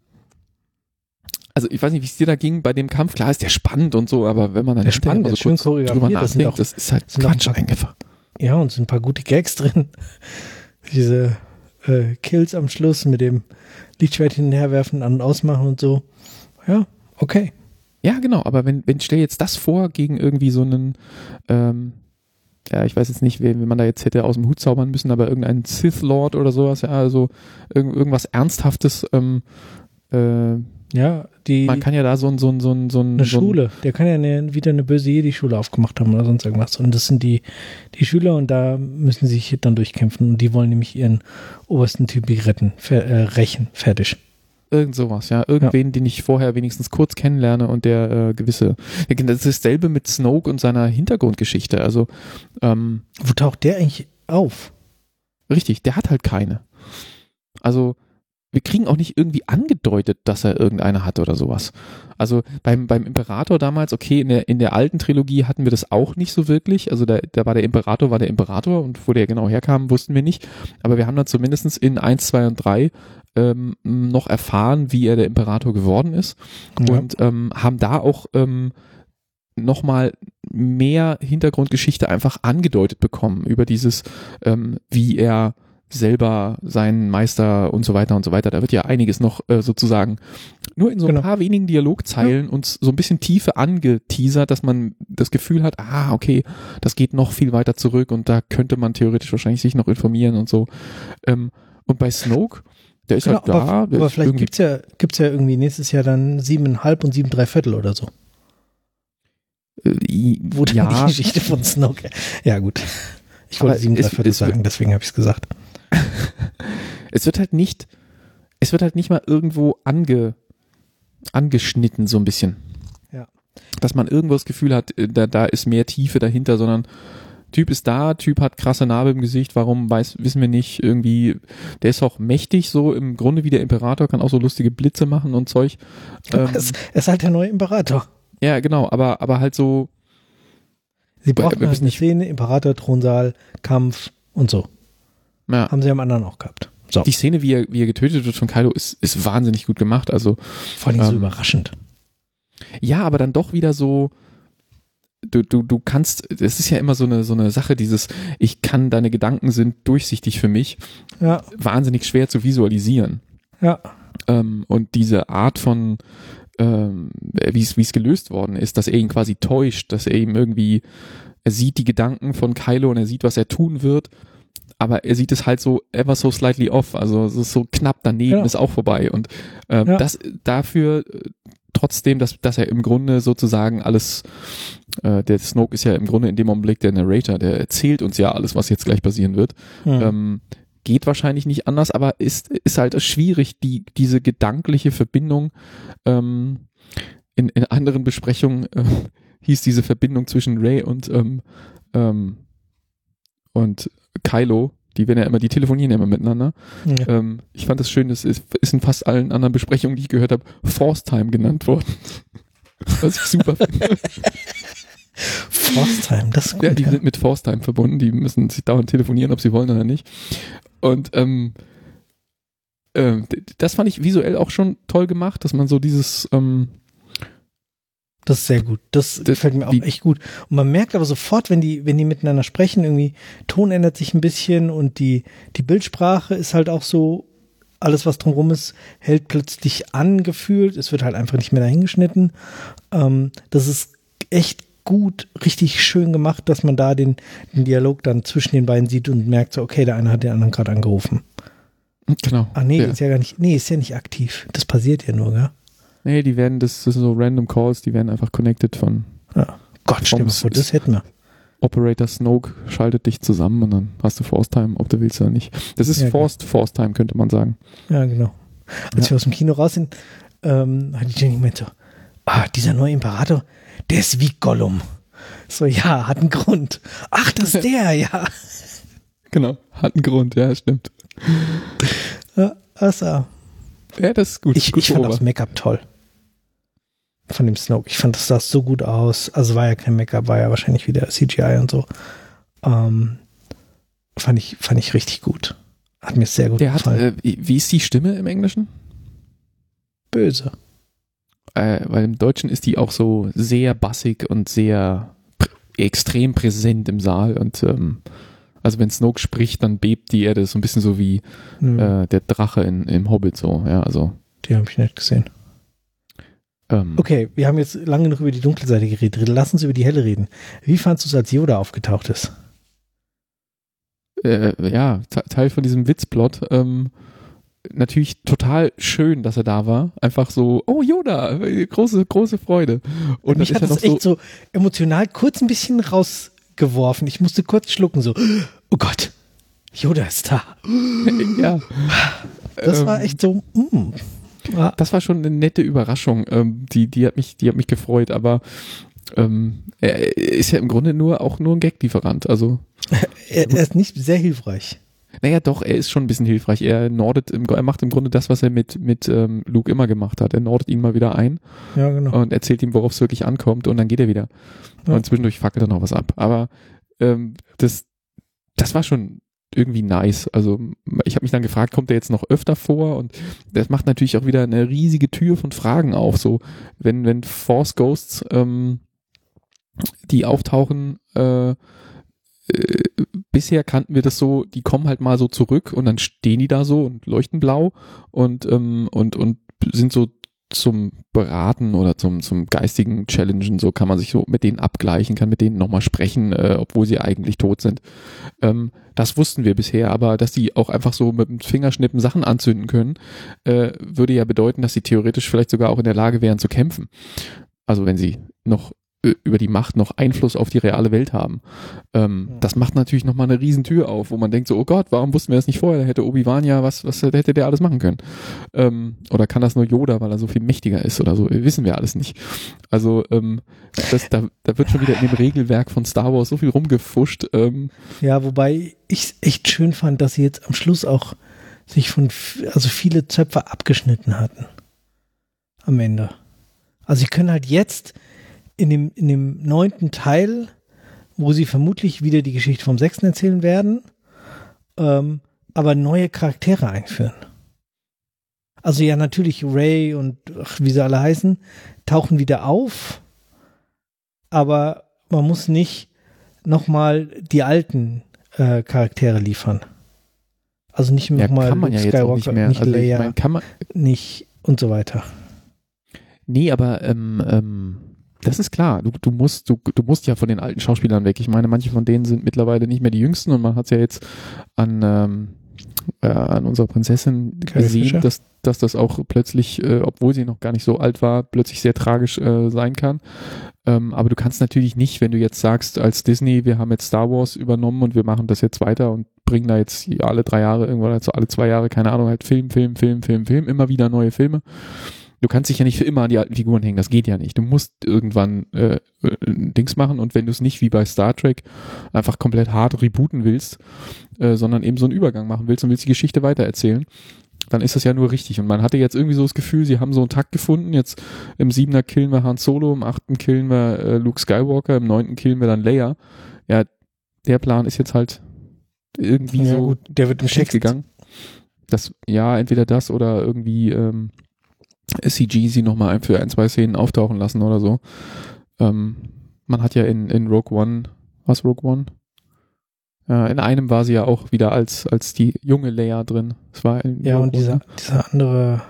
Also ich weiß nicht, wie es dir da ging bei dem Kampf. Klar ist der spannend und so, aber wenn man dann Der spannend, so der schön kurz drüber choreografiert, das sind nachdenkt, auch- das ist halt sind auch Quatsch ein paar- einfach. Ja, und es sind ein paar gute Gags drin. Diese äh, Kills am Schluss mit dem Lichtschwert hinterherwerfen, an- und ausmachen und so. Ja, okay. Ja, genau, aber wenn, wenn stell jetzt das vor gegen irgendwie so einen, ähm, ja, ich weiß jetzt nicht, wen, wen man da jetzt hätte aus dem Hut zaubern müssen, aber irgendein Sith Lord oder sowas, ja, also irgend, irgendwas Ernsthaftes, ähm, äh, Ja, die man kann ja da so ein, so ein, so ein, so ein eine so ein, Schule, der kann ja eine, wieder eine böse Jedi-Schule aufgemacht haben oder sonst irgendwas. Und das sind die, die Schüler und da müssen sie sich dann durchkämpfen. Und die wollen nämlich ihren obersten Typi retten, fer, äh, rächen, fertig. irgend sowas, ja, irgendwen, den ich vorher wenigstens kurz kennenlerne und der äh, gewisse, das ist dasselbe mit Snoke und seiner Hintergrundgeschichte, also ähm, Wo taucht der eigentlich auf? richtig, der hat halt keine. Also wir kriegen auch nicht irgendwie angedeutet, dass er irgendeine hat oder sowas. Also beim, beim Imperator damals, okay, in der, in der alten Trilogie hatten wir das auch nicht so wirklich. Also da, da war der Imperator, war der Imperator und wo der genau herkam, wussten wir nicht. Aber wir haben dann zumindest in eins, zwei und drei ähm, noch erfahren, wie er der Imperator geworden ist. Ja. Und ähm, haben da auch ähm, nochmal mehr Hintergrundgeschichte einfach angedeutet bekommen über dieses, ähm, wie er selber seinen Meister und so weiter und so weiter. Da wird ja einiges noch äh, sozusagen nur in so ein Genau. paar wenigen Dialogzeilen uns so ein bisschen Tiefe angeteasert, dass man das Gefühl hat, ah, okay, das geht noch viel weiter zurück und da könnte man theoretisch wahrscheinlich sich noch informieren und so. Ähm, und bei Snoke, der ist Genau, halt da. aber, der aber ist vielleicht irgendwie- gibt's ja, gibt's ja irgendwie nächstes Jahr dann siebeneinhalb und sieben drei Viertel oder so. äh, Wo dann ja, die Geschichte von Snoke. Ja, gut. Ich wollte Aber sieben drei es- Viertel es wird- sagen, deswegen habe ich es gesagt. es wird halt nicht, es wird halt nicht mal irgendwo ange, angeschnitten, so ein bisschen. Ja. Dass man irgendwo das Gefühl hat, äh, da, da ist mehr Tiefe dahinter, sondern Typ ist da, Typ hat krasse Narbe im Gesicht, warum weiß, wissen wir nicht, irgendwie, der ist auch mächtig, so im Grunde wie der Imperator, kann auch so lustige Blitze machen und Zeug. Ähm, es, es ist halt der neue Imperator. ja, genau, aber, aber halt so, Sie wir brauchen halt wissen eine nicht- Szene, Imperator, Thronsaal, Kampf und so. ja. Haben sie am anderen auch gehabt. So, Die Szene, wie er, wie er getötet wird von Kylo, ist, ist wahnsinnig gut gemacht, also, vor allem so ähm, überraschend. ja, aber dann doch wieder so, du, du, du kannst, das ist ja immer so eine, so eine Sache, dieses, ich kann, deine Gedanken sind durchsichtig für mich, Ja, wahnsinnig schwer zu visualisieren. ja. Ähm, und diese Art von, ähm, wie es, wie es gelöst worden ist, dass er ihn quasi täuscht, dass er ihm irgendwie, er sieht die Gedanken von Kylo und er sieht, was er tun wird, aber er sieht es halt so ever so slightly off, also es ist so knapp daneben, Ja. ist auch vorbei und ähm, Ja. das dafür äh, trotzdem, dass, dass er im Grunde sozusagen alles, äh, der Snoke ist ja im Grunde in dem Augenblick der Narrator, der erzählt uns ja alles, was jetzt gleich passieren wird. Hm. Ähm, geht wahrscheinlich nicht anders, aber ist, ist halt schwierig, die, diese gedankliche Verbindung, ähm, in, in anderen Besprechungen äh, hieß diese Verbindung zwischen Rey und, ähm, ähm, und Kylo, die werden ja immer, die telefonieren ja immer miteinander. Ja. Ähm, ich fand das schön, das ist, ist in fast allen anderen Besprechungen, die ich gehört habe, Force Time genannt worden. Was ich super finde. Forstheim, das ist gut. Ja, die ja. sind mit Force Time verbunden, die müssen sich dauernd telefonieren, ob sie wollen oder nicht. Und ähm, ähm, d- das fand ich visuell auch schon toll gemacht, dass man so dieses, ähm, Das ist sehr gut. Das, Das- gefällt mir auch die- echt gut. Und man merkt aber sofort, wenn die, wenn die miteinander sprechen, irgendwie Ton ändert sich ein bisschen und die, die Bildsprache ist halt auch so, alles was drumherum ist, hält plötzlich angefühlt. Es wird halt einfach nicht mehr dahingeschnitten. Ähm, das ist echt gut, richtig schön gemacht, dass man da den, den Dialog dann zwischen den beiden sieht und merkt so, okay, der eine hat den anderen gerade angerufen. genau. Ah, nee, ja. ist ja gar nicht, nee, ist ja nicht aktiv. Das passiert ja nur, gell? Nee, die werden, das, das sind so random Calls, die werden einfach connected von Ja. Gott, stell mal vor, das hätten wir. Operator Snoke schaltet dich zusammen und dann hast du Force Time, ob du willst oder nicht. Das ist Ja, Forced Force Time, könnte man sagen. Ja, genau. Als Ja. wir aus dem Kino raus sind, ähm, hat die Jenny gemeint so, ah, dieser neue Imperator, der ist wie Gollum. So, ja, hat einen Grund. Ach, das ist der, ja. Genau, hat einen Grund, ja, stimmt. Ja, also. Ja, das ist gut. Ich, gut ich fand das Make-up toll. Von dem Snoke. Ich fand, das sah so gut aus. Also war ja kein Make-up, war ja wahrscheinlich wieder C G I und so. Ähm, fand ich, fand ich richtig gut. Hat mir sehr gut Der gefallen. hat, äh, wie ist die Stimme im Englischen? Böse. Äh, weil im Deutschen ist die auch so sehr bassig und sehr pr- extrem präsent im Saal und ähm, also wenn Snoke spricht, dann bebt die Erde so ein bisschen so wie Nö, äh, der Drache in, im Hobbit so, ja, also die habe ich nicht gesehen. ähm, Okay, wir haben jetzt lange genug über die dunkle Seite geredet. Lass uns über die helle reden. Wie fandst du es, als Yoda aufgetaucht ist? äh, ja, te- Teil von diesem Witzplot, ähm, natürlich total schön, dass er da war. Einfach so, oh Yoda, große, große Freude. Und Mich dann hat ist er das noch echt so, so emotional kurz ein bisschen rausgeworfen. Ich musste kurz schlucken, so, oh Gott, Yoda ist da. so, ja. Das Ähm, war echt so, mm. Ja. Das war schon eine nette Überraschung. Ähm, die, die hat mich, die hat mich gefreut, aber ähm, er ist ja im Grunde nur auch nur ein Gag-Lieferant. Also, Er, er ist nicht sehr hilfreich. naja, doch, er ist schon ein bisschen hilfreich. Er nordet im, er macht im Grunde das, was er mit, mit ähm, Luke immer gemacht hat. Er nordet ihn mal wieder ein Ja, genau. und erzählt ihm, worauf es wirklich ankommt, und dann geht er wieder. Ja. Und zwischendurch fackelt er noch was ab. Aber ähm, das, das war schon irgendwie nice. Also ich habe mich dann gefragt, kommt er jetzt noch öfter vor? Und das macht natürlich auch wieder eine riesige Tür von Fragen auf. So, wenn, wenn Force Ghosts, ähm, die auftauchen, äh, äh, bisher kannten wir das so, die kommen halt mal so zurück und dann stehen die da so und leuchten blau und, ähm, und, und sind so zum Beraten oder zum, zum geistigen Challengen, so kann man sich so mit denen abgleichen, kann mit denen nochmal sprechen, äh, obwohl sie eigentlich tot sind. Ähm, das wussten wir bisher, aber dass die auch einfach so mit dem Fingerschnippen Sachen anzünden können, äh, würde ja bedeuten, dass sie theoretisch vielleicht sogar auch in der Lage wären zu kämpfen. Also wenn sie noch äh, über die Macht noch Einfluss auf die reale Welt haben. Ähm, Ja. Das macht natürlich nochmal eine riesen Tür auf, wo man denkt so, oh Gott, warum wussten wir das nicht vorher? Da hätte Obi-Wan ja, was, was hätte der alles machen können? Ähm, oder kann das nur Yoda, weil er so viel mächtiger ist oder so? Wissen wir alles nicht. Also ähm, das, da, da wird schon wieder in dem Regelwerk von Star Wars so viel rumgefuscht. Ähm, Ja, wobei ich es echt schön fand, dass sie jetzt am Schluss auch sich von, f- also viele Zöpfe abgeschnitten hatten. Am Ende. Also sie können halt jetzt in dem, in dem neunten Teil, wo sie vermutlich wieder die Geschichte vom sechsten erzählen werden, ähm, aber neue Charaktere einführen. Also ja, natürlich Rey und ach, wie sie alle heißen, tauchen wieder auf, aber man muss nicht nochmal die alten äh, Charaktere liefern. Also nicht ja, nochmal kann man Luke ja jetzt auch nicht Skywalker, mehr. nicht Also ich Leia, mein, kann man, nicht und so weiter. nee, aber ähm, ähm, das ist klar. Du, du musst, du, du musst ja von den alten Schauspielern weg. Ich meine, manche von denen sind mittlerweile nicht mehr die Jüngsten und man hat es ja jetzt an, ähm, äh, an unserer Prinzessin Carrie gesehen, Fisher. dass, dass das auch plötzlich, äh, obwohl sie noch gar nicht so alt war, plötzlich sehr tragisch äh, sein kann. Ähm, aber du kannst natürlich nicht, wenn du jetzt sagst, als Disney, wir haben jetzt Star Wars übernommen und wir machen das jetzt weiter und bringen da jetzt alle drei Jahre, irgendwann also alle zwei Jahre, keine Ahnung, halt Film, Film, Film, Film, Film, immer wieder neue Filme. Du kannst dich ja nicht für immer an die alten Figuren hängen, das geht ja nicht. Du musst irgendwann äh, äh, Dings machen, und wenn du es nicht wie bei Star Trek einfach komplett hart rebooten willst, äh, sondern eben so einen Übergang machen willst und willst die Geschichte weitererzählen, dann ist das ja nur richtig. Und man hatte jetzt irgendwie so das Gefühl, sie haben so einen Takt gefunden. Jetzt im Siebener killen wir Han Solo, im achten killen wir äh, Luke Skywalker, im neunten killen wir dann Leia. Ja, der Plan ist jetzt halt irgendwie Ja, so gut, der wird im schief Text gegangen. Das, ja, entweder das oder irgendwie ähm, C G sie nochmal ein, für ein, zwei Szenen auftauchen lassen oder so. Ähm, man hat ja in, in Rogue One, was Rogue One? Äh, in einem war sie ja auch wieder als, als die junge Leia drin. Es war in Ja, Rogue und dieser, One, dieser andere,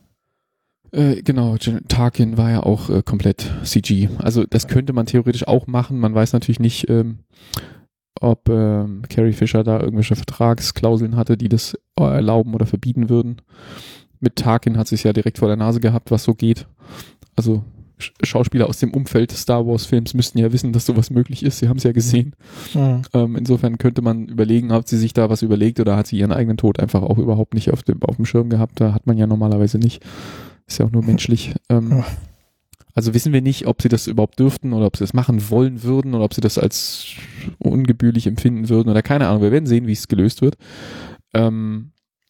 Äh, genau, Jen- Tarkin war ja auch äh, komplett C G. Also das könnte man theoretisch auch machen. Man weiß natürlich nicht, ähm, ob ähm, Carrie Fisher da irgendwelche Vertragsklauseln hatte, die das äh, erlauben oder verbieten würden. Mit Tarkin hat sie es ja direkt vor der Nase gehabt, was so geht. Also Sch- Schauspieler aus dem Umfeld des Star Wars Films müssten ja wissen, dass sowas möglich ist. Sie haben es ja gesehen. mh, Ähm, insofern könnte man überlegen, hat sie sich da was überlegt oder hat sie ihren eigenen Tod einfach auch überhaupt nicht auf dem, auf dem Schirm gehabt. Da hat man ja normalerweise nicht. Ist ja auch nur menschlich. Ähm, Ja. Also wissen wir nicht, ob sie das überhaupt dürften oder ob sie das machen wollen würden oder ob sie das als ungebührlich empfinden würden oder keine Ahnung. Wir werden sehen, wie es gelöst wird. Ähm,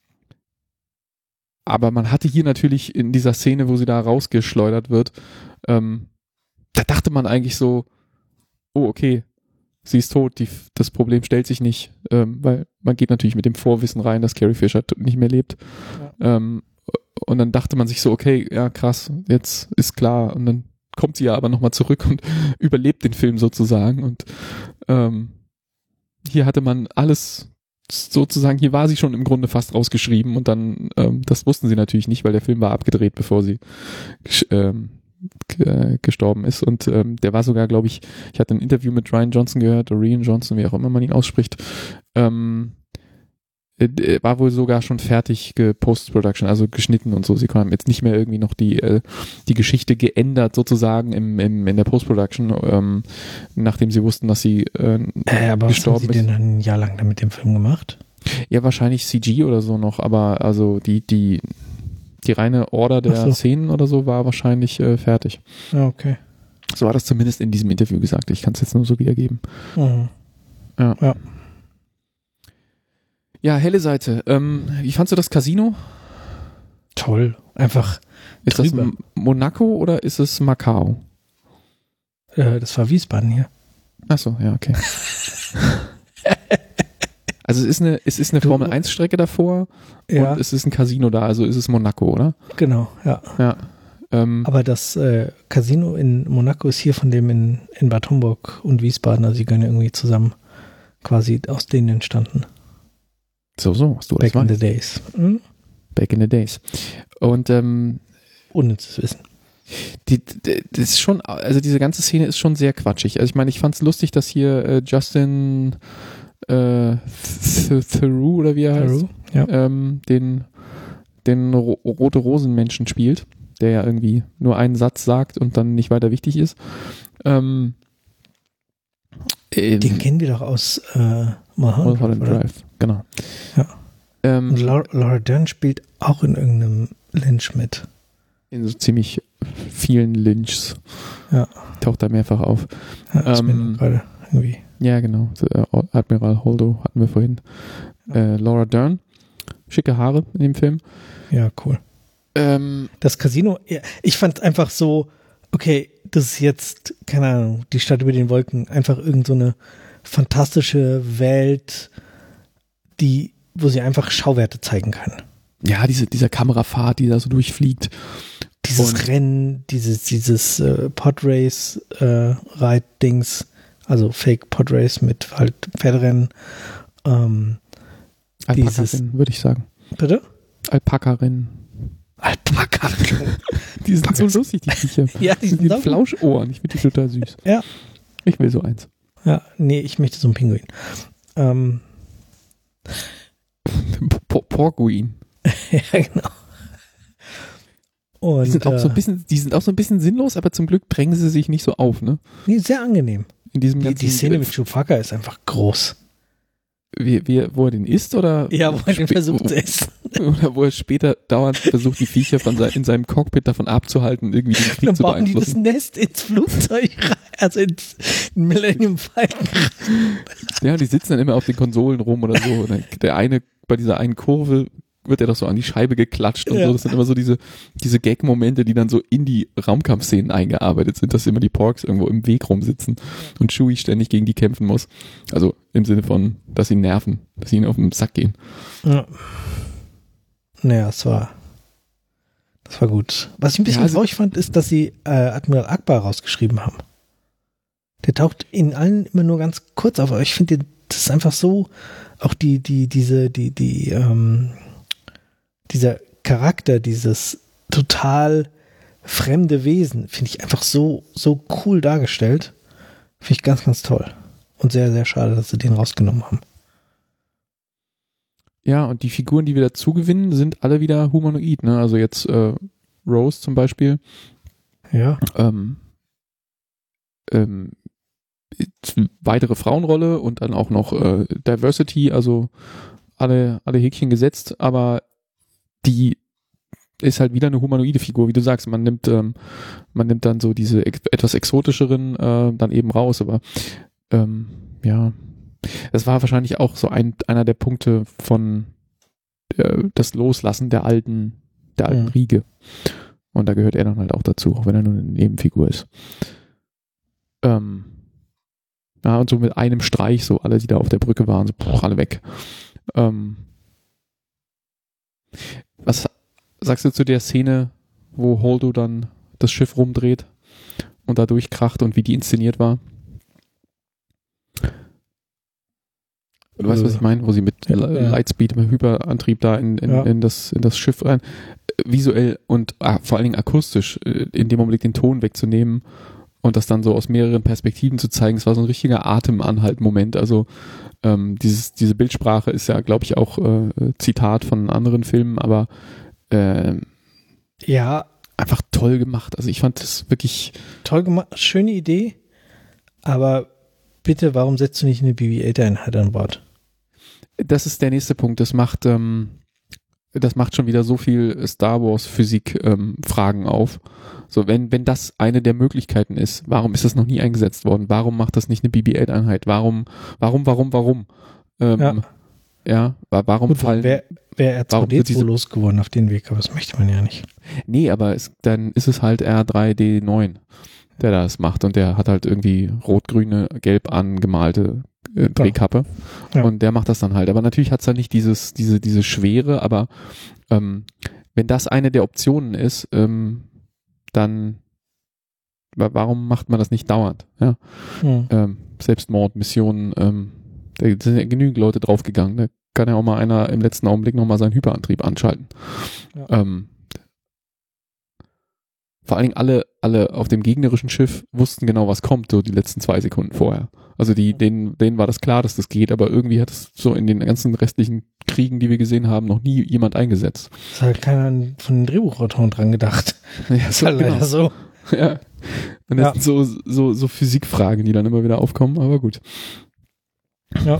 aber man hatte hier natürlich in dieser Szene, wo sie da rausgeschleudert wird, ähm, da dachte man eigentlich so, oh okay, sie ist tot, die, das Problem stellt sich nicht, ähm, weil man geht natürlich mit dem Vorwissen rein, dass Carrie Fisher nicht mehr lebt. Ja. Ähm, und dann dachte man sich so, okay, ja krass, jetzt ist klar. Und dann kommt sie ja aber nochmal zurück und überlebt den Film sozusagen. Und ähm, hier hatte man alles sozusagen, hier war sie schon im Grunde fast rausgeschrieben und dann, ähm, das wussten sie natürlich nicht, weil der Film war abgedreht, bevor sie ähm, gestorben ist und ähm, der war sogar, glaube ich, ich hatte ein Interview mit Rian Johnson gehört, oder Rian Johnson, wie auch immer man ihn ausspricht, ähm, äh, war wohl sogar schon fertig Post-Production, also geschnitten und so. Sie haben jetzt nicht mehr irgendwie noch die äh, die Geschichte geändert sozusagen im, im in der Post-Production, ähm, nachdem sie wussten, dass sie äh, äh, aber gestorben was haben sie ist. denn ein Jahr lang dann mit dem Film gemacht? Ja, wahrscheinlich C G oder so noch, aber also die die Die reine Order der so. Szenen oder so war wahrscheinlich äh, fertig. Ja, okay. So war das zumindest in diesem Interview gesagt. Ich kann es jetzt nur so wiedergeben. Mhm. Ja. ja. Ja, helle Seite. Ähm, wie fandst du das Casino? Toll. Einfach Ist drüber. Das Monaco oder ist es Macau? Äh, das war Wiesbaden hier. Achso, ja, okay. Also es ist eine, es ist eine Formel eins Strecke davor ja. und es ist ein Casino da, also ist es Monaco, oder? Genau, ja. ja ähm, Aber das äh, Casino in Monaco ist hier von dem in, in Bad Homburg und Wiesbaden, also die gehören irgendwie zusammen quasi aus denen entstanden. So, so, hast du Back das in the days. Hm? Back in the days. Und ähm, unnützes Wissen. Die, die, das ist schon, also diese ganze Szene ist schon sehr quatschig. Also ich meine, ich fand es lustig, dass hier äh, Justin äh, Theroux oder wie er heißt, ja. ähm, den, den Ro- Rote Rosen-Menschen spielt, der ja irgendwie nur einen Satz sagt und dann nicht weiter wichtig ist. Ähm, den ähm, kennen wir doch aus äh, Mulholland, Mulholland Drive, genau. Ja. Ähm, und Laura, Laura Dern spielt auch in irgendeinem Lynch mit. In so ziemlich vielen Lynchs. Ja. Taucht da mehrfach auf. Ja, das ähm, gerade irgendwie. Ja, genau. Admiral Holdo hatten wir vorhin. Ja. Äh, Laura Dern. Schicke Haare in dem Film. Ja, cool. Ähm, das Casino, ja, ich fand einfach so, okay, das ist jetzt, keine Ahnung, die Stadt über den Wolken, einfach irgend so eine fantastische Welt, die, wo sie einfach Schauwerte zeigen kann. Ja, diese, dieser Kamerafahrt, die da so durchfliegt. Dieses und Rennen, dieses, dieses äh, Podrace-Ride-Dings, äh, also Fake Podrace mit halt Pferderennen. Ähm, Alpaka-Rennen, würde ich sagen. Bitte? Alpaka-Rennen. Alpaka-Rennen. Die sind Alpaka. So lustig, die Viecher. Ja, die sind die Flauschohren. Ich finde die total süß. Ja. Ich will so eins. Ja, nee, ich möchte so einen Pinguin. Ähm. Porguin. Ja, genau. Und, die sind auch äh, so ein bisschen, die sind auch so ein bisschen sinnlos, aber zum Glück drängen sie sich nicht so auf, ne? Nee, sehr angenehm. In diesem die, die Szene mit Chewbacca ist einfach groß. Wie, wie, wo er den isst, oder? Ja, wo er den versucht zu essen. Oder wo er später dauernd versucht, die Viecher von sein, in seinem Cockpit davon abzuhalten, irgendwie den Krieg dann zu bauen beeinflussen. Die das Nest ins Flugzeug rein, also ins Millennium Falcon. Ja, die sitzen dann immer auf den Konsolen rum oder so. Und der eine, bei dieser einen Kurve wird er doch so an die Scheibe geklatscht und ja. so. Das sind immer so diese, diese Gag-Momente, die dann so in die Raumkampfszenen eingearbeitet sind, dass immer die Porks irgendwo im Weg rumsitzen und Chewie ständig gegen die kämpfen muss. Also im Sinne von, dass sie nerven, dass sie ihnen auf den Sack gehen. Ja. Naja, es war, das war gut. Was ich ein bisschen ja, also, traurig fand, ist, dass sie äh, Admiral Akbar rausgeschrieben haben. Der taucht in allen immer nur ganz kurz auf, aber ich finde, das ist einfach so, auch die, die, diese, die, die, ähm, dieser Charakter, dieses total fremde Wesen, finde ich einfach so, so cool dargestellt. Finde ich ganz, ganz toll. Und sehr, sehr schade, dass sie den rausgenommen haben. Ja, und die Figuren, die wir dazu gewinnen, sind alle wieder humanoid, ne? Also jetzt äh, Rose zum Beispiel. Ja. Ähm, ähm, weitere Frauenrolle und dann auch noch äh, Diversity, also alle, alle Häkchen gesetzt, aber die ist halt wieder eine humanoide Figur, wie du sagst. Man nimmt, ähm, man nimmt dann so diese ex- etwas exotischeren äh, dann eben raus, aber ähm, ja, das war wahrscheinlich auch so ein einer der Punkte von äh, das Loslassen der alten, der alten Mhm. Riege. Und da gehört er dann halt auch dazu, auch wenn er nur eine Nebenfigur ist. Ähm, ja, und so mit einem Streich, so alle, die da auf der Brücke waren, so boah, alle weg. Ähm, was sagst du zu der Szene, wo Holdo dann das Schiff rumdreht und da durchkracht und wie die inszeniert war? Du weißt, was ich meine? Wo sie mit Ja, Li- ja. Lightspeed, mit Hyperantrieb da in, in, Ja. in, das, in das Schiff rein. Äh, Visuell und ah, vor allen Dingen akustisch, äh, in dem Augenblick den Ton wegzunehmen und das dann so aus mehreren Perspektiven zu zeigen. Es war so ein richtiger Atemanhalt-Moment. Also ähm, dieses, diese Bildsprache ist ja, glaube ich, auch äh, Zitat von anderen Filmen, aber äh, Ja, einfach toll gemacht. Also ich fand das wirklich... toll gemacht, schöne Idee, aber bitte, warum setzt du nicht eine B B acht Einheit an Bord? Das ist der nächste Punkt. Das macht, ähm, das macht schon wieder so viel Star Wars Physik ähm, Fragen auf. So, wenn, wenn das eine der Möglichkeiten ist, warum ist das noch nie eingesetzt worden? Warum macht das nicht eine B B acht Einheit? Warum, warum, warum, warum? Ähm, Ja. ja, wa- warum Gut, fallen, wer, wer R zwei warum D wird zwei diese- losgeworden auf den Weg, aber das möchte man ja nicht. nee, aber es, dann ist es halt R drei D neun, der das macht und der hat halt irgendwie rot-grüne, gelb angemalte äh, Drehkappe. Ja. Und der macht das dann halt. Aber natürlich hat es dann nicht dieses, diese, diese Schwere, aber ähm, wenn das eine der Optionen ist, ähm, dann wa- warum macht man das nicht dauernd? Ja? Hm. Ähm, Selbstmordmissionen, ähm, da sind ja genügend Leute draufgegangen. Da kann ja auch mal einer im letzten Augenblick nochmal seinen Hyperantrieb anschalten. Ja. Ähm, vor allen Dingen alle, alle auf dem gegnerischen Schiff wussten genau, was kommt, so die letzten zwei Sekunden vorher. Also die, denen, denen war das klar, dass das geht, aber irgendwie hat es so in den ganzen restlichen Kriegen, die wir gesehen haben, noch nie jemand eingesetzt. Das hat keiner von den Drehbuchautoren dran gedacht. Ja, Das ist halt leider so. Ja. Und das Ja. sind so, so, so Physikfragen, die dann immer wieder aufkommen, aber gut. Ja.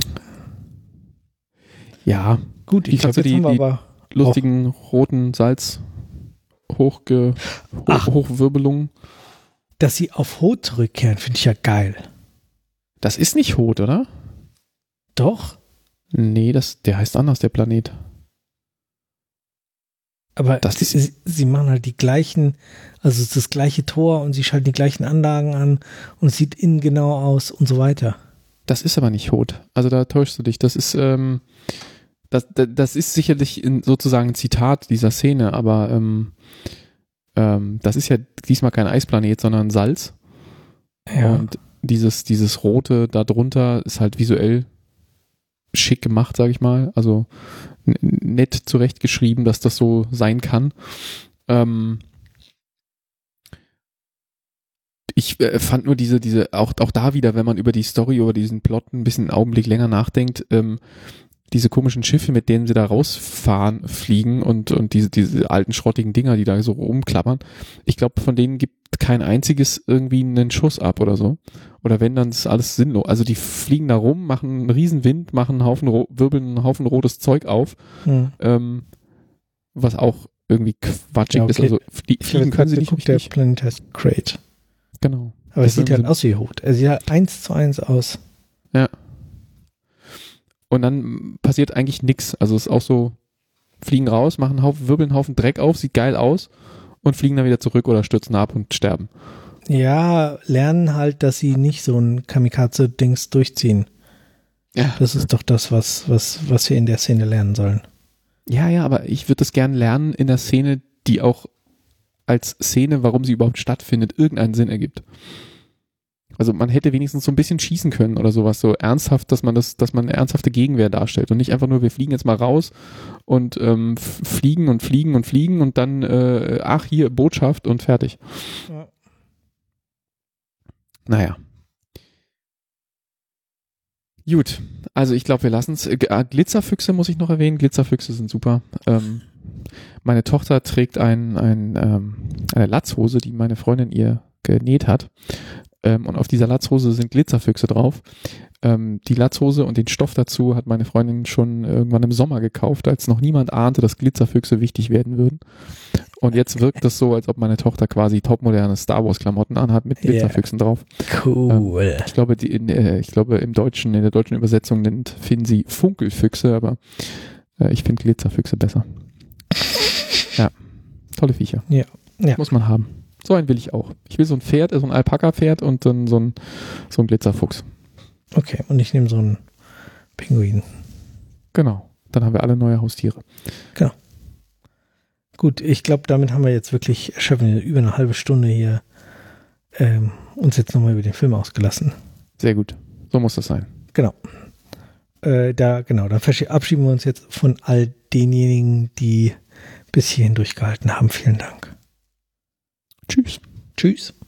Ja, Gut, Wie ich glaube, fandst du jetzt die- haben wir die- aber lustigen roten Salz hochge, Ach. hoch, Hochwirbelungen. dass sie auf Hoth zurückkehren, finde ich ja geil. Das ist nicht Hoth, oder? Doch, Nee, das, der heißt anders, der Planet. aber Das ist- sie, sie machen halt die gleichen, also es ist das gleiche Tor und sie schalten die gleichen Anlagen an und es sieht innen genau aus und so weiter. Das ist aber nicht Hoth. Also da täuschst du dich. Das ist, ähm, das, das, das ist sicherlich in, sozusagen ein Zitat dieser Szene, aber ähm, ähm, das ist ja diesmal kein Eisplanet, sondern Salz. Und dieses, dieses Rote da drunter ist halt visuell schick gemacht, sag ich mal. Also n- nett zurechtgeschrieben, dass das so sein kann. Ähm, ich äh, fand nur diese, diese, auch, auch da wieder, wenn man über die Story, über diesen Plot ein bisschen einen Augenblick länger nachdenkt, ähm, diese komischen Schiffe, mit denen sie da rausfahren, fliegen und, und diese, diese alten schrottigen Dinger, die da so rumklappern. Ich glaube, von denen gibt kein einziges irgendwie einen Schuss ab oder so. Oder wenn, dann ist alles sinnlos. Also die fliegen da rum, machen einen riesen Wind, machen einen Haufen, ro- wirbeln einen Haufen rotes Zeug auf, Hm. ähm, was auch irgendwie quatschig Ja, okay. ist. Also flie Ich fliegen habe können sie gerade nicht geguckt, der richtig. Planet heißt Crate. Genau. Aber es Das sieht halt sind- aus wie Hoth. Er sieht halt eins zu eins aus. Und dann passiert eigentlich nichts. Also es ist auch so, fliegen raus, machen einen Haufen, wirbeln einen Haufen Dreck auf, sieht geil aus und fliegen dann wieder zurück oder stürzen ab und sterben. Ja, lernen halt, dass sie nicht so ein Kamikaze-Dings durchziehen. Ja. Das ist doch das, was, was, was wir in der Szene lernen sollen. Ja, ja, aber ich würde das gern lernen in der Szene, die auch als Szene, warum sie überhaupt stattfindet, irgendeinen Sinn ergibt. Also man hätte wenigstens so ein bisschen schießen können oder sowas, so ernsthaft, dass man das, dass man eine ernsthafte Gegenwehr darstellt und nicht einfach nur, wir fliegen jetzt mal raus und ähm, f- fliegen und fliegen und fliegen und dann, äh, ach hier, Botschaft und fertig. Ja. Naja. Gut, also ich glaube, wir lassen es. Glitzerfüchse muss ich noch erwähnen. Glitzerfüchse sind super. Ähm, meine Tochter trägt ein, ein, ähm, eine Latzhose, die meine Freundin ihr genäht hat. Ähm, und auf dieser Latzhose sind Glitzerfüchse drauf. Ähm, die Latzhose und den Stoff dazu hat meine Freundin schon irgendwann im Sommer gekauft, als noch niemand ahnte, dass Glitzerfüchse wichtig werden würden. Und jetzt wirkt das so, als ob meine Tochter quasi topmoderne Star Wars Klamotten anhat mit Glitzerfüchsen yeah. drauf. Cool. Ähm, ich glaube, die in, äh, ich glaube im Deutschen, in der deutschen Übersetzung nennt, finden sie Funkelfüchse, aber äh, ich finde Glitzerfüchse besser. Ja, tolle Viecher. Ja. ja. Muss man haben. So einen will ich auch. Ich will so ein Pferd, so ein Alpaka-Pferd und dann so ein, so ein Glitzerfuchs. Okay, und ich nehme so einen Pinguin. Genau, dann haben wir alle neue Haustiere. Genau. Gut, ich glaube, damit haben wir jetzt wirklich schaffen über eine halbe Stunde hier ähm, uns jetzt nochmal über den Film ausgelassen. Sehr gut, so muss das sein. Genau. Äh, da, genau, dann verabschieden wir uns jetzt von all denjenigen, die bis hierhin durchgehalten haben. Vielen Dank. Tschüss. Tschüss.